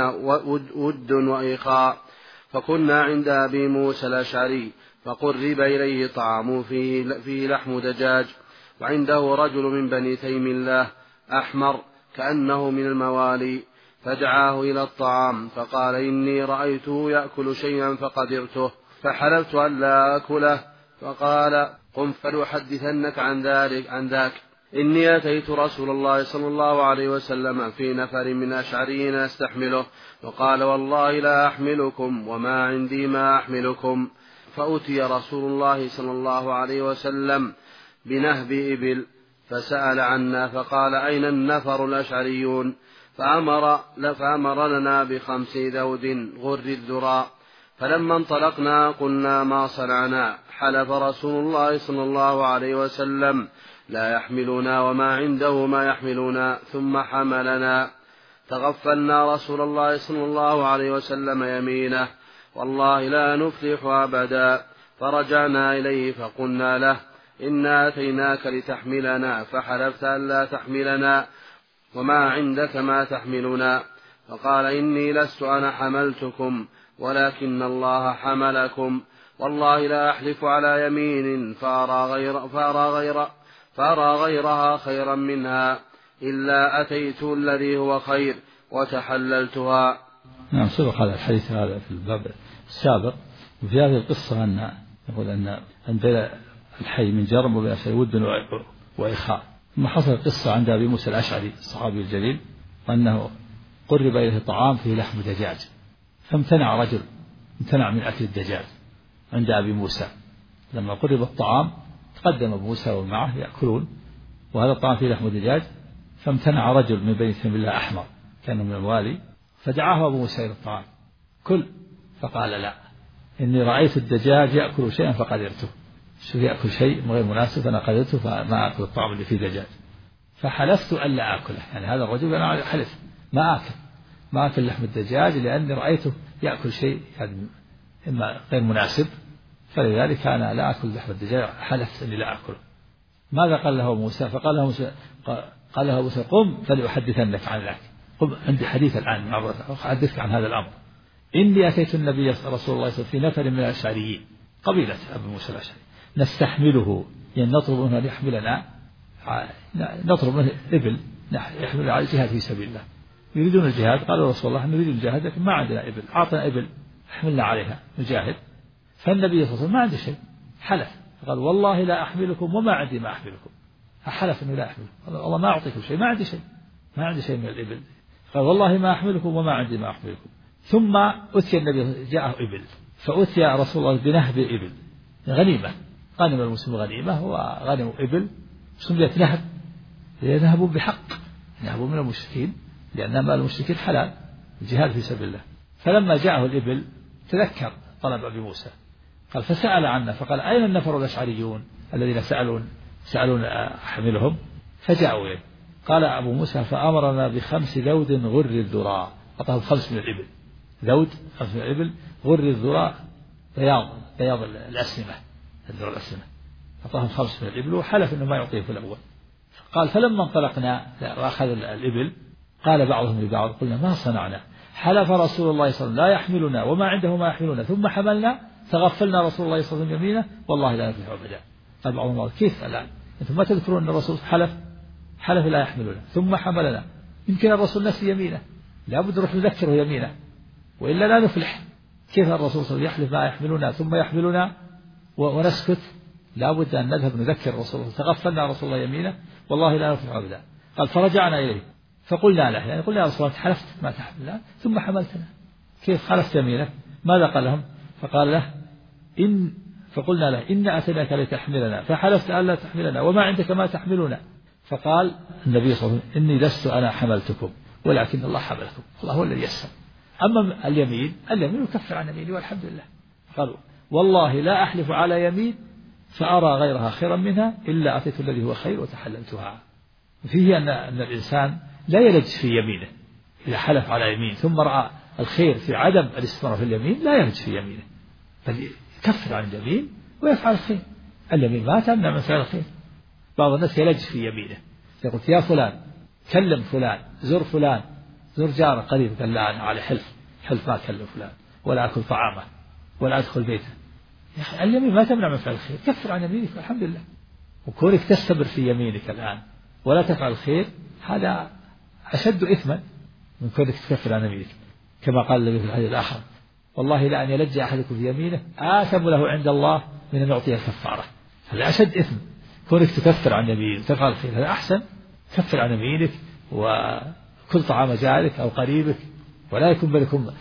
ود وإخاء، فكنا عند أبي موسى الأشعري فقرب إليه طعام فيه, فيه لحم دجاج، وعنده رجل من بني تيم الله أحمر كأنه من الموالي، فدعاه إلى الطعام فقال إني رأيته يأكل شيئا فقدرته فحلفت أن لا أكله، فقال قم فلأحدثنك عن ذلك عن ذاك إني أتيت رسول الله صلى الله عليه وسلم في نفر من أشعريين أستحمله، وقال والله لا أحملكم وما عندي ما أحملكم. فأتي رسول الله صلى الله عليه وسلم بنهب إبل فسأل عنا فقال أين النفر الأشعريون؟ فأمر فأمرنا بخمس ذود غر الذراء. فلما انطلقنا قلنا ما صنعنا؟ حلف رسول الله صلى الله عليه وسلم لا يحملنا وما عنده ما يحملنا، ثم حملنا. تغفلنا رسول الله صلى الله عليه وسلم يمينه والله لا نفلح أبدا. فرجعنا إليه فقلنا له إنا أتيناك لتحملنا فحلفت أن لا تحملنا وما عندك ما تحملنا. فقال إني لست أنا حملتكم ولكن الله حملكم، والله لا أحلف على يمين فأرى, غير فأرى, غير فأرى غيرها خيرا منها إلا أتيت الذي هو خير وتحللتها. نعم سبق هذا الحديث هذا في الباب السابق. وفي هذه القصة أن يقول أن بين الحي من جرم وبين الحي ود وإخاء. ثم حصل قصة عند أبي موسى الأشعري الصحابي الجليل أنه قرب إليه طعام فيه لحم دجاج، فامتنع رجل امتنع من أكل الدجاج عند أبي موسى. لما قرب الطعام تقدم أبو موسى ومعه يأكلون وهذا الطعام فيه لحم دجاج، فامتنع رجل من بني تيم الله أحمر كان من الوالي، فدعاه أبو موسى إلى الطعام كل، فقال لا إني رأيت الدجاج يأكل شيئا فقدرته، شو يأكل شيء غير مناسب فأنا قدرته فما أكل الطعام اللي فيه دجاج، فحلفت أن لا أكله. يعني هذا الرجل أنا حلف ما أكل ما أكل لحم الدجاج لأني رأيته يأكل شيء يعني إما غير مناسب، فلذلك أنا لا أكل لحم الدجاج حلفت أني لا أكله. ماذا قال له موسى؟ فقال له موسى قال له موسى قم فلأحدثنك عن ذلك، عندي حديث الآن أحدثك عن هذا الأمر. إني أتيت النبي رسول الله صلى الله عليه وسلم في نفر من الأشعريين قبيلة أبي موسى الأشعري نستحمله، يعني نطلب منه أن يحملنا، نطلب منه إبل يحمل على الجهاد في سبيل الله. يريدون الجهاد، قالوا رسول الله نريد الجهاد لكن ما عندنا إبل، أعطنا إبل حملنا عليها نجاهد. فالنبي صلى الله عليه وسلم ما عنده شيء، حلف قال والله لا أحملكم وما عندي ما أحملكم، حلف أنه لا أحملكم، الله ما أعطيكم شيء، ما عندي شيء، ما عندي شيء من الإبل. قال والله ما أحملكم وما عندي ما أحملكم. ثم أتي النبي جاءه إبل، فأتي رسول الله بنهب إبل غنيمة، غنم المسلم غنيمة وغنم إبل سميت نهب، هي نهب بحق، نهب من المشركين لأن مال المشركين حلال، الجهاد في سبيل الله. فلما جاءه الإبل تذكر طلب أبي موسى، قال فسأل عنه فقال أين النفر الأشعريون الذين سألون سألون أحملهم؟ فجاءوا إليه. قال أبو موسى فأمرنا بخمس ذود غر الذراء، أعطاهم خمس من الإبل، ذود خمس من الإبل غر الذراء بياض بياض الأسنمة، الذراء الأسنمة، أعطاهم خمس من الإبل وحلف أنه ما يعطيه في الأول. قال فلما انطلقنا وأخذ الإبل قال بعضهم لبعض قلنا ما صنعنا، حلف رسول الله صلى الله عليه وسلم لا يحملنا وما عنده ما يحملنا ثم حملنا فغفلنا رسول الله صلى الله عليه وسلم يمينه والله لا نفلح أبدا. قال بعضهم كيف الآن أنتم ما تذكرون أن الرسول حلف حلف لا يحملنا ثم حملنا، يمكن الرسول نسي يمينه، لا بد نروح نذكره يمينه وإلا لا نفلح. كيف الرسول صلى الله عليه وسلم يحلف ما يحملنا ثم يحملنا ونسكت؟ لا بد أن نذهب نذكر الرسول، تغفلنا رسول الله يمينه والله لا نفلح أبدا. قال فرجعنا إليه فقلنا له، يعني قلنا يا رسول الله حلفت ما تحملنا ثم حملتنا، كيف حلفت يمينك؟ ماذا قال لهم؟ فقال له إن فقلنا له إن أتيناك لتحملنا فحلفت ألا تحملنا وما عندك ما تحملنا. فقال النبي صلى الله عليه وسلم إني لست أنا حملتكم ولكن الله حملكم، الله هو الذي يسر. أما اليمين اليمين يكفر عن يميني والحمد لله. قالوا والله لا أحلف على يمين فأرى غيرها خيرا منها إلا أتيت الذي هو خير وتحللتها. فيه أن أن الإنسان لا يلج في يمينه، إذا حلف على يمين ثم رأى الخير في عدم الاستمرار في اليمين لا يلج في يمينه، بل يكفر عن اليمين ويفعل الخير. اليمين ما تمنع من فعل الخير. بعض الناس يلج في يمينه، يقول يا فلان كلم فلان زر فلان زر جاره قريب، قال لا أنا على حلف حلف ما أكلم فلان ولا أكل طعامه ولا أدخل بيته. يا أخي اليمين ما تمنع من فعل الخير، كفر عن يمينك الحمد لله. وكونك تستمر في يمينك الآن ولا تفعل الخير هذا أشد إثما من كونك تكفر عن يمينك، كما قال النبي في الحديث الآخر والله لأن يلج أحدكم في يمينه آثم له عند الله من أن يعطيه الكفارة. هذا أشد إثم، كونك تكفر عن يمينك وتفعل الخير هذا أحسن. كفر عن يمينك وكل طعام جارك أو قريبك ولا يكون بينكم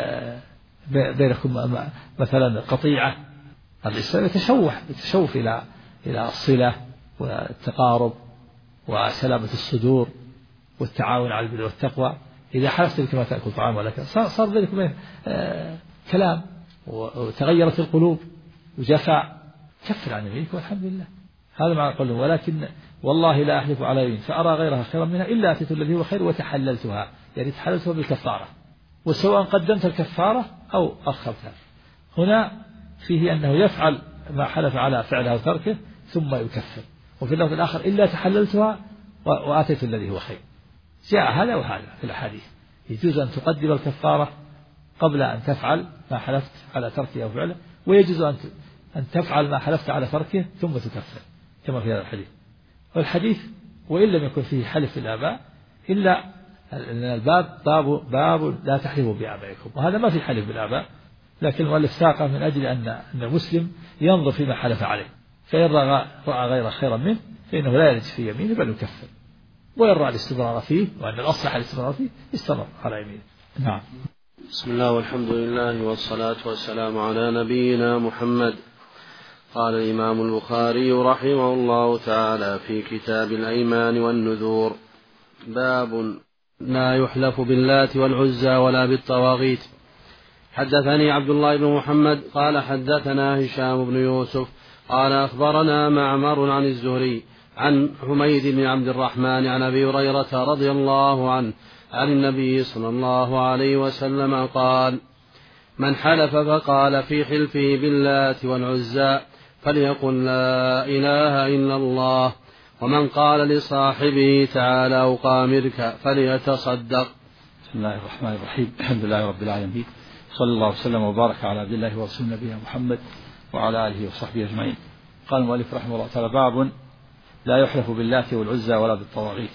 بينكم مثلا قطيعة. الإسلام يتشوف يتشوف إلى إلى الصلة والتقارب وسلامة الصدور والتعاون على البر والتقوى. إذا حلفت بك ما تأكل طعام ولا صار صار بينكم كلام وتغيرت القلوب وجفاء. كفر عن يمينك والحمد لله. هذا معنى قوله ولكن والله لا أحلف على يمين فأرى غيرها خيرا منها إلا أتيت الذي هو خير وتحللتها، يعني تحللتها بالكفارة، وسواء قدمت الكفارة أو أخرتها. هنا فيه أنه يفعل ما حلف على فعلها وتركه ثم يكفر. وفي اللفظ الآخر إلا تحللتها وآتيت الذي هو خير. جاء هذا وهذا في الحديث، يجوز أن تقدم الكفارة قبل أن تفعل ما حلفت على تركه أو فعله، ويجوز أن أن تفعل ما حلفت على تركه ثم تكفر كما في هذا الحديث. والحديث وإن لم يكن فيه حلف الآباء إلا أن الباب باب باب لا تحلفوا بآبائكم، وهذا ما في حلف بالآباء، لكن المؤلف ساقه من أجل أن أن المسلم ينظر فيما حلف عليه، فإن رأى غير خيرا منه فإنه لا يلج في يمينه بل يكفر، وإن رأى الاستمرار فيه وأن الأصلح الاستمرار فيه استمر على يمينه. نعم. بسم الله والحمد لله والصلاة والسلام على نبينا محمد. قال الإمام البخاري رحمه الله تعالى في كتاب الأيمان والنذور: باب لا يحلف باللات والعزى ولا بالطواغيت. حدثني عبد الله بن محمد قال حدثنا هشام بن يوسف قال أخبرنا معمر عن الزهري عن حميد بن عبد الرحمن عن أبي هريرة رضي الله عنه عن النبي صلى الله عليه وسلم قال: من حلف فقال في حلفه باللات والعزى فليقل لا إله إلا الله، ومن قال لصاحبه تعالى أقامرك فليتصدق، بسم الله الرحمن الرحيم. الحمد لله رب العالمين، صلى الله وسلم وبارك على عبد الله ورسول نبينا محمد وعلى آله وصحبه أجمعين. قال المؤلف رحمه الله تعالى: باب لا يحلف باللات والعزى ولا بالطواغيت.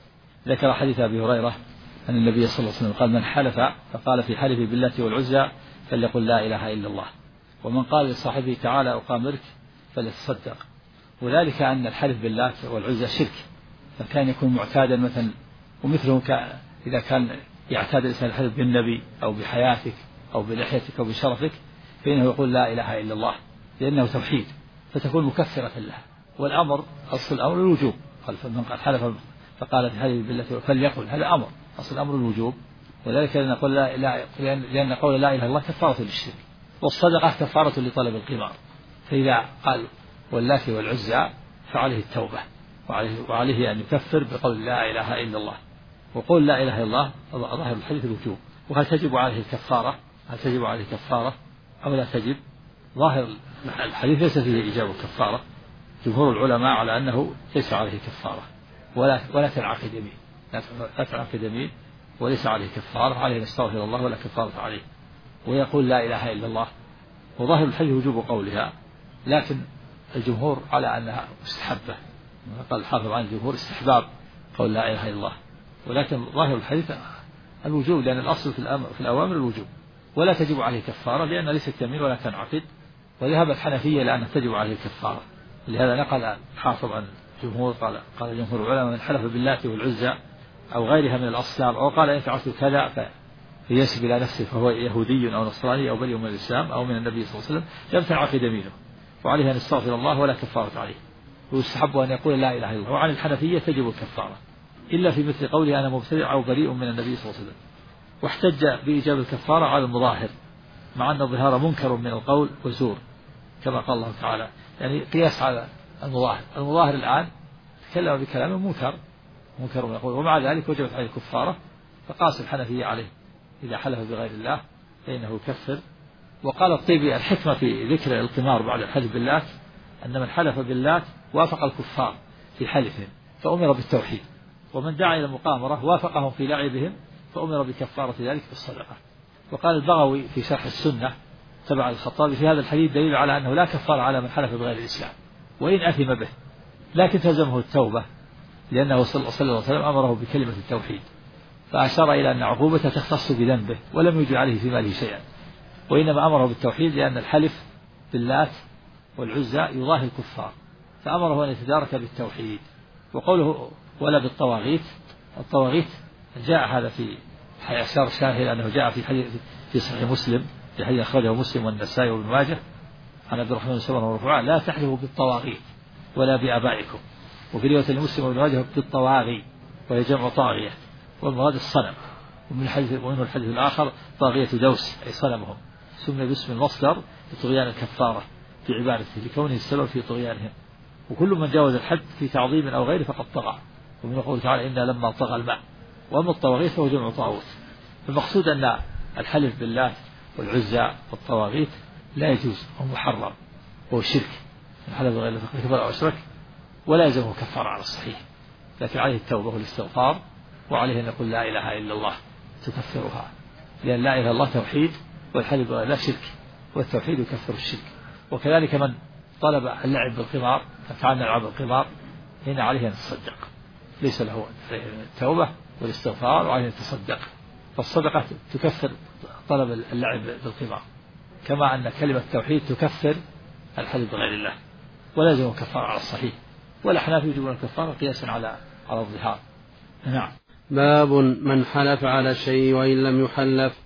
ذكر حديث أبي هريرة أن النبي صلى الله عليه وسلم قال: من حلف فقال في حلفه باللات والعزى فليقل لا إله إلا الله، ومن قال لصاحبه تعالى أقامرك فليتصدق. وذلك أن الحلف باللات والعزى شرك، فكان يكون معتادا مثلا، ومثله إذا كان يعتاد الإنسان الحلف بالنبي أو بحياتك أو بلحيتك أو بشرفك فإنه يقول لا إله إلا الله، لأنه توحيد فتكون مكفرة لها. والأمر أصل الأمر الوجوب، قال فمن قال حلف فقال في حلف بالله فليقل، هذا أمر، أصل الأمر الوجوب. وذلك لأن قول لا إله لأن قول لا إله إلا الله كفارة للشرك، والصدقة كفارة لطلب القمار. فإذا قال واللات والعزى فعليه التوبة، وعليه, وعليه أن يكفر بقول لا إله إلا الله. وقول لا إله إلا الله ظاهر الحديث الوجوب. وهل تجب عليه الكفارة؟ هل تجب عليه كفارة أو لا تجب؟ ظاهر الحديث ليس فيه إيجاب الكفارة. جمهور العلماء على أنه ليس عليه كفارة ولا ولا تنعقد يمين، لا تنعقد يمين وليس عليه كفارة، عليه نستغفر الله ولا كفارة عليه. ويقول لا إله إلا الله، وظاهر الحديث وجوب قولها، لكن الجمهور على أنها مستحبة. قال الحافظ عن الجمهور استحباب قول لا إله إلا الله، ولكن ظاهر الحديث الوجوب، لأن الأصل في, الأمر في الأوامر الوجوب، ولا تجب عليه كفارة لأن ليست يمين ولا تنعقد. وذهب الحنفية لأن تجب عليه الكفارة، لهذا نقل الحافظ عن الجمهور قال قال جمهور العلماء: من حلف باللات والعزى أو غيرها من الأصنام أو قال إن فعلت كذا فينسب إلى نفسه فهو يهودي أو نصراني أو بريء من الإسلام أو من النبي صلى الله عليه وسلم، لم تنعقد يمينه، وعليه أن يستغفر الله ولا كفارة عليه، ويستحب أن يقول لا إله إلا الله. وعن الحنفية تجب الكفارة إلا في مثل قوله أنا مبتدع أو بريء من النبي صلى الله عليه وسلم. واحتج بإيجاب الكفارة على المظاهر، مع أن الظهار منكر من القول وزور، كما قال الله تعالى، يعني قياس على المظاهر. المظاهر الآن تكلم بكلام منكر منكر من القول، ومع ذلك وجبت عليه الكفارة، فقاس الحنفية عليه إذا حلف بغير الله فإنه يكفر. وقال الطيبي: الحكمة في ذكر القمار بعد الحلف باللات أن من حلف باللات وافق الكفار في حلفهم فأمر بالتوحيد، ومن دعا إلى المقامرة وافقهم في لعبهم فأمر بكفارة ذلك بالصدقة. وقال البغوي في شرح السنة تبع الخطابي: في هذا الحديث دليل على أنه لا كفار على من حلف بغير الإسلام وإن أثم به، لكن تلزمه التوبة، لأنه صلى الله عليه وسلم أمره بكلمة التوحيد، فأشار إلى أن عقوبته تختص بذنبه ولم يجد عليه في ماله شيئا، وإنما أمره بالتوحيد لأن الحلف باللات والعزى يضاهي الكفار، فأمره أن يتدارك بالتوحيد. وقوله ولا بالطواغيت، الطواغيت جاء هذا في أشار الشاهد أنه جاء في حديث في صحيح مسلم، في حديث أخرجه مسلم والنسائي وابن ماجه عن عبد الرحمن بن سمرة مرفوعا: لا تحلفوا بالطواغيت ولا بآبائكم. وفي رواية المسلم وابن ماجه بالطواغي، وهي جمع طاغية، والمراد الصنم. ومن الحديث ومنه الحديث الآخر: طاغية دوس أي صنمهم، سمي باسم المصدر لطغيان الكفارة في عبادته لكونه السبب في طغيانهم. وكل من جاوز الحد في تعظيم أو غيره فقد طغى. ومن قوله تعالى: إنا لما طغى الماء. وأما الطواغيت فهو جمع طاغوت. المقصود أن الحلف بالله والعزى والطواغيت لا يجوز، هو محرم، هو شرك، من حلف بغير الله فقد كفر أو أشرك، ولا يلزمه كفارة على الصحيح، لكن عليه التوبة والاستغفار، وعليه أن يقول لا إله إلا الله تكفرها، لأن لا إله إلا الله توحيد، والحلف بغير الله شرك، والتوحيد يكفر الشرك. وكذلك من طلب اللعب بالقمار ففعلنا العب بالقمار هنا عليه أن يتصدق، ليس له التوبة والاستغفار، وعليه أن يتصدق. فالصدقة تكفر طلب اللعب بالقمار، كما أن كلمة التوحيد تكفر الحلف بغير الله، ولازم كفارة على الصحيح. والأحناف يجبون الكفارة قياسا على على الظهار. نعم. باب من حلف على الشيء وإن لم يحلف.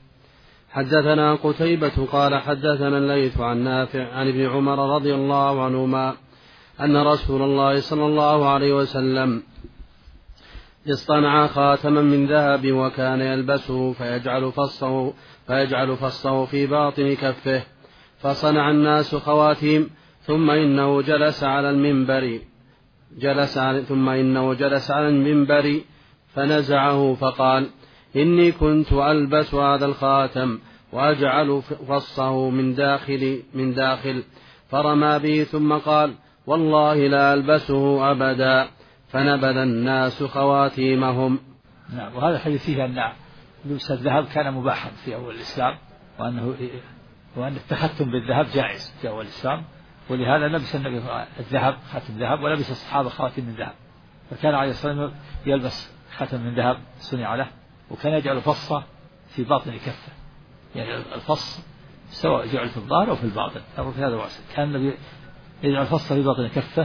حدثنا قتيبة قال حدثنا الليث عن نافع عن ابن عمر رضي الله عنهما أن رسول الله صلى الله عليه وسلم اصطنع خاتما من ذهب وكان يلبسه فيجعل فصه فيجعل فصه في باطن كفه، فصنع الناس خواتيم، ثم إنه جلس على المنبر جلس على ثم إنه جلس على المنبر فنزعه فقال: إني كنت ألبس هذا الخاتم وأجعل فصه من داخل من داخل فرمى به، ثم قال: والله لا ألبسه أبدا، فنبذ الناس خواتيمهم. نعم. وهذا الحديث فيه أن لبس الذهب كان مباحا في أول الإسلام، وأنه وأن التختم بالذهب جائز في أول الإسلام، ولهذا لبس النبي الذهب خاتم ذهب، ولبس الصحابة خواتم من ذهب. فكان عليه الصلاة والسلام يلبس خاتم من ذهب صنع له، وكان يجعل فصة في باطن كفه، يعني الفص سواء جعل في الظاهر أو في الباطن أو في هذا الواسع. كان النبي يجعل فصة في باطن كفه،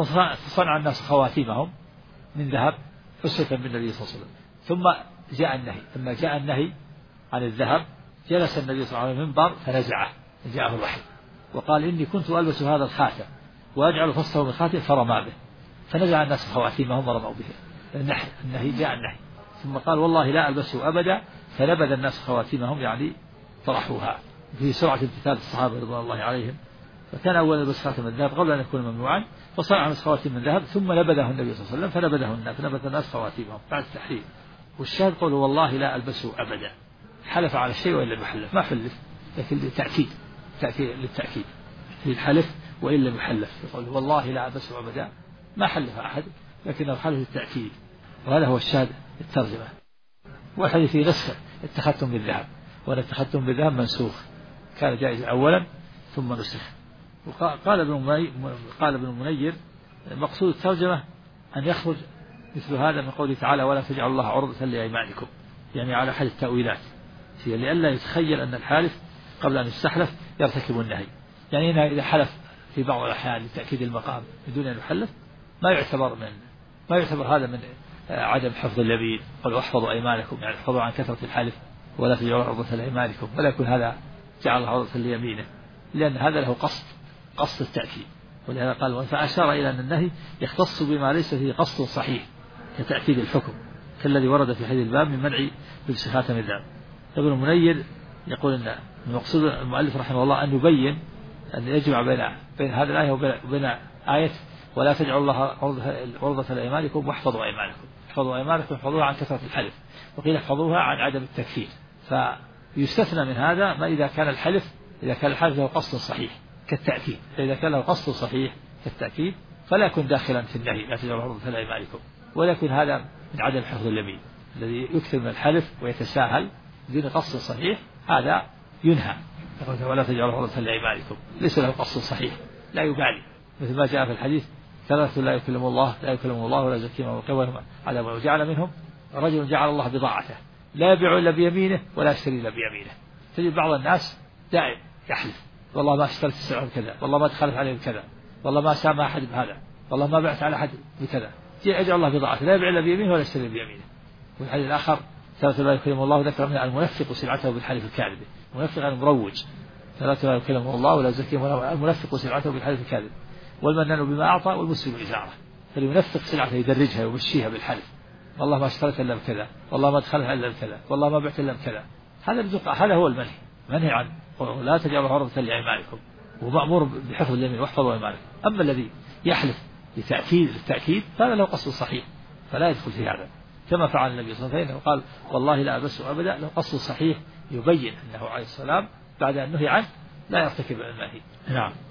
فصنع الناس خواتيمهم من ذهب حسة بالنبي صلى الله عليه وسلم. ثم جاء النهي، لما جاء النهي عن الذهب جلس النبي صلى الله عليه وسلم المنبر فنزعه، جاءه الوحي وقال إني كنت ألبس هذا الخاتم وأجعل فصه من خاتم، فرمى به، فنزع الناس خواتيمهم ورموا به. النهي النهي جاء النهي، ثم قال والله لا ألبسه أبدا، فنبذ الناس خواتيمهم يعني طرحوها في سرعة امتثال الصحابة رضوان الله عليهم. فكان أول يلبس خاتم الذهب قبل أن يكون ممنوعا، فصنع الناس خواتيم من ذهب، ثم نبذه النبي صلى الله عليه وسلم فنبذه الناس فنبذ الناس خواتيمهم بعد التحريم. والشاهد قوله والله لا ألبسه أبدا، حلف على الشيء وإن لم يحلف، ما حلف لكن للتأكيد، تأكيد للتأكيد للحلف وإن لم يحلف، يقول والله لا ألبسه أبدا، ما حلف أحد لكنه حلف للتأكيد. وهذا هو الشاهد الترجمة. والحديث في نسخ التختم بالذهب، وأن التختم بالذهب منسوخ، كان جائز أولا ثم نسخ. وقال ابن مني... قال ابن المنير مقصود الترجمة أن يخرج مثل هذا من قوله تعالى ولا تجعلوا الله عرضة لأيمانكم، يعني على أحد التأويلات، لئلا يتخيل أن الحالف قبل أن يستحلف يرتكب النهي. يعني هنا إذا حلف في بعض الأحيان لتأكيد المقام بدون أن يحلف ما يعتبر من ما يعتبر هذا من عدم حفظ اليمين. قالوا احفظوا أيمانكم، يعني احفظوا عن كثرة الحلف ولا تجعلوا عرضة لأيمانكم، ولا يكون هذا جعل عرضة ليمينه، لأن هذا له قصد قصد التأكيد. ولهذا قال فأشار إلى أن النهي يختص بما ليس فيه قصد صحيح كتأكيد الحكم، كالذي ورد في حديث الباب من منع لبس خاتم الذهب. ابن المنير يقول أن المقصود المؤلف رحمه الله أن يبين أن يجمع بين بين هذه الآية وبين آية ولا تجعلوا الله عرضة لأيمانكم واحفظوا أيمانكم. احفظوا أيمانكم احفظوها عن كثرة الحلف، وقيل احفظوها عن عدم التكفير. فيستثنى من هذا ما إذا كان الحلف إذا كان الحلف له قصد صحيح كالتأكيد، فإذا كان له قصد صحيح كالتأكيد فلا يكون داخلا في النهي لا تجعلوا عرضة لأيمانكم، ولا يكون هذا من عدم حفظ اليمين الذي يكثر من الحلف ويتساهل بدون قصد صحيح، هذا ينهى. ولا تجعلوا عرضة لأيمانكم ليس له قصد صحيح لا يبالي، مثل ما جاء في الحديث ثلاثة لا يكلم الله لا يكلم الله ولا يزكيهم ويقيهم عذاب، وجعل منهم رجل جعل الله بضاعته لا يبيع إلا بيمينه ولا يشتري إلا بيمينه. تجد بعض الناس دائم يحلف والله ما اشتريت السلعة بكذا، والله ما دخلت عليه بكذا، والله ما سامى أحد بهذا، والله ما بعت على أحد بكذا، يجعل الله بضاعته لا يبيع إلا بيمينه ولا يشتري بيمينه. والحديث الآخر ثلاثة لا يكلم الله ذكر من المنفق سلعته بالحلف الكاذب، المنفق المروج ثلاثة لا يكلم الله ولا يزكيهم ولا المنفق سلعته بالحلف الكاذب، والمنان بما أعطى والمسلم إزارة. فلينفق سلعته يدرجها ويمشيها بالحلف، والله ما اشتريت إلا بكذا، والله ما دخلها إلا بكذا، والله ما بعت إلا بكذا. هذا هذا هو المنهي، منهي عن لا تجعلوا عرضة لأيمانكم، ومأمور بحفظ اليمين واحفظوا أيمانكم. أما الذي يحلف لتأكيد للتأكيد فهذا له قصد صحيح فلا يدخل في هذا، كما فعل النبي صلى الله عليه وسلم قال والله لا ألبسه أبدا، له قصد صحيح يبين أنه عليه السلام بعد أن نهي عنه لا يرتكب المنهي. نعم.